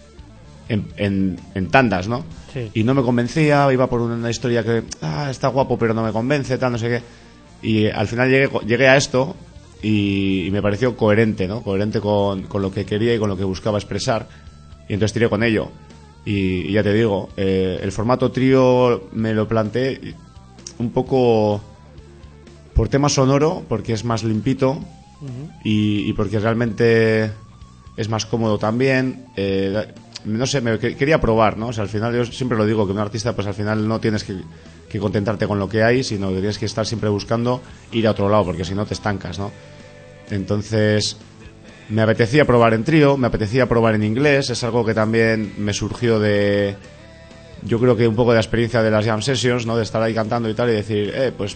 en, en, en tandas, ¿no? Sí. Y no me convencía, iba por una historia que, ah, está guapo, pero no me convence, tal, no sé qué. Y al final llegué, llegué a esto y, y me pareció coherente, ¿no? Coherente con, con lo que quería y con lo que buscaba expresar. Y entonces tiré con ello. Y, y ya te digo, eh, el formato trío me lo planteé un poco por tema sonoro, porque es más limpito. Uh-huh. y, y porque realmente es más cómodo también. Eh, no sé, me que, quería probar, ¿no? O sea, al final yo siempre lo digo, que un artista pues al final no tienes que, que contentarte con lo que hay, sino que tienes que estar siempre buscando ir a otro lado, porque si no te estancas, ¿no? Entonces me apetecía probar en trío, me apetecía probar en inglés, es algo que también me surgió de, yo creo que un poco de la experiencia de las jam sessions, ¿no? De estar ahí cantando y tal y decir, eh, pues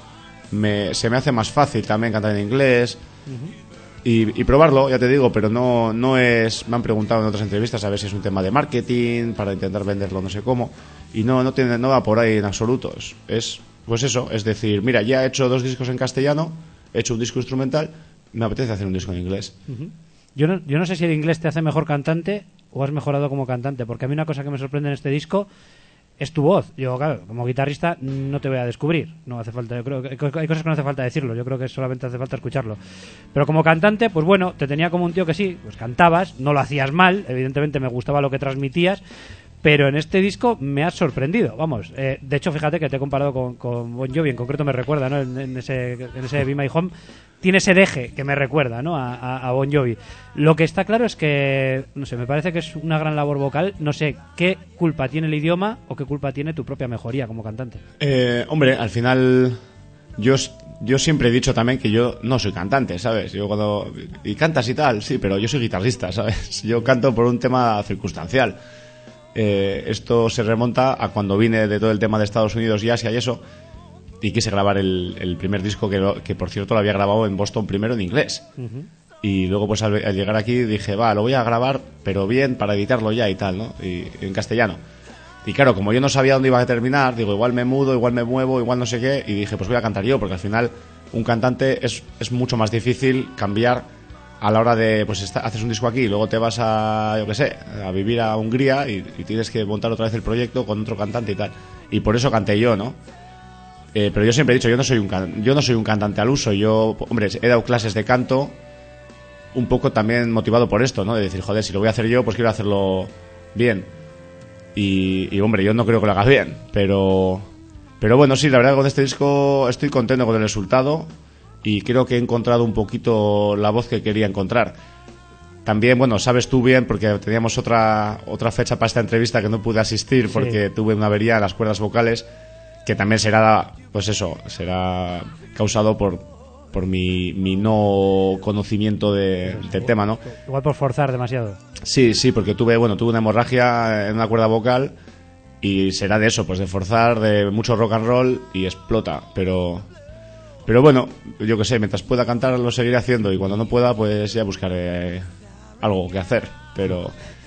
me, se me hace más fácil también cantar en inglés. Uh-huh. Y, y probarlo, ya te digo, pero no, no es... Me han preguntado en otras entrevistas a ver si es un tema de marketing, para intentar venderlo no sé cómo, y no, no, tiene, no va por ahí en absoluto. Es, es, pues eso, es decir, mira, ya he hecho dos discos en castellano, he hecho un disco instrumental, me apetece hacer un disco en inglés. Uh-huh. Yo no, yo no sé si el inglés te hace mejor cantante o has mejorado como cantante, porque a mí una cosa que me sorprende en este disco es tu voz. Yo, claro, como guitarrista no te voy a descubrir, no hace falta, yo creo que hay cosas que no hace falta decirlo, yo creo que solamente hace falta escucharlo. Pero como cantante, pues bueno, te tenía como un tío que sí, pues cantabas, no lo hacías mal, evidentemente me gustaba lo que transmitías, pero en este disco me has sorprendido, vamos. Eh, de hecho, fíjate que te he comparado con, con Bon Jovi, en concreto me recuerda, ¿no? En, en ese, en ese Be My Home tiene ese deje que me recuerda, ¿no? A, a, a Bon Jovi. Lo que está claro es que, no sé, me parece que es una gran labor vocal. No sé qué culpa tiene el idioma o qué culpa tiene tu propia mejoría como cantante. Eh, hombre, al final yo, yo siempre he dicho también que yo no soy cantante, ¿sabes? Yo cuando... Y cantas y tal, sí, pero yo soy guitarrista, ¿sabes? Yo canto por un tema circunstancial. Eh, esto se remonta a cuando vine de todo el tema de Estados Unidos y Asia y eso, y quise grabar el, el primer disco que, lo, que por cierto lo había grabado en Boston primero en inglés. Uh-huh. Y luego pues al, al llegar aquí dije, va, lo voy a grabar pero bien para editarlo ya y tal, ¿no? Y en castellano. Y claro, como yo no sabía dónde iba a terminar, digo, igual me mudo, igual me muevo, igual no sé qué, y dije, pues voy a cantar yo, porque al final un cantante es, es mucho más difícil cambiar a la hora de, pues está, haces un disco aquí y luego te vas a, yo qué sé, a vivir a Hungría y, y tienes que montar otra vez el proyecto con otro cantante y tal. Y por eso canté yo, ¿no? Eh, pero yo siempre he dicho, yo no soy un can- yo no soy un cantante al uso. Yo, hombre, he dado clases de canto un poco también motivado por esto, ¿no? De decir, joder, si lo voy a hacer yo, pues quiero hacerlo bien. Y, y hombre, yo no creo que lo hagas bien, pero pero bueno, sí, la verdad que con este disco estoy contento con el resultado y creo que he encontrado un poquito la voz que quería encontrar. También, bueno, sabes tú bien, porque teníamos otra otra fecha para esta entrevista que no pude asistir porque sí. Tuve una avería en las cuerdas vocales, que también será, pues eso, será causado por por mi, mi no conocimiento de, pues, del tema, ¿no? Igual por forzar demasiado. Sí, sí, porque tuve, bueno, tuve una hemorragia en una cuerda vocal y será de eso, pues de forzar, de mucho rock and roll y explota, pero pero bueno, yo qué sé, mientras pueda cantar lo seguiré haciendo y cuando no pueda, pues ya buscaré algo que hacer, pero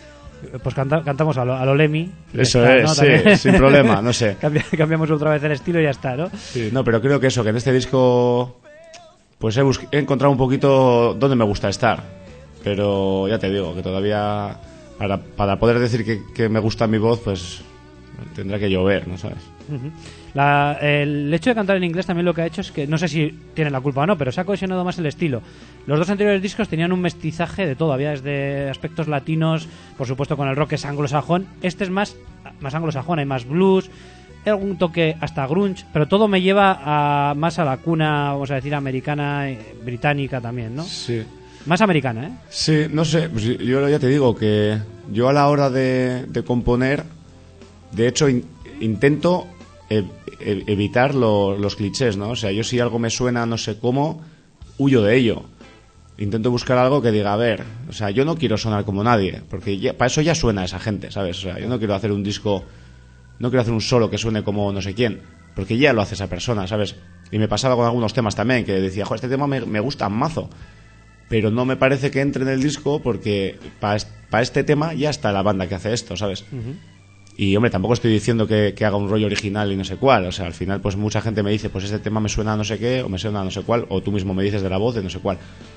Pues canta, cantamos a lo, a lo Lemmy. Eso está, es, ¿no? sí, También. sin problema, no sé. Cambi- cambiamos otra vez el estilo y ya está, ¿no? Sí, no, pero creo que eso, que en este disco pues he, bus- he encontrado un poquito dónde me gusta estar. Pero ya te digo, que todavía para, para poder decir que, que me gusta mi voz, pues tendrá que llover, ¿no sabes? Uh-huh. La, el hecho de cantar en inglés también lo que ha hecho es que, no sé si tienen la culpa o no, pero se ha cohesionado más el estilo. Los dos anteriores discos tenían un mestizaje de todo, había desde aspectos latinos, por supuesto con el rock es anglosajón, este es más, más anglosajón, hay más blues, hay algún toque hasta grunge, pero todo me lleva a, más a la cuna, vamos a decir, americana, eh, británica también, ¿no? Sí. Más americana, ¿eh? Sí, no sé, pues yo ya te digo que yo a la hora de, de componer, de hecho in- intento e- e- evitar lo- los clichés, ¿no? O sea, yo si algo me suena no sé cómo, huyo de ello. Intento buscar algo que diga, a ver, o sea, yo no quiero sonar como nadie, porque ya- para eso ya suena esa gente, ¿sabes? O sea, yo no quiero hacer un disco, no quiero hacer un solo que suene como no sé quién, porque ya lo hace esa persona, ¿sabes? Y me pasaba con algunos temas también, que decía, joder, este tema me, me gusta mazo, pero no me parece que entre en el disco porque para pa este tema ya está la banda que hace esto, ¿sabes? Uh-huh. Y, hombre, tampoco estoy diciendo que, que haga un rollo original y no sé cuál. O sea, al final, pues mucha gente me dice, pues este tema me suena a no sé qué, o me suena a no sé cuál, o tú mismo me dices de la voz de no sé cuál.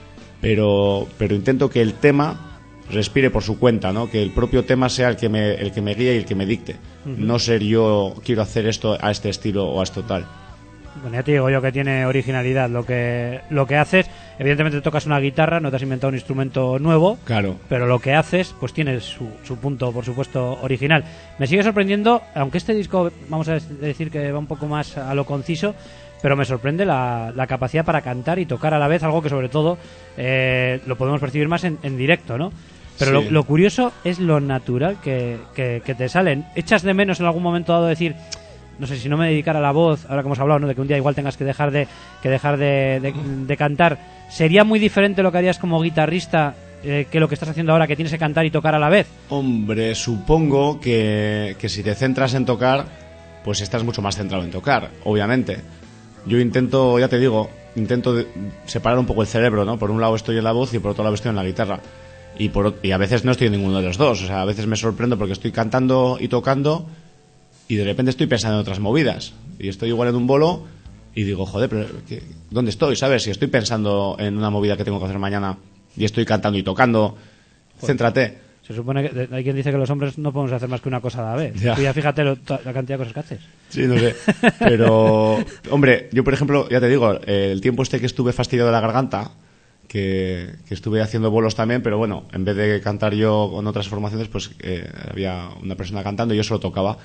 Pero, pero intento que el tema respire por su cuenta, ¿no? Que el propio tema sea el que me, el que me guíe y el que me dicte. Uh-huh. No ser yo, quiero hacer esto a este estilo o a esto tal. Bueno, ya te digo yo que tiene originalidad lo que lo que haces. Evidentemente tocas una guitarra, no te has inventado un instrumento nuevo, claro, pero lo que haces pues tiene su, su punto, por supuesto, original. Me sigue sorprendiendo, aunque este disco, vamos a decir que va un poco más a lo conciso, pero me sorprende la, la capacidad para cantar y tocar a la vez, algo que sobre todo eh, lo podemos percibir más en, en directo, ¿no? Pero sí. lo, lo curioso es lo natural que, que, que te salen. ¿Echas de menos en algún momento dado decir, no sé, si no me dedicara a la voz, ahora que hemos hablado, ¿no?, de que un día igual tengas que dejar de que dejar de, de, de cantar, sería muy diferente lo que harías como guitarrista eh, que lo que estás haciendo ahora, que tienes que cantar y tocar a la vez? Hombre, supongo que, que si te centras en tocar, pues estás mucho más centrado en tocar, obviamente. Yo intento, ya te digo, intento de, separar un poco el cerebro, ¿no? Por un lado estoy en la voz y por otro lado estoy en la guitarra. Y, por, y a veces no estoy en ninguno de los dos. O sea, a veces me sorprendo porque estoy cantando y tocando y de repente estoy pensando en otras movidas. Y estoy igual en un bolo y digo, joder, pero ¿qué, ¿dónde estoy? ¿Sabes? Si estoy pensando en una movida que tengo que hacer mañana y estoy cantando y tocando, joder, céntrate. Se supone que hay quien dice que los hombres no podemos hacer más que una cosa a la vez. Ya. Tú ya fíjate lo, la cantidad de cosas que haces. Sí, no sé. Pero, hombre, yo por ejemplo, ya te digo, el tiempo este que estuve fastidiado de la garganta, que, que estuve haciendo bolos también, pero bueno, en vez de cantar yo con otras formaciones, pues eh, había una persona cantando y yo solo tocaba.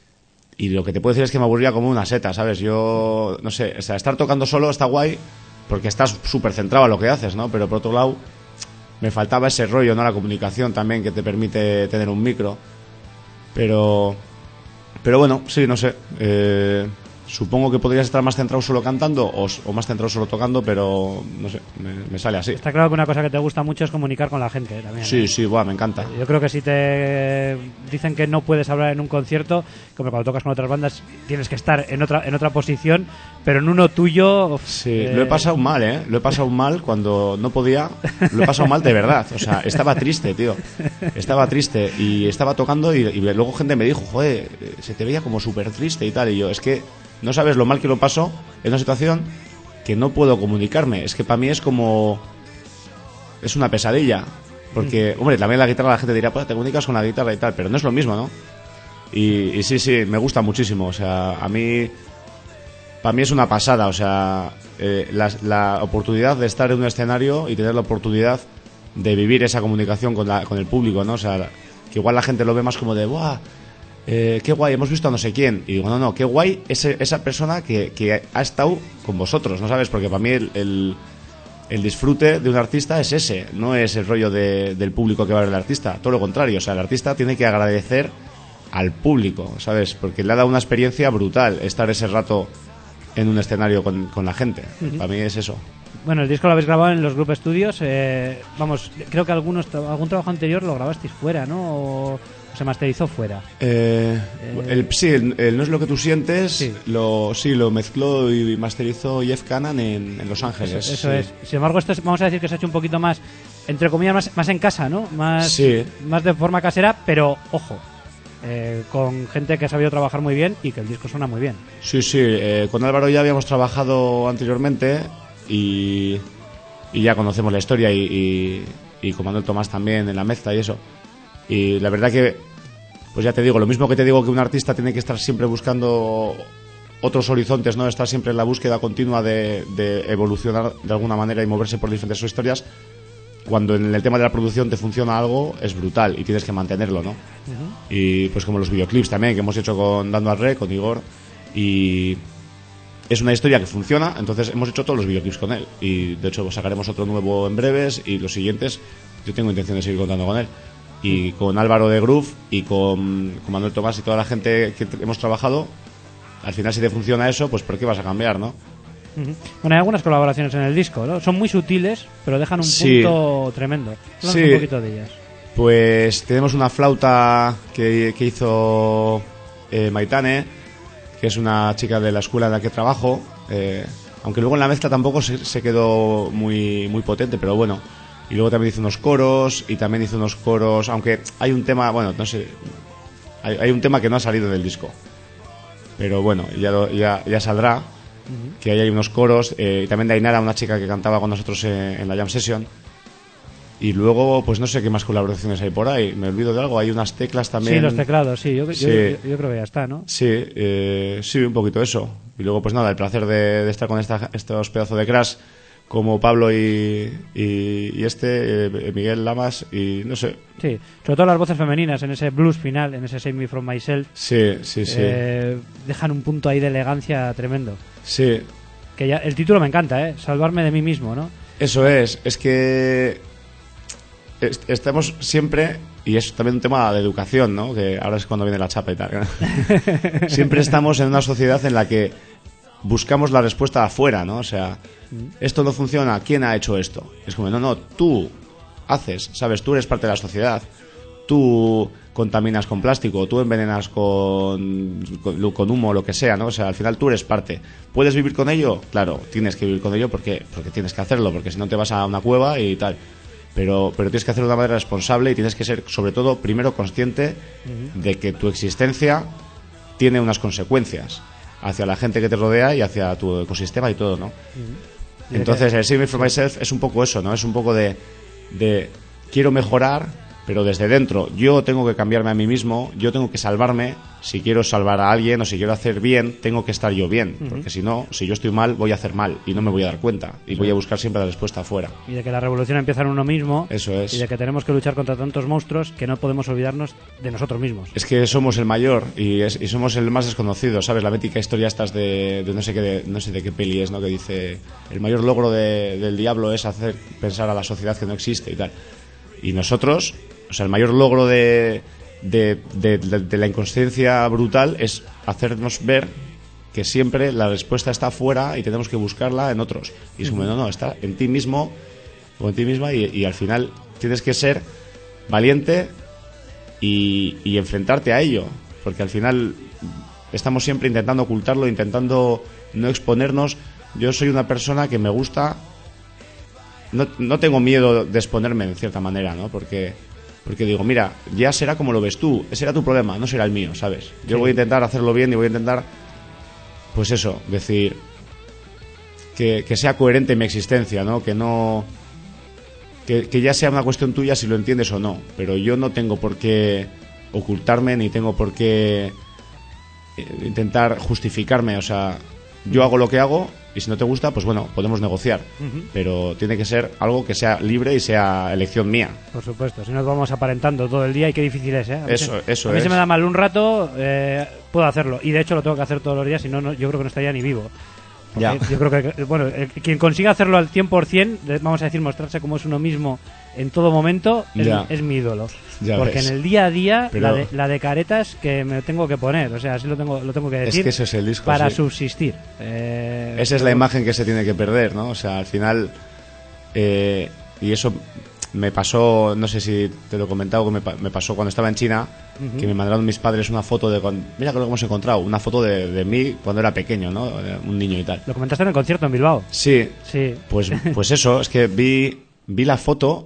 Y lo que te puedo decir es que me aburría como una seta, ¿sabes? Yo, no sé, o sea, estar tocando solo está guay porque estás súper centrado a lo que haces, ¿no? Pero por otro lado, me faltaba ese rollo, ¿no? La comunicación también que te permite tener un micro. Pero, pero bueno, sí, no sé. Eh, supongo que podrías estar más centrado solo cantando o, o más centrado solo tocando, pero no sé, me, me sale así. Está claro que una cosa que te gusta mucho es comunicar con la gente también. Sí, ¿eh? sí, buah, me encanta. Yo creo que si te dicen que no puedes hablar en un concierto, como cuando tocas con otras bandas, tienes que estar en otra en otra posición, pero en uno tuyo... Sí, eh... lo he pasado mal, ¿eh? Lo he pasado mal cuando no podía. Lo he pasado mal de verdad. O sea, estaba triste, tío. Estaba triste y estaba tocando y, y luego gente me dijo, joder, se te veía como súper triste y tal. Y yo, es que no sabes lo mal que lo paso en una situación que no puedo comunicarme. Es que para mí es como... es una pesadilla. Porque, hombre, también la guitarra la gente dirá, pues te comunicas con la guitarra y tal, pero no es lo mismo, ¿no? Y, y sí, sí, me gusta muchísimo. O sea, a mí... para mí es una pasada. O sea, eh, la, la oportunidad de estar en un escenario y tener la oportunidad de vivir esa comunicación con, la, con el público, ¿no? O sea, que igual la gente lo ve más como de, ¡buah! Eh, qué guay, hemos visto a no sé quién. Y digo, no, no, qué guay ese, esa persona que, que ha estado con vosotros, ¿no sabes? Porque para mí el, el, el disfrute de un artista es ese, no es el rollo de, del público que va a ver el artista. Todo lo contrario, o sea, el artista tiene que agradecer al público, ¿sabes? Porque le ha dado una experiencia brutal estar ese rato en un escenario con, con la gente. Uh-huh. Para mí es eso. Bueno, el disco lo habéis grabado en los Group Studios. Eh, vamos, creo que algunos algún trabajo anterior lo grabasteis fuera, ¿no? O se masterizó fuera. Eh, eh, el, sí, el, el No es lo que tú sientes, sí. Lo, sí, lo mezcló y masterizó Jeff Cannon en, en Los Ángeles. Eso, eso sí. es. Sin embargo, esto es, vamos a decir que se ha hecho un poquito más entre comillas, más, más en casa, ¿no? Más, Sí. más de forma casera, pero ojo, eh, con gente que ha sabido trabajar muy bien y que el disco suena muy bien. Sí, sí, eh, con Álvaro ya habíamos trabajado anteriormente y, y ya conocemos la historia y, y, y con Manuel Tomás también en la mezcla y eso. Y la verdad que, pues ya te digo, lo mismo que te digo que un artista tiene que estar siempre buscando otros horizontes, ¿no? Estar siempre en la búsqueda continua de, de evolucionar de alguna manera y moverse por diferentes historias. Cuando en el tema de la producción te funciona algo, es brutal y tienes que mantenerlo, ¿no? Uh-huh. Y pues como los videoclips también que hemos hecho con Dando al Re, con Igor, y es una historia que funciona, entonces hemos hecho todos los videoclips con él y de hecho sacaremos otro nuevo en breves y los siguientes yo tengo intención de seguir contando con él. Y con Álvaro de Groove y con, con Manuel Tomás y toda la gente que hemos trabajado, al final si te funciona eso, pues ¿por qué vas a cambiar, no? Uh-huh. Bueno, hay algunas colaboraciones en el disco, ¿no? Son muy sutiles, pero dejan un sí. punto tremendo. Háblanos sí. un poquito de ellas. Pues tenemos una flauta que, que hizo eh, Maitane, que es una chica de la escuela en la que trabajo, eh, aunque luego en la mezcla tampoco se, se quedó muy, muy potente, pero bueno. Y luego también hizo unos coros y también hizo unos coros, aunque hay un tema, bueno, no sé, hay, hay un tema que no ha salido del disco, pero bueno, ya, lo, ya, ya saldrá, uh-huh. Que ahí hay unos coros, eh, y también de Ainara, una chica que cantaba con nosotros eh, en la Jam Session, y luego, pues no sé qué más colaboraciones hay por ahí, me olvido de algo, hay unas teclas también. Sí, los teclados, sí, yo, sí. Yo, yo, yo creo que ya está, ¿no? Sí, eh, sí, un poquito eso, y luego pues nada, el placer de, de estar con esta, estos pedazos de crash, como Pablo y, y, y este, eh, Miguel Lamas, y no sé. Sí, sobre todo las voces femeninas en ese blues final, en ese Save Me From Myself. Sí, sí, sí. Eh, dejan un punto ahí de elegancia tremendo. Sí. Que ya, el título me encanta, ¿eh? Salvarme de mí mismo, ¿no? Eso es, es que est- estamos siempre, y es también un tema de educación, ¿no? Que ahora es cuando viene la chapa y tal, ¿no? Siempre estamos en una sociedad en la que buscamos la respuesta afuera, ¿no? O sea, esto no funciona, ¿quién ha hecho esto? Es como, no, no, tú haces, ¿sabes? Tú eres parte de la sociedad. Tú contaminas con plástico, tú envenenas con, con, con humo, lo que sea, ¿no? O sea, al final tú eres parte. ¿Puedes vivir con ello? Claro, tienes que vivir con ello porque, porque tienes que hacerlo, porque si no te vas a una cueva y tal. Pero, pero tienes que hacerlo de una manera responsable y tienes que ser, sobre todo, primero consciente uh-huh. de que tu existencia tiene unas consecuencias hacia la gente que te rodea y hacia tu ecosistema y todo, ¿no? Uh-huh. Entonces, el Save Me From Myself es un poco eso, ¿no? Es un poco de, de quiero mejorar, pero desde dentro. Yo tengo que cambiarme a mí mismo, yo tengo que salvarme. Si quiero salvar a alguien o si quiero hacer bien, tengo que estar yo bien. Uh-huh. Porque si no, si yo estoy mal, voy a hacer mal y no me voy a dar cuenta. Y sí. Voy a buscar siempre la respuesta afuera. Y de que la revolución empieza en uno mismo. Eso es. Y de que tenemos que luchar contra tantos monstruos que no podemos olvidarnos de nosotros mismos. Es que somos el mayor y, es, y somos el más desconocido, ¿sabes? La mítica historia estas de, de no sé qué de, no sé de qué peli es, ¿no? Que dice, el mayor logro de, del diablo es hacer pensar a la sociedad que no existe y tal. Y nosotros... O sea, el mayor logro de, de, de, de, de la inconsciencia brutal es hacernos ver que siempre la respuesta está afuera y tenemos que buscarla en otros. Y es como, no, no, está en ti mismo o en ti misma y, y al final tienes que ser valiente y, y enfrentarte a ello. Porque al final estamos siempre intentando ocultarlo, intentando no exponernos. Yo soy una persona que me gusta... No, no tengo miedo de exponerme en cierta manera, ¿no? Porque... Porque digo, mira, ya será como lo ves tú, ese será tu problema, no será el mío, ¿sabes? Yo sí. Voy a intentar hacerlo bien y voy a intentar, pues eso, decir, que, que sea coherente mi existencia, ¿no? Que no... Que, que ya sea una cuestión tuya si lo entiendes o no, pero yo no tengo por qué ocultarme ni tengo por qué intentar justificarme, o sea, yo hago lo que hago... Y si no te gusta, pues bueno, podemos negociar. Uh-huh. Pero tiene que ser algo que sea libre y sea elección mía. Por supuesto, si nos vamos aparentando todo el día y qué difícil es, ¿eh? A eso, veces, eso a mí es. se me da mal un rato, eh, puedo hacerlo. Y de hecho lo tengo que hacer todos los días, si no, no yo creo que no estaría ni vivo. Ya. Yo creo que, bueno, el, quien consiga hacerlo al cien por ciento, vamos a decir, mostrarse como es uno mismo en todo momento, es, es mi ídolo. Ya porque ves. En el día a día, Pero... la, de, la de caretas que me tengo que poner, o sea, así lo tengo, lo tengo que decir. Es que ese es el disco, para sí. subsistir. Eh, Esa es la imagen que se tiene que perder, ¿no? O sea, al final, eh, y eso me pasó, no sé si te lo he comentado, que me, me pasó cuando estaba en China, uh-huh. que me mandaron mis padres una foto de, con, mira que lo hemos encontrado, una foto de, de mí cuando era pequeño, ¿no? Un niño y tal. ¿Lo comentaste en el concierto en Bilbao? Sí, sí. Pues, pues eso, es que vi, vi la foto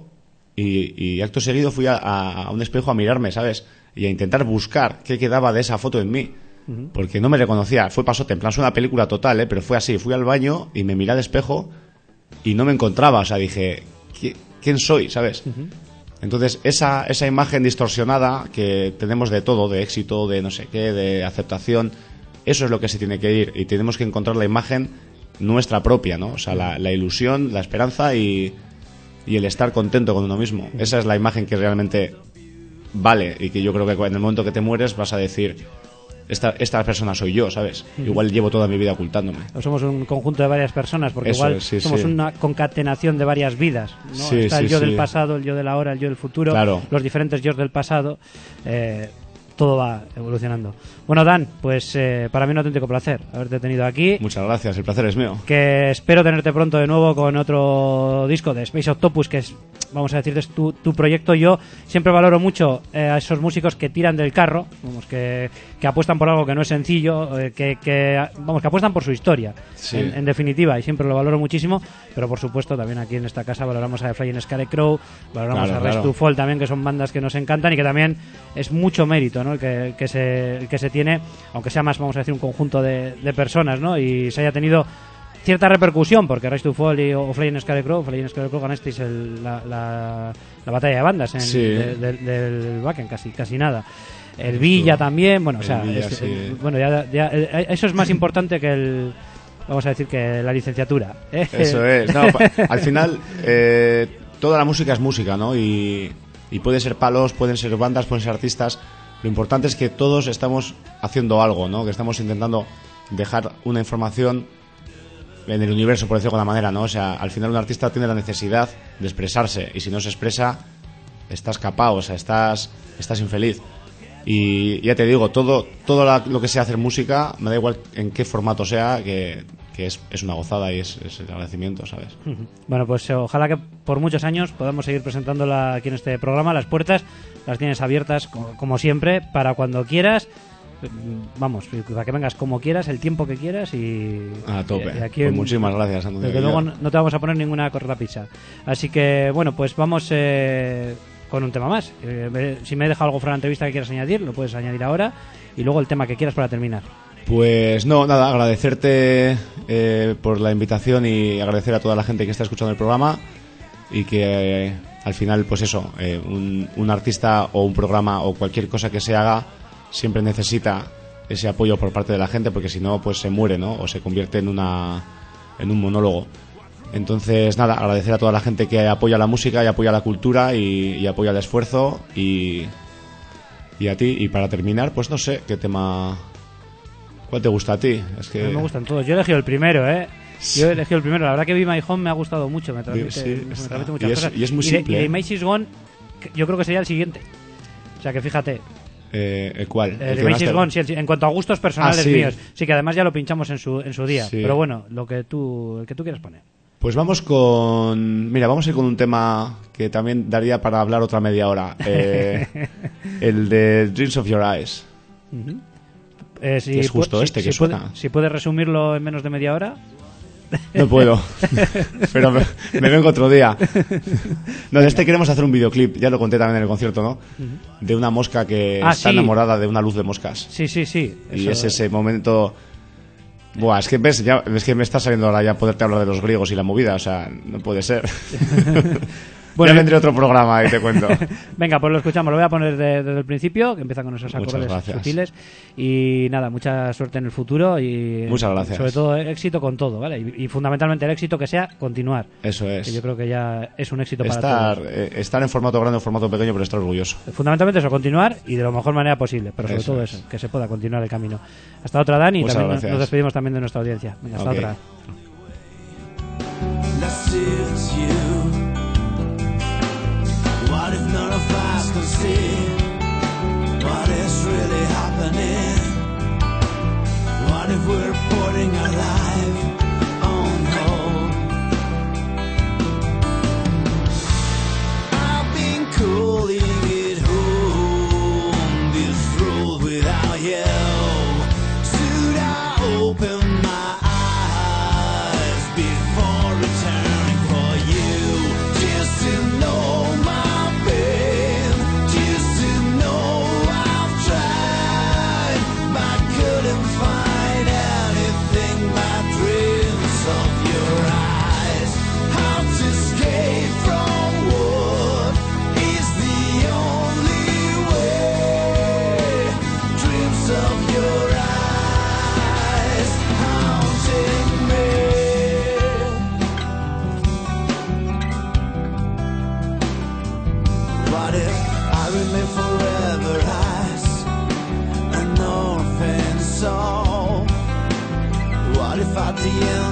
y, y acto seguido fui a, a, a un espejo a mirarme, ¿sabes? Y a intentar buscar qué quedaba de esa foto en mí. Uh-huh. Porque no me reconocía. Fue pasote, en plan, es una película total, ¿eh? Pero fue así. Fui al baño y me miré al espejo y no me encontraba. O sea, dije, ¿quién soy? ¿Sabes? Uh-huh. Entonces, esa, esa imagen distorsionada que tenemos de todo, de éxito, de no sé qué, de aceptación, eso es lo que se tiene que ir. Y tenemos que encontrar la imagen nuestra propia, ¿no? O sea, la, la ilusión, la esperanza y, y el estar contento con uno mismo. Esa es la imagen que realmente vale y que yo creo que en el momento que te mueres vas a decir... Esta, esta persona soy yo, ¿sabes? Uh-huh. Igual llevo toda mi vida ocultándome. O somos un conjunto de varias personas, porque Eso igual es, sí, somos sí. una concatenación de varias vidas, ¿no? Sí, Está sí, el yo sí. del pasado, el yo de la hora, el yo del futuro, claro. Los diferentes yo del pasado. Eh, todo va evolucionando. Bueno, Dan, pues eh, para mí un auténtico placer haberte tenido aquí. Muchas gracias, el placer es mío. Que espero tenerte pronto de nuevo con otro disco de Space Octopus, que es, vamos a decir, es tu, tu proyecto. Yo siempre valoro mucho eh, a esos músicos que tiran del carro, vamos, que, que apuestan por algo que no es sencillo, eh, que, que, vamos, que apuestan por su historia, sí. en, en definitiva, y siempre lo valoro muchísimo. Pero por supuesto también aquí en esta casa valoramos a The Flying Scarecrow, valoramos claro, a Rise claro. to Fall también, que son bandas que nos encantan y que también es mucho mérito, ¿no? el que, que, se, el que se tiene, aunque sea más, vamos a decir, un conjunto de, de personas, ¿no? Y se haya tenido cierta repercusión, porque Rise to Fall y, o Flying Scarecrow, Flying Scarecrow ganasteis el, la, la, la batalla de bandas en, sí. de, de, del Wacken, casi, casi nada. El Villa también, bueno, o sea, Villa, es, sí. el, bueno, ya, ya, eso es más importante que el, vamos a decir, que la licenciatura, ¿eh? Eso es, no, al final eh, toda la música es música, ¿no? Y, y puede ser palos, pueden ser bandas, pueden ser artistas. Lo importante es que todos estamos haciendo algo, ¿no? Que estamos intentando dejar una información en el universo, por decirlo de alguna manera, ¿no? O sea, al final un artista tiene la necesidad de expresarse y si no se expresa estás capado, o sea, estás estás infeliz. Y ya te digo, todo todo la, lo que sea hacer música, me da igual en qué formato sea, que, que es, es una gozada y es, es el agradecimiento, ¿sabes? Bueno, pues ojalá que por muchos años podamos seguir presentándola aquí en este programa. Las puertas las tienes abiertas, como, como siempre, para cuando quieras. Vamos, para que vengas como quieras, el tiempo que quieras y... A tope. Y, y aquí pues en, muchísimas gracias, Antonio. Desde luego no, no te vamos a poner ninguna corta pizza. Así que, bueno, pues vamos eh, con un tema más. Eh, si me he dejado algo fuera de la entrevista que quieras añadir, lo puedes añadir ahora. Y luego el tema que quieras para terminar. Pues no, nada, agradecerte eh, por la invitación y agradecer a toda la gente que está escuchando el programa y que eh, al final, pues eso, eh, un, un artista o un programa o cualquier cosa que se haga siempre necesita ese apoyo por parte de la gente, porque si no, pues se muere, ¿no? O se convierte en una en un monólogo. Entonces, nada, agradecer a toda la gente que apoya la música y apoya la cultura y, y apoya el esfuerzo y, y a ti. Y para terminar, pues no sé, ¿qué tema... ¿Cuál te gusta a ti? Es que... A mí me gustan todos. Yo he elegido el primero, ¿eh? Yo he elegido el primero. La verdad que Be My Home me ha gustado mucho. Me transmite, sí, me está. transmite muchas y es, cosas. Y es muy y de, simple. Y de ¿eh? Image Is Gone, yo creo que sería el siguiente. O sea que fíjate. Eh, ¿El cuál? El de Image Is Gone, sí, en cuanto a gustos personales ah, sí. míos. Sí, que además ya lo pinchamos en su, en su día. Sí. Pero bueno, lo que tú, el que tú quieras poner. Pues vamos con... Mira, vamos a ir con un tema que también daría para hablar otra media hora. Eh, el de Dreams of Your Eyes. Uh-huh. Eh, si que es justo pu- este si, que si suena. Puede, si puedes resumirlo en menos de media hora. No puedo, pero me, me vengo otro día. No, de este queremos hacer un videoclip, ya lo conté también en el concierto, ¿no? Uh-huh. De una mosca que ah, está sí. enamorada de una luz de moscas. Sí, sí, sí. Y eso... es ese momento... Buah, es que ves, ya, es que me está saliendo ahora ya poderte hablar de los griegos y la movida, o sea, no puede ser. Bueno, ya vendré otro programa y te cuento. Venga, pues lo escuchamos, lo voy a poner de, desde el principio, que empieza con esos acordes sutiles. Y nada, mucha suerte en el futuro y muchas gracias. Sobre todo éxito con todo, ¿vale? Y, y fundamentalmente el éxito que sea continuar. Eso es. Que yo creo que ya es un éxito estar, para todos. Eh, estar en formato grande o formato pequeño, pero estar orgulloso. Fundamentalmente eso, continuar y de la mejor manera posible, pero sobre eso todo es. eso, que se pueda continuar el camino. Hasta otra, Dani, y muchas también gracias. nos despedimos también de nuestra audiencia. Venga, hasta okay. otra. What if none of us can see what is really happening? What if we're putting our life on hold? I've been calling it home, this road without you. Should I open my eyes before returning for you? Just to know my What if I remain forever as an orphan soul? What if at the end